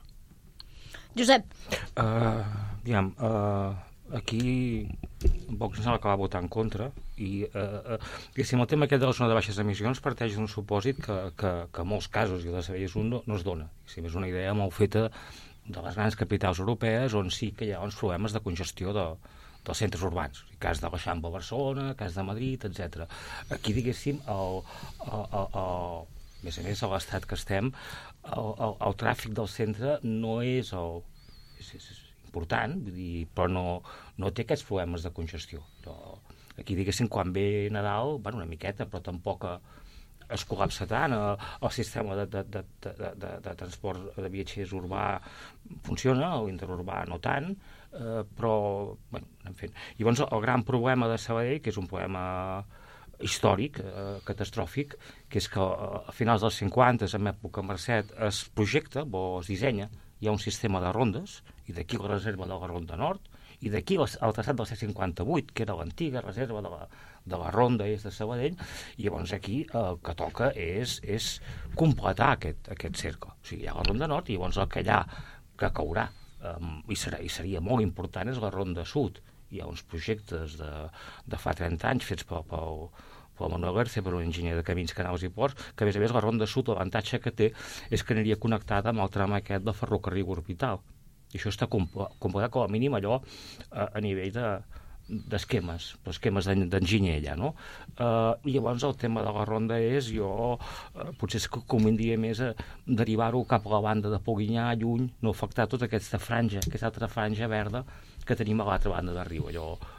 Josep. Uh, diguem, uh, aquí Vox ens va votar en contra i uh, uh, si el tema aquest de la zona de baixes emissions parteix d'un supòsit que, que, que en molts casos, i de Sabadell és un, no, no es dona. Si és una idea molt feta de les grans capitals europees on sí que hi ha uns problemes de congestió de, dels centres urbans, el cas de l'Eixample a Barcelona, el cas de Madrid, etcètera. Aquí, diguéssim, el, el, el, el, a més a més, a l'estat que estem, el, el, el tràfic del centre no és, el, és, és important, vull dir, però no, no té aquests problemes de congestió. Però aquí, diguéssim, quan ve Nadal, bueno, una miqueta, però tampoc es col·lapsa tant, el sistema de, de, de, de, de, de transport de viatgers urbà funciona, l'interurbà no tant, eh, però, bueno, en fi. Llavors, el gran problema de Sabadell, que és un problema històric, eh, catastròfic, que és que a finals dels cinquanta, en època Mercet, es projecta o es dissenya, hi ha un sistema de rondes, i d'aquí la reserva de la Ronda Nord, i d'aquí el traçat del C cinquanta-vuit, que era l'antiga reserva de la, de la Ronda est de Sabadell, i llavors aquí el que toca és, és completar aquest, aquest cercle. O sigui, hi ha la Ronda Nord, i llavors el que allà que caurà, um, i, serà, i seria molt important, és la Ronda Sud. Hi ha uns projectes de, de fa trenta anys fets pel, pel, pel Manuel García, per un enginyer de camins, canals i ports, que a més a més la Ronda Sud, l'avantatge que té és que aniria connectada amb el tram aquest del ferrocarril orbital. I això està completat com a mínim allò a, a nivell de, d'esquemes, però esquemes d'enginyer allà, no? Uh, I llavors el tema de la ronda és, jo uh, potser és que convindria més a derivar-ho cap a la banda de Polinyà, lluny, no afectar tota aquesta franja, aquesta altra franja verda que tenim a l'altra banda de riu, allò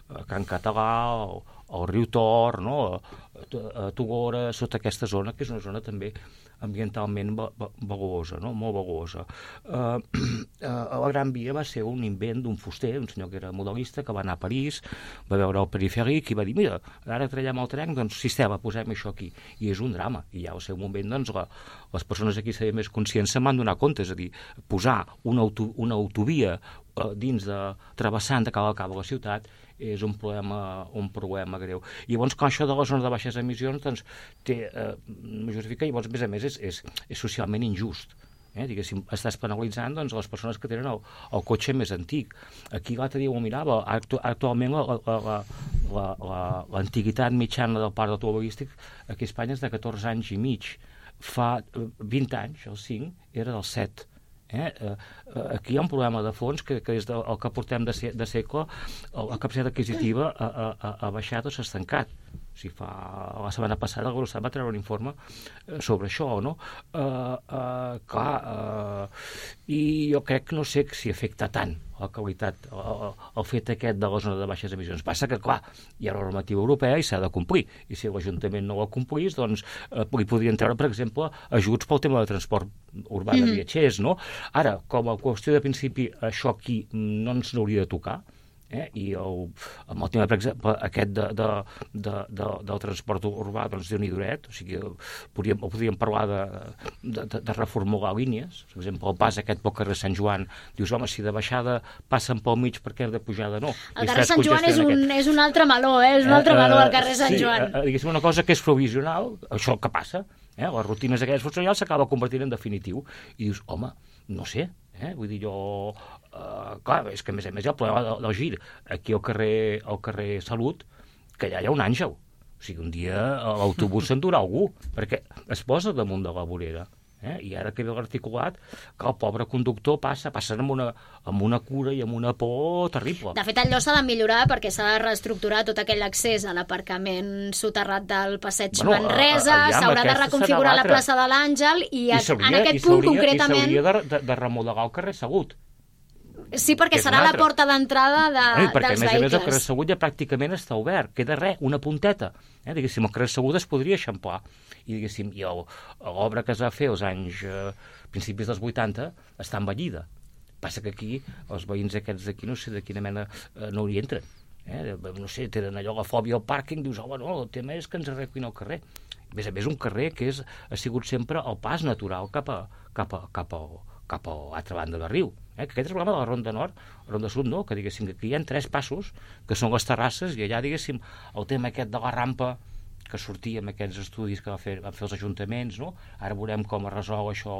Can Català, el, el riu Tor, no? a, a Togora, sota aquesta zona, que és una zona també ambientalment valuosa, no? Molt valuosa. Uh, uh, la Gran Via va ser un invent d'un fuster, un senyor que era modelista, que va anar a París, va veure el perifèric i va dir, mira, ara traiem el tren, doncs sistema, posem això aquí. I és un drama. I ja al seu moment, doncs, la, les persones aquí sabien més consciència se'n van donar compte, és a dir, posar una, auto, una autovia uh, dins de travessant de cada cabo de la ciutat és un problema, un problema greu. I llavors, com això de la zona de baixes emissions, doncs, té, eh, no justifica, i llavors, a més a més, és, és, és socialment injust. Eh? Diguéssim, estàs penalitzant doncs, les persones que tenen el, el cotxe més antic. Aquí l'altre dia ho mirava, actu, actualment l'antiguitat mitjana del parc automobilístic aquí a Espanya és de catorze anys i mig. Fa vint anys, el cinc, era del set. Eh? Aquí hi ha un problema de fons que, que des del que portem de, se, de segle la capacitat adquisitiva ha, ha, ha baixat o s'ha estancat. O sigui, fa, la setmana passada el Eurostat va treure un informe sobre això, no? Uh, uh, clar, uh, i jo crec que no sé si afecta tant la qualitat, el, el fet aquest de la zona de baixes emissions. Passa que, clar, hi ha la normativa europea i s'ha de complir, i si l'Ajuntament no la complís, doncs uh, li podrien treure, per exemple, ajuts pel tema de transport urbà de mm. viatgers, no? Ara, com a qüestió de principi, això aquí no ens hauria de tocar, Eh? I el, amb el tema, per exemple, aquest de, de, de, de, del transport urbà, doncs déu nhi duret, o sigui, podríem, podríem parlar de, de, de reformular línies, per exemple, el pas aquest pel carrer Sant Joan, dius, home, si de baixada passen pel mig, per què de pujada no? El carrer Sant Joan és un, és un altre meló, eh? És un altre meló, el carrer Sant Joan. Sí, diguéssim, una cosa que és provisional, això que passa, eh? Les rutines aquelles funcionals s'acaba convertint en definitiu, i dius, home, no sé, eh? Vull dir, jo... Uh, clar, és que a més a més hi ha el problema del, del gir. Aquí al carrer, al carrer Salut, que allà hi ha un àngel. O sigui, un dia l'autobús s'endurà algú, perquè es posa damunt de la vorera. Eh? I ara que ve l'articulat, que el pobre conductor passa, passa amb una, amb una cura i amb una por terrible. De fet, allò s'ha de millorar perquè s'ha de reestructurar tot aquell accés a l'aparcament soterrat del passeig bueno, Manresa, s'haurà de reconfigurar la plaça de l'Àngel i, I en aquest punt concretament... I s'hauria de, de remodelar el carrer Salut. Sí, perquè serà la porta d'entrada de, no, perquè, dels vehicles. Perquè, a més a més, el carrer Salut ja pràcticament està obert. Queda res, una punteta. Eh? Diguéssim, el carrer Salut es podria eixamplar. I, diguéssim, i l'obra que es va fer als anys, eh, principis dels vuitanta, està envellida. Passa que aquí, els veïns aquests d'aquí, no sé de quina mena, eh, no hi entren. Eh? No sé, tenen allò la fòbia al pàrquing, dius, home, no, el tema és que ens arrequin el carrer. A més a més, un carrer que és, ha sigut sempre el pas natural cap a, cap a, cap a, cap a l'altra banda del riu. Eh? Que aquest és el problema de la Ronda Nord, la Ronda Sud no, que diguéssim que aquí hi ha tres passos, que són les terrasses, i allà, diguéssim, el tema aquest de la rampa, que sortia amb aquests estudis que van fer, van fer els ajuntaments, no? Ara veurem com es resol això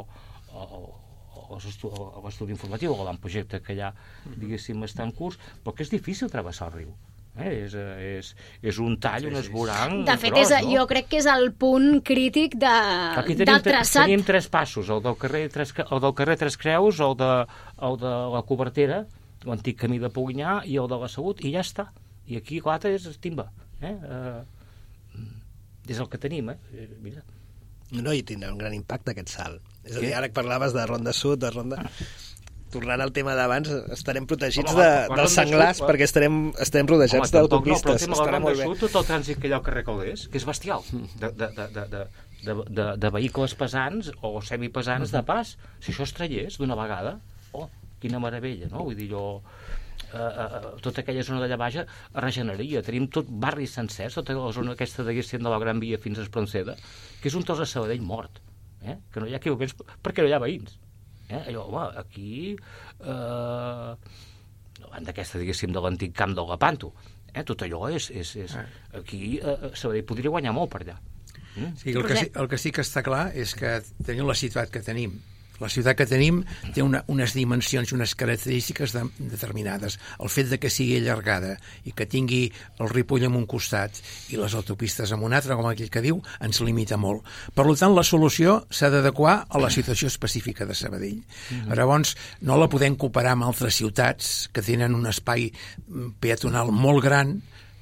l'estudi informatiu, o l'avantprojecte que allà, diguéssim, està en curs, però que és difícil travessar el riu. Eh, és, és, és un tall, un esborang de fet, gros, és, no? Jo crec que és el punt crític de, tenim, del traçat. Tenim tres passos, el del carrer Tres, el del carrer Tres Creus, el de, el de la Cobertera, l'antic camí de Polinyà, i el de la Salut, i ja està. I aquí l'altre és timba. Eh? Uh, és el que tenim, eh? Mira. No, i tindrà un gran impacte aquest salt. És a dir, ara que parlaves de Ronda Sud, de Ronda... Tornant al tema d'abans, estarem protegits Home, de, dels senglars perquè estarem, estarem rodejats d'autopistes. No, però el tema de la Ronda Sud, tot el trànsit que hi ha al carrer Calders, que és bestial, de, de, de, de, de, de, de, de vehicles pesants o semipesants de pas. Si això es traiés d'una vegada, oh, quina meravella, no? Vull dir, jo... Uh, uh, tota aquella zona d'allà baix es regeneraria. Tenim tot barris sencers, tota la zona aquesta de la Gran Via fins a Espronceda, que és un tros de Sabadell mort, eh? Que no hi ha equipaments perquè no hi ha veïns. Eh? Allò, home, aquí eh, davant d'aquesta, diguéssim, de l'antic camp del Lepanto, eh? Tot allò és, és, és aquí eh, Sabadell podria guanyar molt per allà. Mm? Sí, el, que sí, el que sí que està clar és que tenim la ciutat que tenim. La ciutat que tenim té una, unes dimensions i unes característiques de, determinades. El fet de que sigui allargada i que tingui el Ripoll en un costat i les autopistes en un altre, com aquell que diu, ens limita molt. Per tant, la solució s'ha d'adequar a la situació específica de Sabadell. Mm-hmm. Llavors, no la podem comparar amb altres ciutats que tenen un espai peatonal molt gran,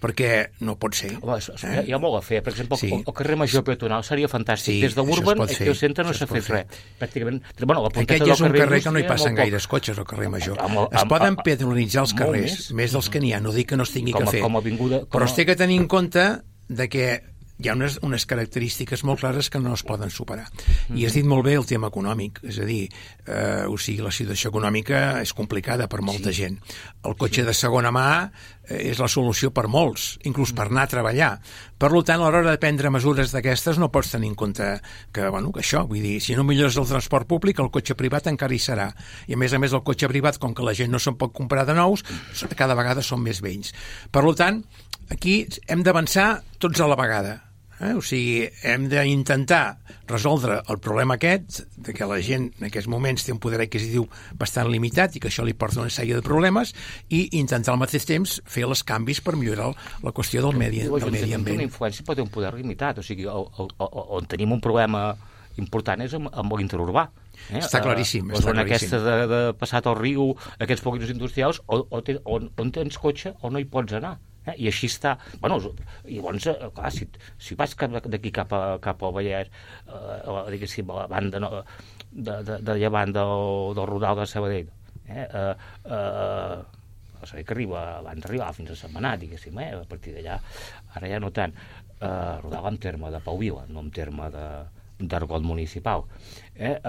perquè no pot ser. Home, eh? Hi ha molt a fer. Per exemple, sí. el carrer Major peatonal seria fantàstic. Sí, des de Urban, aquí al centre no s'ha fet res. Pràcticament... Bueno, la Aquest ja és un carrer que no hi passen gaires cotxes, al carrer Major. Amb, amb, es poden peatonalitzar els carrers, més, més dels que n'hi ha, no dic que no es tingui com, que fer. Com a vinguda, com però es té que tenir en compte de que hi ha unes, unes característiques molt clares que no es poden superar. Mm-hmm. I has dit molt bé el tema econòmic, és a dir, eh, o sigui, la situació econòmica és complicada per molta sí. gent. El cotxe sí. de segona mà eh, és la solució per molts, inclús mm. per anar a treballar. Per tant, a l'hora de prendre mesures d'aquestes no pots tenir en compte que, bueno, que això, vull dir, si no millores el transport públic, el cotxe privat encara hi serà. I a més a més el cotxe privat, com que la gent no se'n pot comprar de nous, cada vegada són més vells. Per tant, aquí hem d'avançar tots a la vegada. Eh? O sigui, hem d'intentar resoldre el problema aquest, de que la gent en aquests moments té un poder adquisitiu bastant limitat i que això li porta una sèrie de problemes, i intentar al mateix temps fer els canvis per millorar la qüestió del medi, del medi ambient. Una influència pot tenir un poder limitat, o sigui, on tenim un problema important és amb, amb l'interurbà. Eh? Està claríssim. La zona aquesta de, de passat al riu, aquests polígons industrials, on, on, on tens cotxe o no hi pots anar. Eh? I així està... Bueno, llavors, clar, si, si vas d'aquí cap, a, cap al Vallès, eh, diguéssim, a la banda no, de, de, de llevant del, del Rodal de Sabadell, eh, eh, eh, sabeu que arriba, abans d'arribar fins a Setmanat, diguéssim, eh, a partir d'allà, ara ja no tant, eh, Rodal en terme de Pau Vila, no en terme de d'argot municipal. Eh, eh,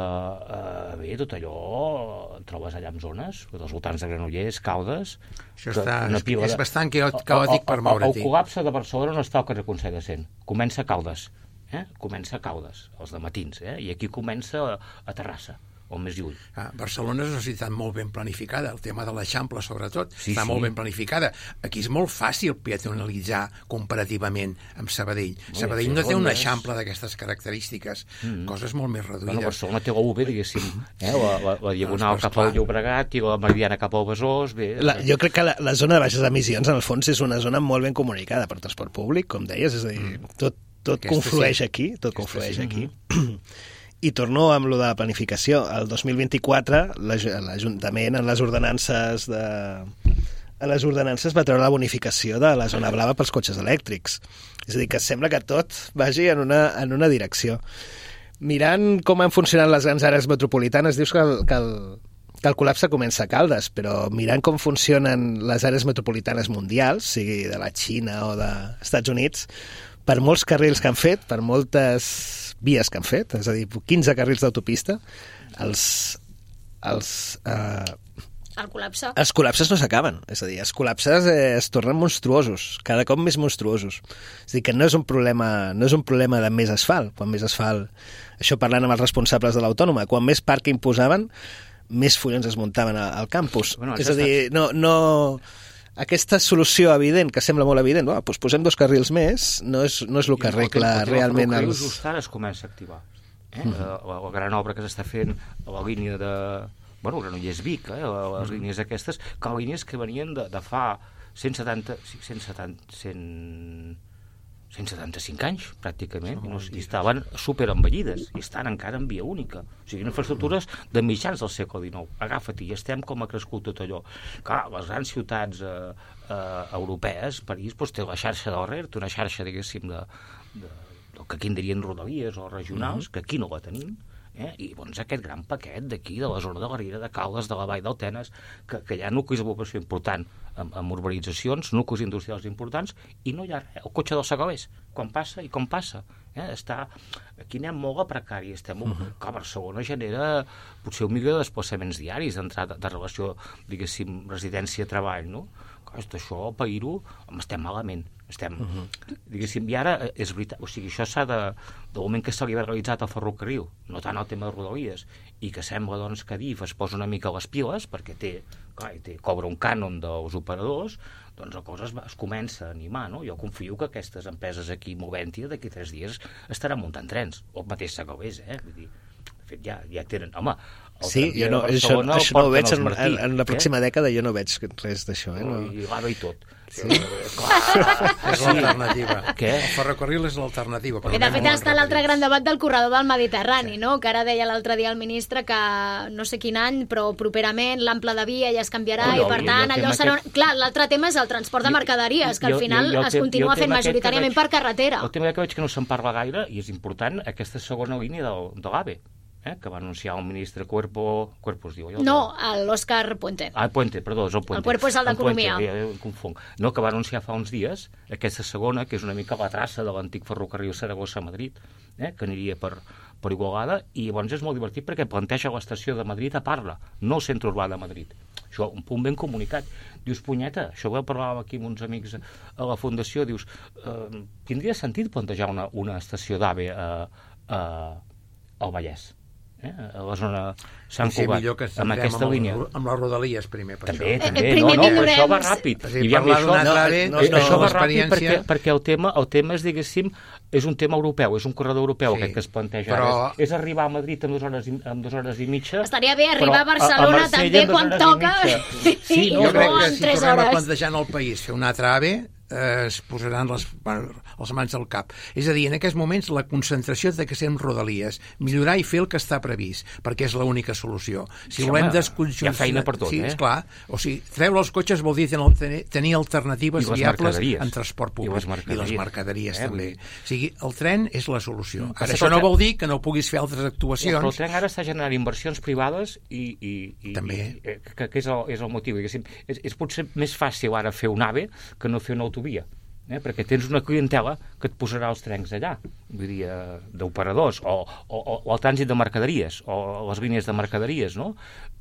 eh, bé, tot allò trobes allà en zones, dels voltants de Granollers, Caldes... Això està, és, de... és bastant caòtic per moure't-hi. El col·lapse de Barcelona no està al carrer Consell de Cent, comença a Caldes, eh? comença a Caldes, els de matins, eh? I aquí comença a, a Terrassa, o més lluny. Ah, Barcelona és una ciutat molt ben planificada, el tema de l'Eixample sobretot, sí, està sí. molt ben planificada. Aquí és molt fàcil peatonalitzar comparativament amb Sabadell. Molt Sabadell no té un Eixample d'aquestes característiques, mm-hmm. coses molt més reduïdes. Bueno, Barcelona té la U B, diguéssim, eh? la, la, la diagonal cap al Llobregat i la Meridiana cap al Besòs. Bé, la, jo crec que la, la zona de baixes emissions, en el fons, és una zona molt ben comunicada per transport públic, com deies, és a dir, tot, tot conflueix sí. aquí, tot Aquesta conflueix sí. aquí. I torno amb lo de la planificació. El dos mil vint-i-quatre l'Ajuntament en les ordenances de... a les ordenances va treure la bonificació de la zona blava pels cotxes elèctrics. És a dir, que sembla que tot vagi en una, en una direcció. Mirant com han funcionat les grans àrees metropolitanes, dius que el, que el, que el col·lapse comença a Caldes, però mirant com funcionen les àrees metropolitanes mundials, sigui de la Xina o dels Estats Units, per molts carrils que han fet, per moltes vies que han fet, és a dir, quinze carrils d'autopista, els... els eh, el col·lapse. Els col·lapses no s'acaben, és a dir, els col·lapses eh, es tornen monstruosos, cada cop més monstruosos. És a dir, que no és un problema, no és un problema de més asfalt, quan més asfalt, això parlant amb els responsables de l'Autònoma, quan més pàrquing posaven, més follons es muntaven al campus. Bueno, és a dir, no... no aquesta solució evident, que sembla molt evident, oh, doncs posem dos carrils més, no és, no és el que arregla realment... El ferrocarril just ara es comença a activar. Eh? Mm. La, la gran obra que s'està fent a la línia de... Bueno, Granollers-Vic, eh? les mm. línies aquestes, que línies que venien de, de fa cent setanta... cent setanta... cent... cent setanta-cinc anys, pràcticament, i, no, i estaven superenvellides, i estan encara en via única. O sigui, infraestructures de mitjans del segle dinou. Agafa't, i estem com ha crescut tot allò. Clar, les grans ciutats eh, eh, europees, París, doncs, té la xarxa del R E R, té una xarxa, diguéssim, de, de, del que aquí en dirien rodalies o regionals, mm-hmm. que aquí no la tenim, eh? I doncs aquest gran paquet d'aquí, de la zona de la Riera, de Caldes, de la Vall del Tenes, que, que hi ha nuclis de població important, amb, amb urbanitzacions, nuclis industrials importants, i no hi ha res. El cotxe dels segalers, quan passa i com passa. Eh? Està... Aquí anem molt a precari, estem... Uh-huh. Que Barcelona genera potser un milió de desplaçaments diaris d'entrada, de relació, diguéssim, residència-treball, no? Clar, això, pair-ho, estem malament. Estem, uh-huh. diguéssim, i ara és veritat, o sigui, això s'ha de, del moment que s'ha liberalitzat el ferrocarril, no tant el tema de rodalies, i que sembla, doncs, que Adif es posa una mica a les piles, perquè té, clar, té, cobra un cànon dels operadors, doncs la cosa es, es comença a animar, no? Jo confio que aquestes empreses aquí, Moventia, d'aquí tres dies estaran muntant trens, o el mateix Segalers, eh? Vull dir, de fet, ja, ja tenen... Home, Sí, jo no, això, això no ho veig en, en, en la pròxima eh? dècada, jo no veig res d'això. Eh? No. I l'Ava i tot. Sí. És l'alternativa. Què? El ferrocarril és l'alternativa. I de fet està l'altre gran debat del corredor del Mediterrani, sí. no? Que ara deia l'altre dia el ministre que no sé quin any, però properament l'ample de via ja es canviarà oh, i per tant allò serà... Aquest... Clar, l'altre tema és el transport de mercaderies, que al final jo, jo, jo, es continua fent majoritàriament veig, per carretera. El tema que veig que no se'n parla gaire, i és important, aquesta segona línia del, de l'AVE. Eh, que va anunciar el ministre Cuerpo... Cuerpo es diu? No, l'Òscar Puente. Ah, Puente, perdó, és el Puente. El Cuerpo és el d'Economia. Ja, ja, confonc. No, que va anunciar fa uns dies aquesta segona, que és una mica la traça de l'antic ferrocarril Saragossa-Madrid, eh, que aniria per, per Igualada, i llavors és molt divertit perquè planteja l'estació de Madrid a Parla, no el centre urbà de Madrid. Això, un punt ben comunicat. Dius, punyeta, això ho parlàvem aquí amb uns amics a la Fundació, dius, eh, tindria sentit plantejar una, una estació d'AVE a, a, al Vallès? Eh, a la zona Sant Cugat, amb aquesta amb línia. El, amb les rodalies primer, per també, això. També, no, no, però això va ràpid. Sí, I parlar d'una trave, no, no, això no, va ràpid perquè, perquè el tema, el tema és, diguéssim, és un tema europeu, és un corredor europeu sí, aquest que es planteja. Però... És, és arribar a Madrid en dues hores i, en dues hores i mitja. Estaria bé arribar a Barcelona a, a també quan toca. Sí, no, jo crec que si tornem a plantejar en el país fer una trave, eh, es posaran les, les mans al cap. És a dir, en aquests moments la concentració de que siguem rodalies, millorar i fer el que està previst, perquè és l'única solució. Si sí, volem home, desconjuntar... hi ha feina per tot, sí, eh? Esclar. O sigui, treure els cotxes vol dir tenir, tenir alternatives viables en transport públic. I les mercaderies, I les mercaderies eh? també. O sigui, el tren és la solució. Ara, ara això no vol dir que no puguis fer altres actuacions. Però el tren ara està generant inversions privades i... i, i també. I, que, que és, el, és el motiu. És, és potser més fàcil ara fer un AVE que no fer una autovia. Eh, perquè tens una clientela que et posarà els trens allà, vull dir, d'operadors, o, o, o el trànsit de mercaderies, o les línies de mercaderies, no?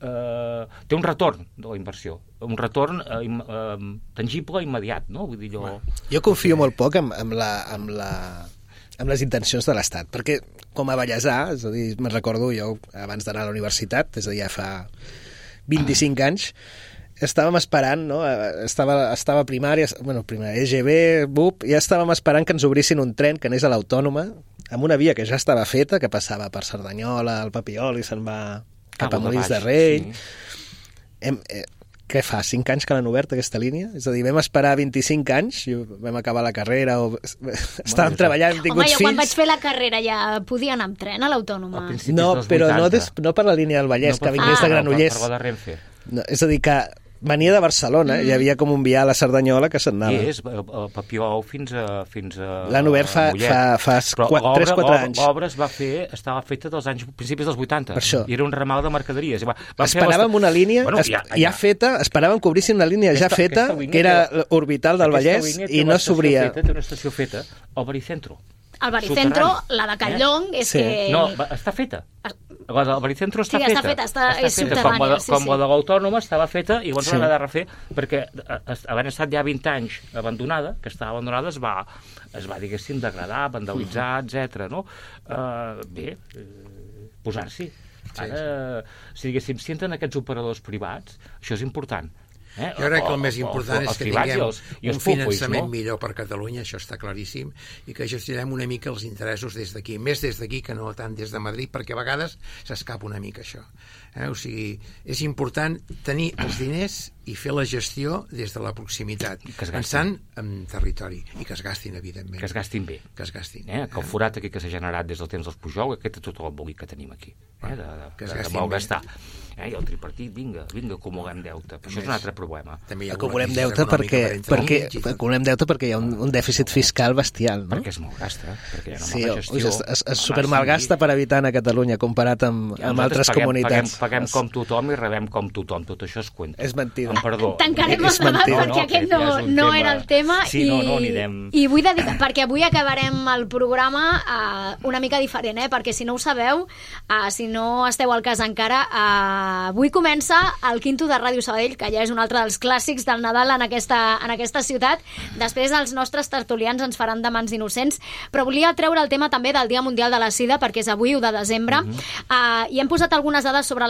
Eh, té un retorn de la inversió, un retorn eh, eh, tangible immediat, no? Vull dir, jo... Jo confio molt poc amb, amb, la, amb, la, amb les intencions de l'Estat, perquè com a vallesà, és a dir, me'n recordo jo abans d'anar a la universitat, és a dir, ja fa vint-i-cinc anys, estàvem esperant, no? Estava, estava primària, bueno, primària, E G B, B U P, ja estàvem esperant que ens obrissin un tren que anés a l'Autònoma, amb una via que ja estava feta, que passava per Cerdanyola, el Papiol, i se'n va cap a Molins de Rei. Sí. Hem, eh, què fa, cinc anys que l'han obert aquesta línia? És a dir, vam esperar vint-i-cinc anys, i vam acabar la carrera, o estàvem bueno, treballant, hem tingut Home, jo fills... quan vaig fer la carrera ja podia anar amb tren a l'Autònoma. No, però no, des, no per la línia del Vallès, no, que vingués ah, de Granollers. No, per, per la de Renfe. No, és a dir, que venia de Barcelona, mm. hi havia com un vial a Cerdanyola que se'n anava. I és, el Papiol fins a... Fins a l'han obert fa, fa, fa tres quatre anys. L'obra es va fer, estava feta dels anys, principis dels vuitanta. Per això. I era un ramal de mercaderies. Va, va esperàvem una línia bueno, ja, ja. ja feta, esperàvem que obrissin una línia aquesta, ja feta, que era orbital del Vallès, i no s'obria. Té una estació feta, al Baricentro. Al Baricentro, la de Catllong, eh? és sí. que... No, està feta. La del Baricentro està sí, feta. està feta, està, està és feta. subterrània. Com la, sí, com sí. la de l'Autònoma estava feta i llavors sí. l'ha de refer perquè havent estat ja vint anys abandonada, que estava abandonada, es va, es va diguéssim, degradar, vandalitzar, mm. etcètera. No? Uh, bé, uh, posar-s'hi. Ara, si diguéssim, si entren aquests operadors privats, això és important. Eh? Jo crec que el més important o, o, és que tinguem els, els un finançament públics, no? millor per Catalunya, això està claríssim, i que gestionem una mica els interessos des d'aquí, més des d'aquí que no tant des de Madrid, perquè a vegades s'escapa una mica això. Eh? O sigui, és important tenir els diners i fer la gestió des de la proximitat, pensant en territori, i que es gastin, evidentment. Que es gastin bé. Que es gastin. Eh? Que el forat aquí que s'ha generat des del temps dels Pujol, aquest és tot el bolic que tenim aquí. Eh? De, de, que es de, gastin de gastar. bé. Eh? I el tripartit, vinga, vinga, acumulem deute. Però això és un altre problema. Acumulem deute perquè, perquè, acumulem deute perquè hi ha un, un dèficit fiscal bestial, no? Perquè es malgasta, perquè hi ha una sí, mala gestió. Es, es, es supermalgasta per habitant a Catalunya, comparat amb, amb altres paguem, comunitats. Paguem, paguem com tothom i rebem com tothom. Tot això es cuenta. És mentida. Amb perdó. Tancarem el debat perquè no, aquest no, ja no tema... era el tema. Sí, i, no, no, anirem... i vull dedicar, perquè avui acabarem el programa uh, una mica diferent, eh? Perquè si no ho sabeu, uh, si no esteu al cas encara, uh, avui comença el Quinto de Ràdio Sabadell, que ja és un altre dels clàssics del Nadal en aquesta, en aquesta ciutat. Després els nostres tertulians ens faran de mans innocents, però volia treure el tema també del Dia Mundial de la Sida, perquè és avui, u de desembre, uh-huh. uh, i hem posat algunes dades sobre la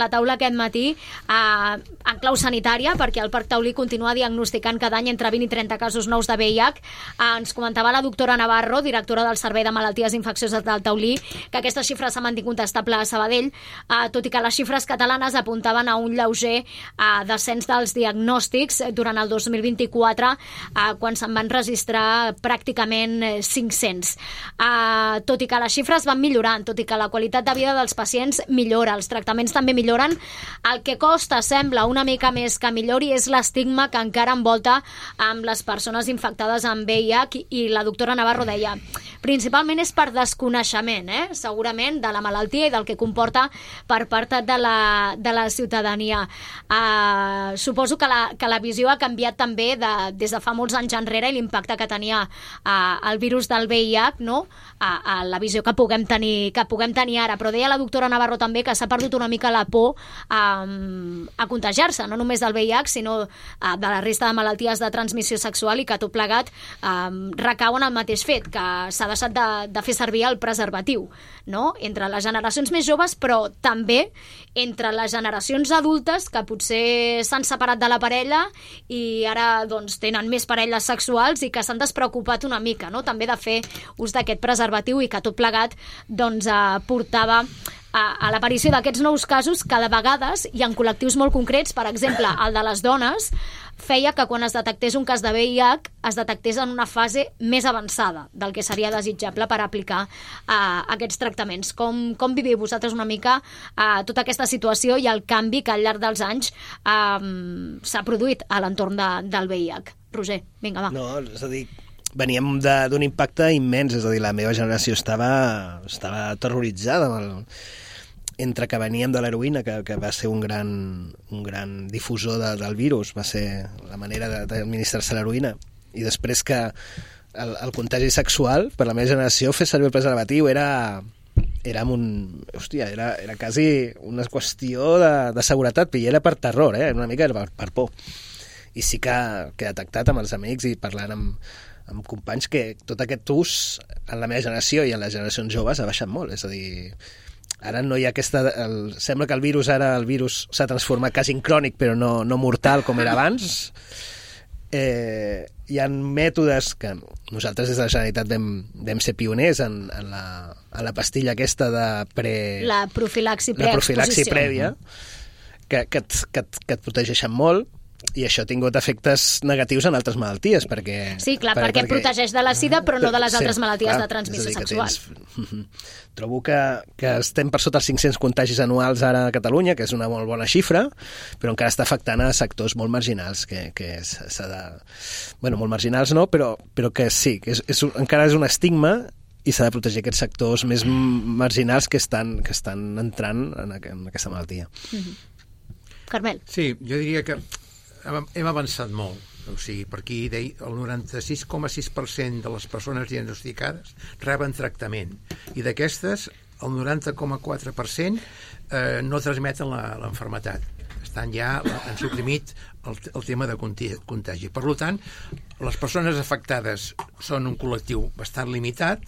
la taula aquest matí eh, en clau sanitària, perquè el Parc Taulí continua diagnosticant cada any entre vint i trenta casos nous de V I H. Eh, ens comentava la doctora Navarro, directora del Servei de Malalties Infeccioses del Taulí, que aquesta xifra s'ha mantingut estable a Sabadell, eh, tot i que les xifres catalanes apuntaven a un lleuger eh, descens dels diagnòstics durant el dos mil vint-i-quatre, eh, quan se'n van registrar pràcticament cinc-cents. Eh, tot i que les xifres van millorant, tot i que la qualitat de vida dels pacients millora, els tractaments també milloren, el que costa, sembla, una mica més que millori és l'estigma que encara envolta amb les persones infectades amb V I H, i la doctora Navarro deia, principalment és per desconeixement, eh? segurament, de la malaltia i del que comporta per part de la, de la ciutadania. Uh, suposo que la, que la visió ha canviat també de, des de fa molts anys enrere, i l'impacte que tenia uh, el virus del V I H, no? uh, uh, la visió que puguem tenir, que puguem tenir ara. Però deia la doctora Navarro també que s'ha perdut una mica la por um, a contagiar-se, no només del V I H, sinó uh, de la resta de malalties de transmissió sexual, i que tot plegat um, recau en el mateix fet, que s'ha deixat de, de fer servir el preservatiu, no? Entre les generacions més joves, però també entre les generacions adultes que potser s'han separat de la parella i ara doncs, tenen més parelles sexuals i que s'han despreocupat una mica, no? També de fer ús d'aquest preservatiu, i que tot plegat doncs, eh, portava a, a l'aparició d'aquests nous casos que de vegades, i en col·lectius molt concrets, per exemple, el de les dones, feia que quan es detectés un cas de V I H es detectés en una fase més avançada del que seria desitjable per aplicar uh, aquests tractaments. Com, com viviu vosaltres una mica uh, tota aquesta situació i el canvi que al llarg dels anys um, s'ha produït a l'entorn de, del V I H? Roger, vinga, va. No, és a dir, veníem d'un impacte immens, és a dir, la meva generació estava, estava terroritzada amb el, entre que veníem de l'heroïna, que, que va ser un gran, un gran difusor de, del virus, va ser la manera d'administrar-se l'heroïna, i després que el, el contagi sexual, per la meva generació, fer servir el preservatiu era, era, un, hòstia, era, era quasi una qüestió de, de seguretat, i era per terror, eh? Una mica era per, per por. I sí que, que he detectat amb els amics i parlant amb, amb companys que tot aquest ús en la meva generació i en les generacions joves ha baixat molt, és a dir, ara no hi ha aquesta... El, sembla que el virus ara el virus s'ha transformat quasi en crònic, però no, no mortal com era abans. Eh, hi ha mètodes que nosaltres des de la Generalitat vam, vam ser pioners en, en, la, en la pastilla aquesta de pre... La profilaxi preexposició. La profilaxi prèvia, que, que, et, que, et, que et protegeixen molt, i això ha tingut efectes negatius en altres malalties, perquè... Sí, clar, per, perquè, perquè protegeix de la sida, però no de les altres sí, malalties clar, de transmissió sexual. Tens... Trobo que, que estem per sota els cinc-cents contagis anuals ara a Catalunya, que és una molt bona xifra, però encara està afectant a sectors molt marginals, que, que s'ha de... Bueno, molt marginals no, però, però que sí, que és, és, encara és un estigma, i s'ha de protegir aquests sectors més marginals que estan, que estan entrant en, en aquesta malaltia. Mm-hmm. Carmel. Sí, jo diria que hem avançat molt. O sigui, per aquí deia, el noranta-sis coma sis per cent de les persones diagnosticades reben tractament, i d'aquestes el noranta coma quatre per cent eh, no transmeten l'enfermetat. Estan ja, han suprimit el, el tema de contagi. Per tant, les persones afectades són un col·lectiu bastant limitat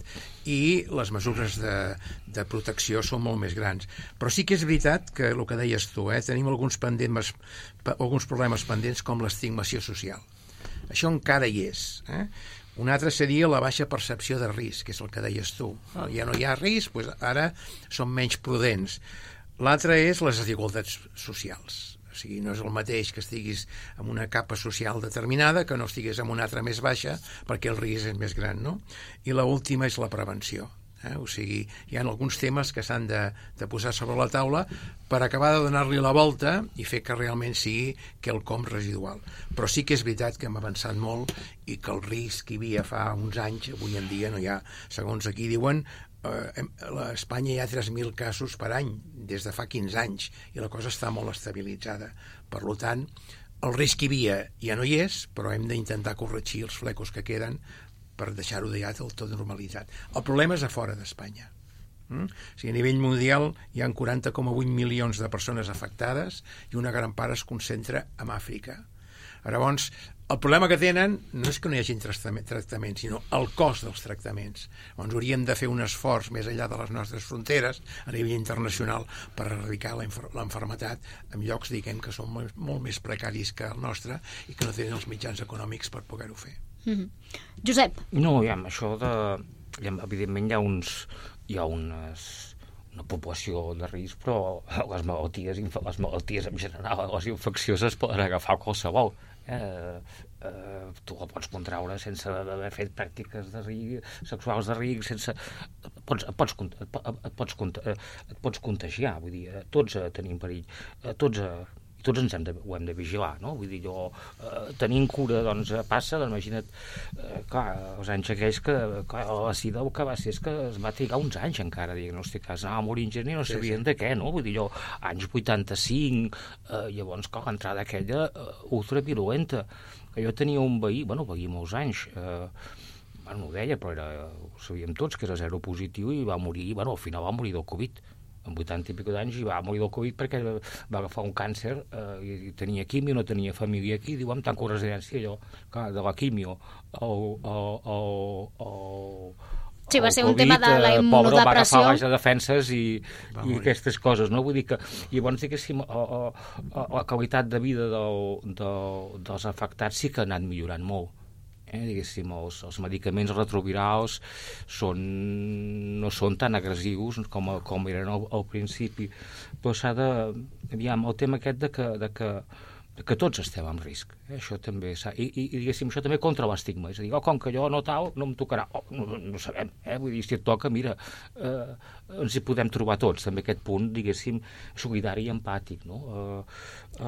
i les mesures de, de protecció són molt més grans. Però sí que és veritat que el que deies tu, eh, tenim alguns, pendents, alguns problemes pendents com l'estigmació social. Això encara hi és. Eh? Un altre seria la baixa percepció de risc, que és el que deies tu. Ja no hi ha risc, doncs ara som menys prudents. L'altre és les desigualtats socials. O sigui, no és el mateix que estiguis en una capa social determinada que no estiguis en una altra més baixa, perquè el risc és més gran, no? I l'última és la prevenció. Eh? O sigui, hi ha alguns temes que s'han de, de posar sobre la taula per acabar de donar-li la volta i fer que realment sigui quelcom residual. Però sí que és veritat que hem avançat molt i que el risc que hi havia fa uns anys, avui en dia no hi ha, segons aquí diuen, eh, a Espanya hi ha tres mil casos per any des de fa quinze anys i la cosa està molt estabilitzada. Per tant, el risc que hi havia ja no hi és, però hem d'intentar corregir els flecos que queden per deixar-ho ja del tot normalitzat. El problema és a fora d'Espanya. Mm? O sigui, a nivell mundial hi ha quaranta coma vuit milions de persones afectades i una gran part es concentra en Àfrica. Llavors, El problema que tenen no és que no hi hagi tractaments, sinó el cost dels tractaments. Llavors hauríem de fer un esforç més enllà de les nostres fronteres a nivell internacional per erradicar l'enfermetat en llocs, diguem, que són molt, molt més precaris que el nostre i que no tenen els mitjans econòmics per poder-ho fer. Mm-hmm. Josep? No, ja, això de... Ja, evidentment hi ha uns... Hi ha unes... una població de risc, però les malalties, les malalties en general, les infeccioses poden agafar qualsevol. Eh, eh, tu la pots contraure sense haver fet pràctiques de risc, sexuals de risc, sense... Pots, et, pots, et, pots, et pots contagiar, vull dir, tots tenim perill, tots... tots ens hem de, ho hem de vigilar, no? Vull dir, jo, eh, tenint cura, doncs, passa, doncs, imagina't, eh, clar, els anys aquells que, clar, la sida el que va ser és que es va trigar uns anys encara, diagnosticar, anava a morir en gent i no sabien sí, sí. de què, no? Vull dir, jo, anys vuitanta-cinc, eh, llavors, clar, l'entrada aquella eh, ultravirulenta, que jo tenia un veí, bueno, veí molts anys, eh, bueno, no ho deia, però era, ho sabíem tots, que era zero positiu i va morir, bueno, al final va morir del Covid, amb vuitanta i pico d'anys, i va morir del Covid perquè va agafar un càncer eh, i tenia quimio, no tenia família aquí, diu, em tanco residència, allò, clar, de la quimio, el, el, el, el, sí, va ser un COVID, tema de la immunodepressió. Pobre, va agafar baix de defenses i, i aquestes coses, no? Vull dir que, llavors, diguéssim, la, la, la qualitat de vida del, del, dels afectats sí que ha anat millorant molt. Eh, diguéssim, els, els medicaments retrovirals són, no són tan agressius com, com eren al, al principi, però s'ha de... Aviam, el tema aquest de que, de que, de que tots estem en risc, eh, això també s'ha... I, i, diguéssim, això també contra l'estigma, és a dir, oh, com que jo no tal, no em tocarà, oh, no, no sabem, eh, vull dir, si et toca, mira, eh, ens hi podem trobar tots, també aquest punt, diguéssim, solidari i empàtic, no? Eh...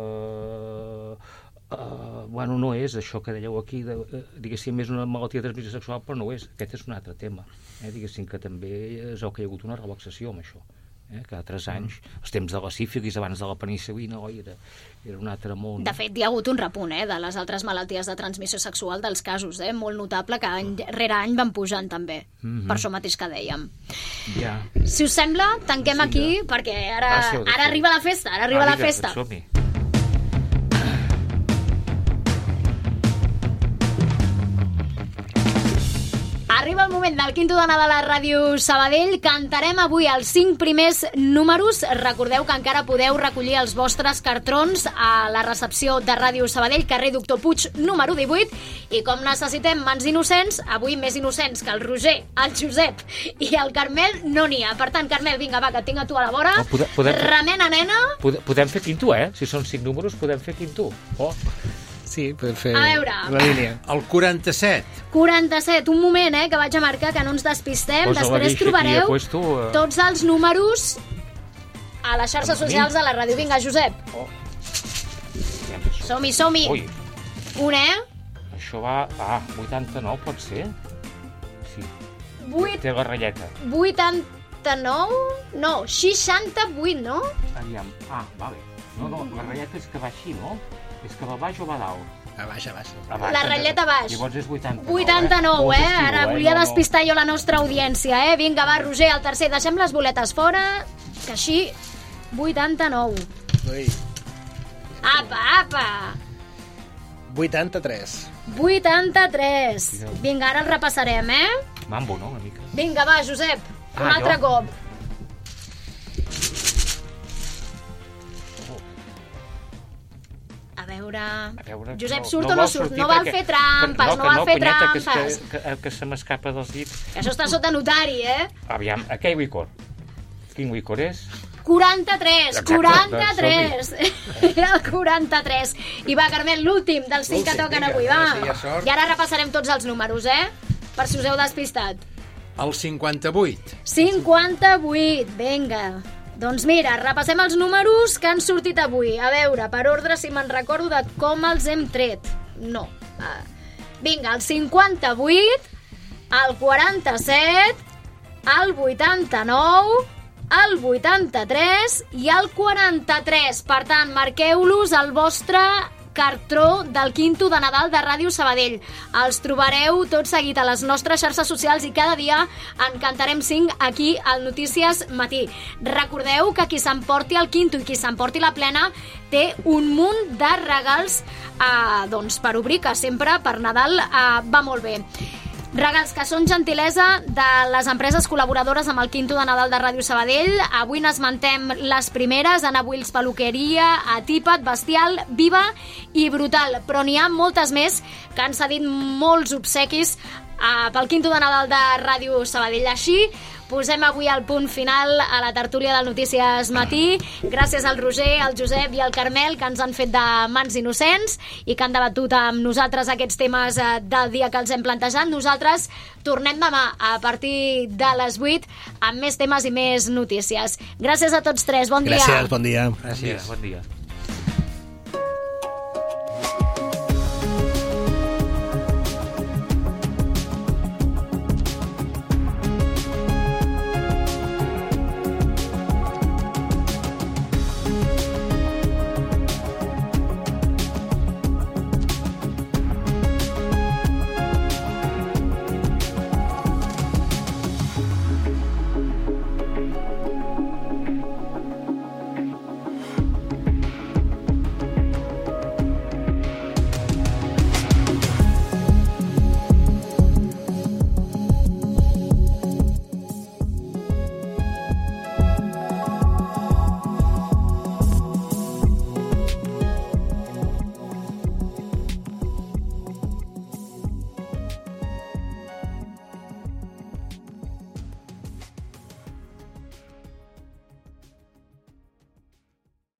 eh Uh, bueno, no és això que dèieu aquí, de, uh, diguéssim, és una malaltia de transmissió sexual, però no és, aquest és un altre tema, eh? Diguéssim que també és el que hi ha hagut una relaxació amb això, eh? Cada tres anys, mm. els temps de la sífilis abans de la penicil·lina, oi, era, era un altre món. De fet, hi ha hagut un repunt, eh, de les altres malalties de transmissió sexual dels casos, eh? Molt notable, que any rere any van pujant també, mm-hmm. per això mateix que dèiem. Ja. Si us sembla, tanquem sí, aquí, ja. perquè ara, ah, sí, ara arriba la festa, ara arriba ah, la digue, festa. Som-hi. Arriba el moment del quinto de Nadal a Ràdio Sabadell. Cantarem avui els cinc primers números. Recordeu que encara podeu recollir els vostres cartrons a la recepció de Ràdio Sabadell, carrer Doctor Puig, número divuit. I com necessitem mans innocents, avui més innocents que el Roger, el Josep i el Carmel, no n'hi ha. Per tant, Carmel, vinga, va, que et tinc a tu a la vora. No, podem, podem, remena, nena. Podem, podem fer quinto, eh? Si són cinc números, podem fer quinto. Oh. Sí, podem fer a veure. la línia. El quaranta-set. quaranta-set, un moment, eh, que vaig a marcar, que no ens despistem. Pues després trobareu puesto, uh... tots els números a les xarxes socials de la ràdio. Vinga, Josep. Oh. Som-hi, som-hi. Ui. Un, eh? Això va... Ah, vuitanta-nou pot ser? Sí. Vuit... Té la ratlleta. vuitanta-nou? No, seixanta-vuit, no? Aviam. Ah, vale. No, no, la ratlleta és que va així, no? És que va baix o va dalt? A baix, a baix. A baix. La ratlleta baix. Llavors és vuitanta-nou, vuitanta-nou, eh? eh? Ara eh? volia no, despistar no. jo la nostra audiència, eh? Vinga, va, Roger, el tercer. Deixem les boletes fora, que així... vuitanta-nou. Ui. Apa, apa. vuitanta-tres. vuitanta-tres. Vinga, ara el repassarem, eh? Mambo, no? Una mica. Vinga, va, Josep. Un ah, altre jo? cop. A veure... A veure Josep, no, surt no o no surt? No val fer trampes, no, no val no, fer punyeta, trampes. Que, és que, que, que se m'escapa dels dits. Això està sota notari, eh? Aviam, aquell licor. Quin licor és? quaranta-tres, Exacte, quaranta-tres. Era el quaranta-tres. I va, Carmel, l'últim dels cinc que toquen avui, va. I ara repassarem tots els números, eh? Per si us heu despistat. El cinquanta-vuit. cinquanta-vuit, vinga. Doncs mira, repassem els números que han sortit avui. A veure, per ordre, si me'n recordo de com els hem tret. No. Vinga, el cinquanta-vuit, el quaranta-set, el vuitanta-nou, el vuitanta-tres i el quaranta-tres. Per tant, marqueu-los al vostre cartró del quinto de Nadal de Ràdio Sabadell. Els trobareu tot seguit a les nostres xarxes socials i cada dia en cantarem cinc aquí al Notícies Matí. Recordeu que qui s'emporti el quinto i qui s'emporti la plena té un munt de regals eh, doncs per obrir, que sempre per Nadal eh, va molt bé. Regals que són gentilesa de les empreses col·laboradores amb el quinto de Nadal de Ràdio Sabadell. Avui n'esmentem les primeres: Anna Wills Peluqueria, Atipat, Bestial, Viva i Brutal. Però n'hi ha moltes més que han cedit molts obsequis uh, pel quinto de Nadal de Ràdio Sabadell. Així posem avui el punt final a la tertúlia del Notícies Matí. Gràcies al Roger, al Josep i al Carmel, que ens han fet de mans innocents i que han debatut amb nosaltres aquests temes del dia que els hem plantejat. Nosaltres tornem demà a partir de les vuit amb més temes i més notícies. Gràcies a tots tres, bon dia. Gràcies, bon dia. Gràcies, bon dia.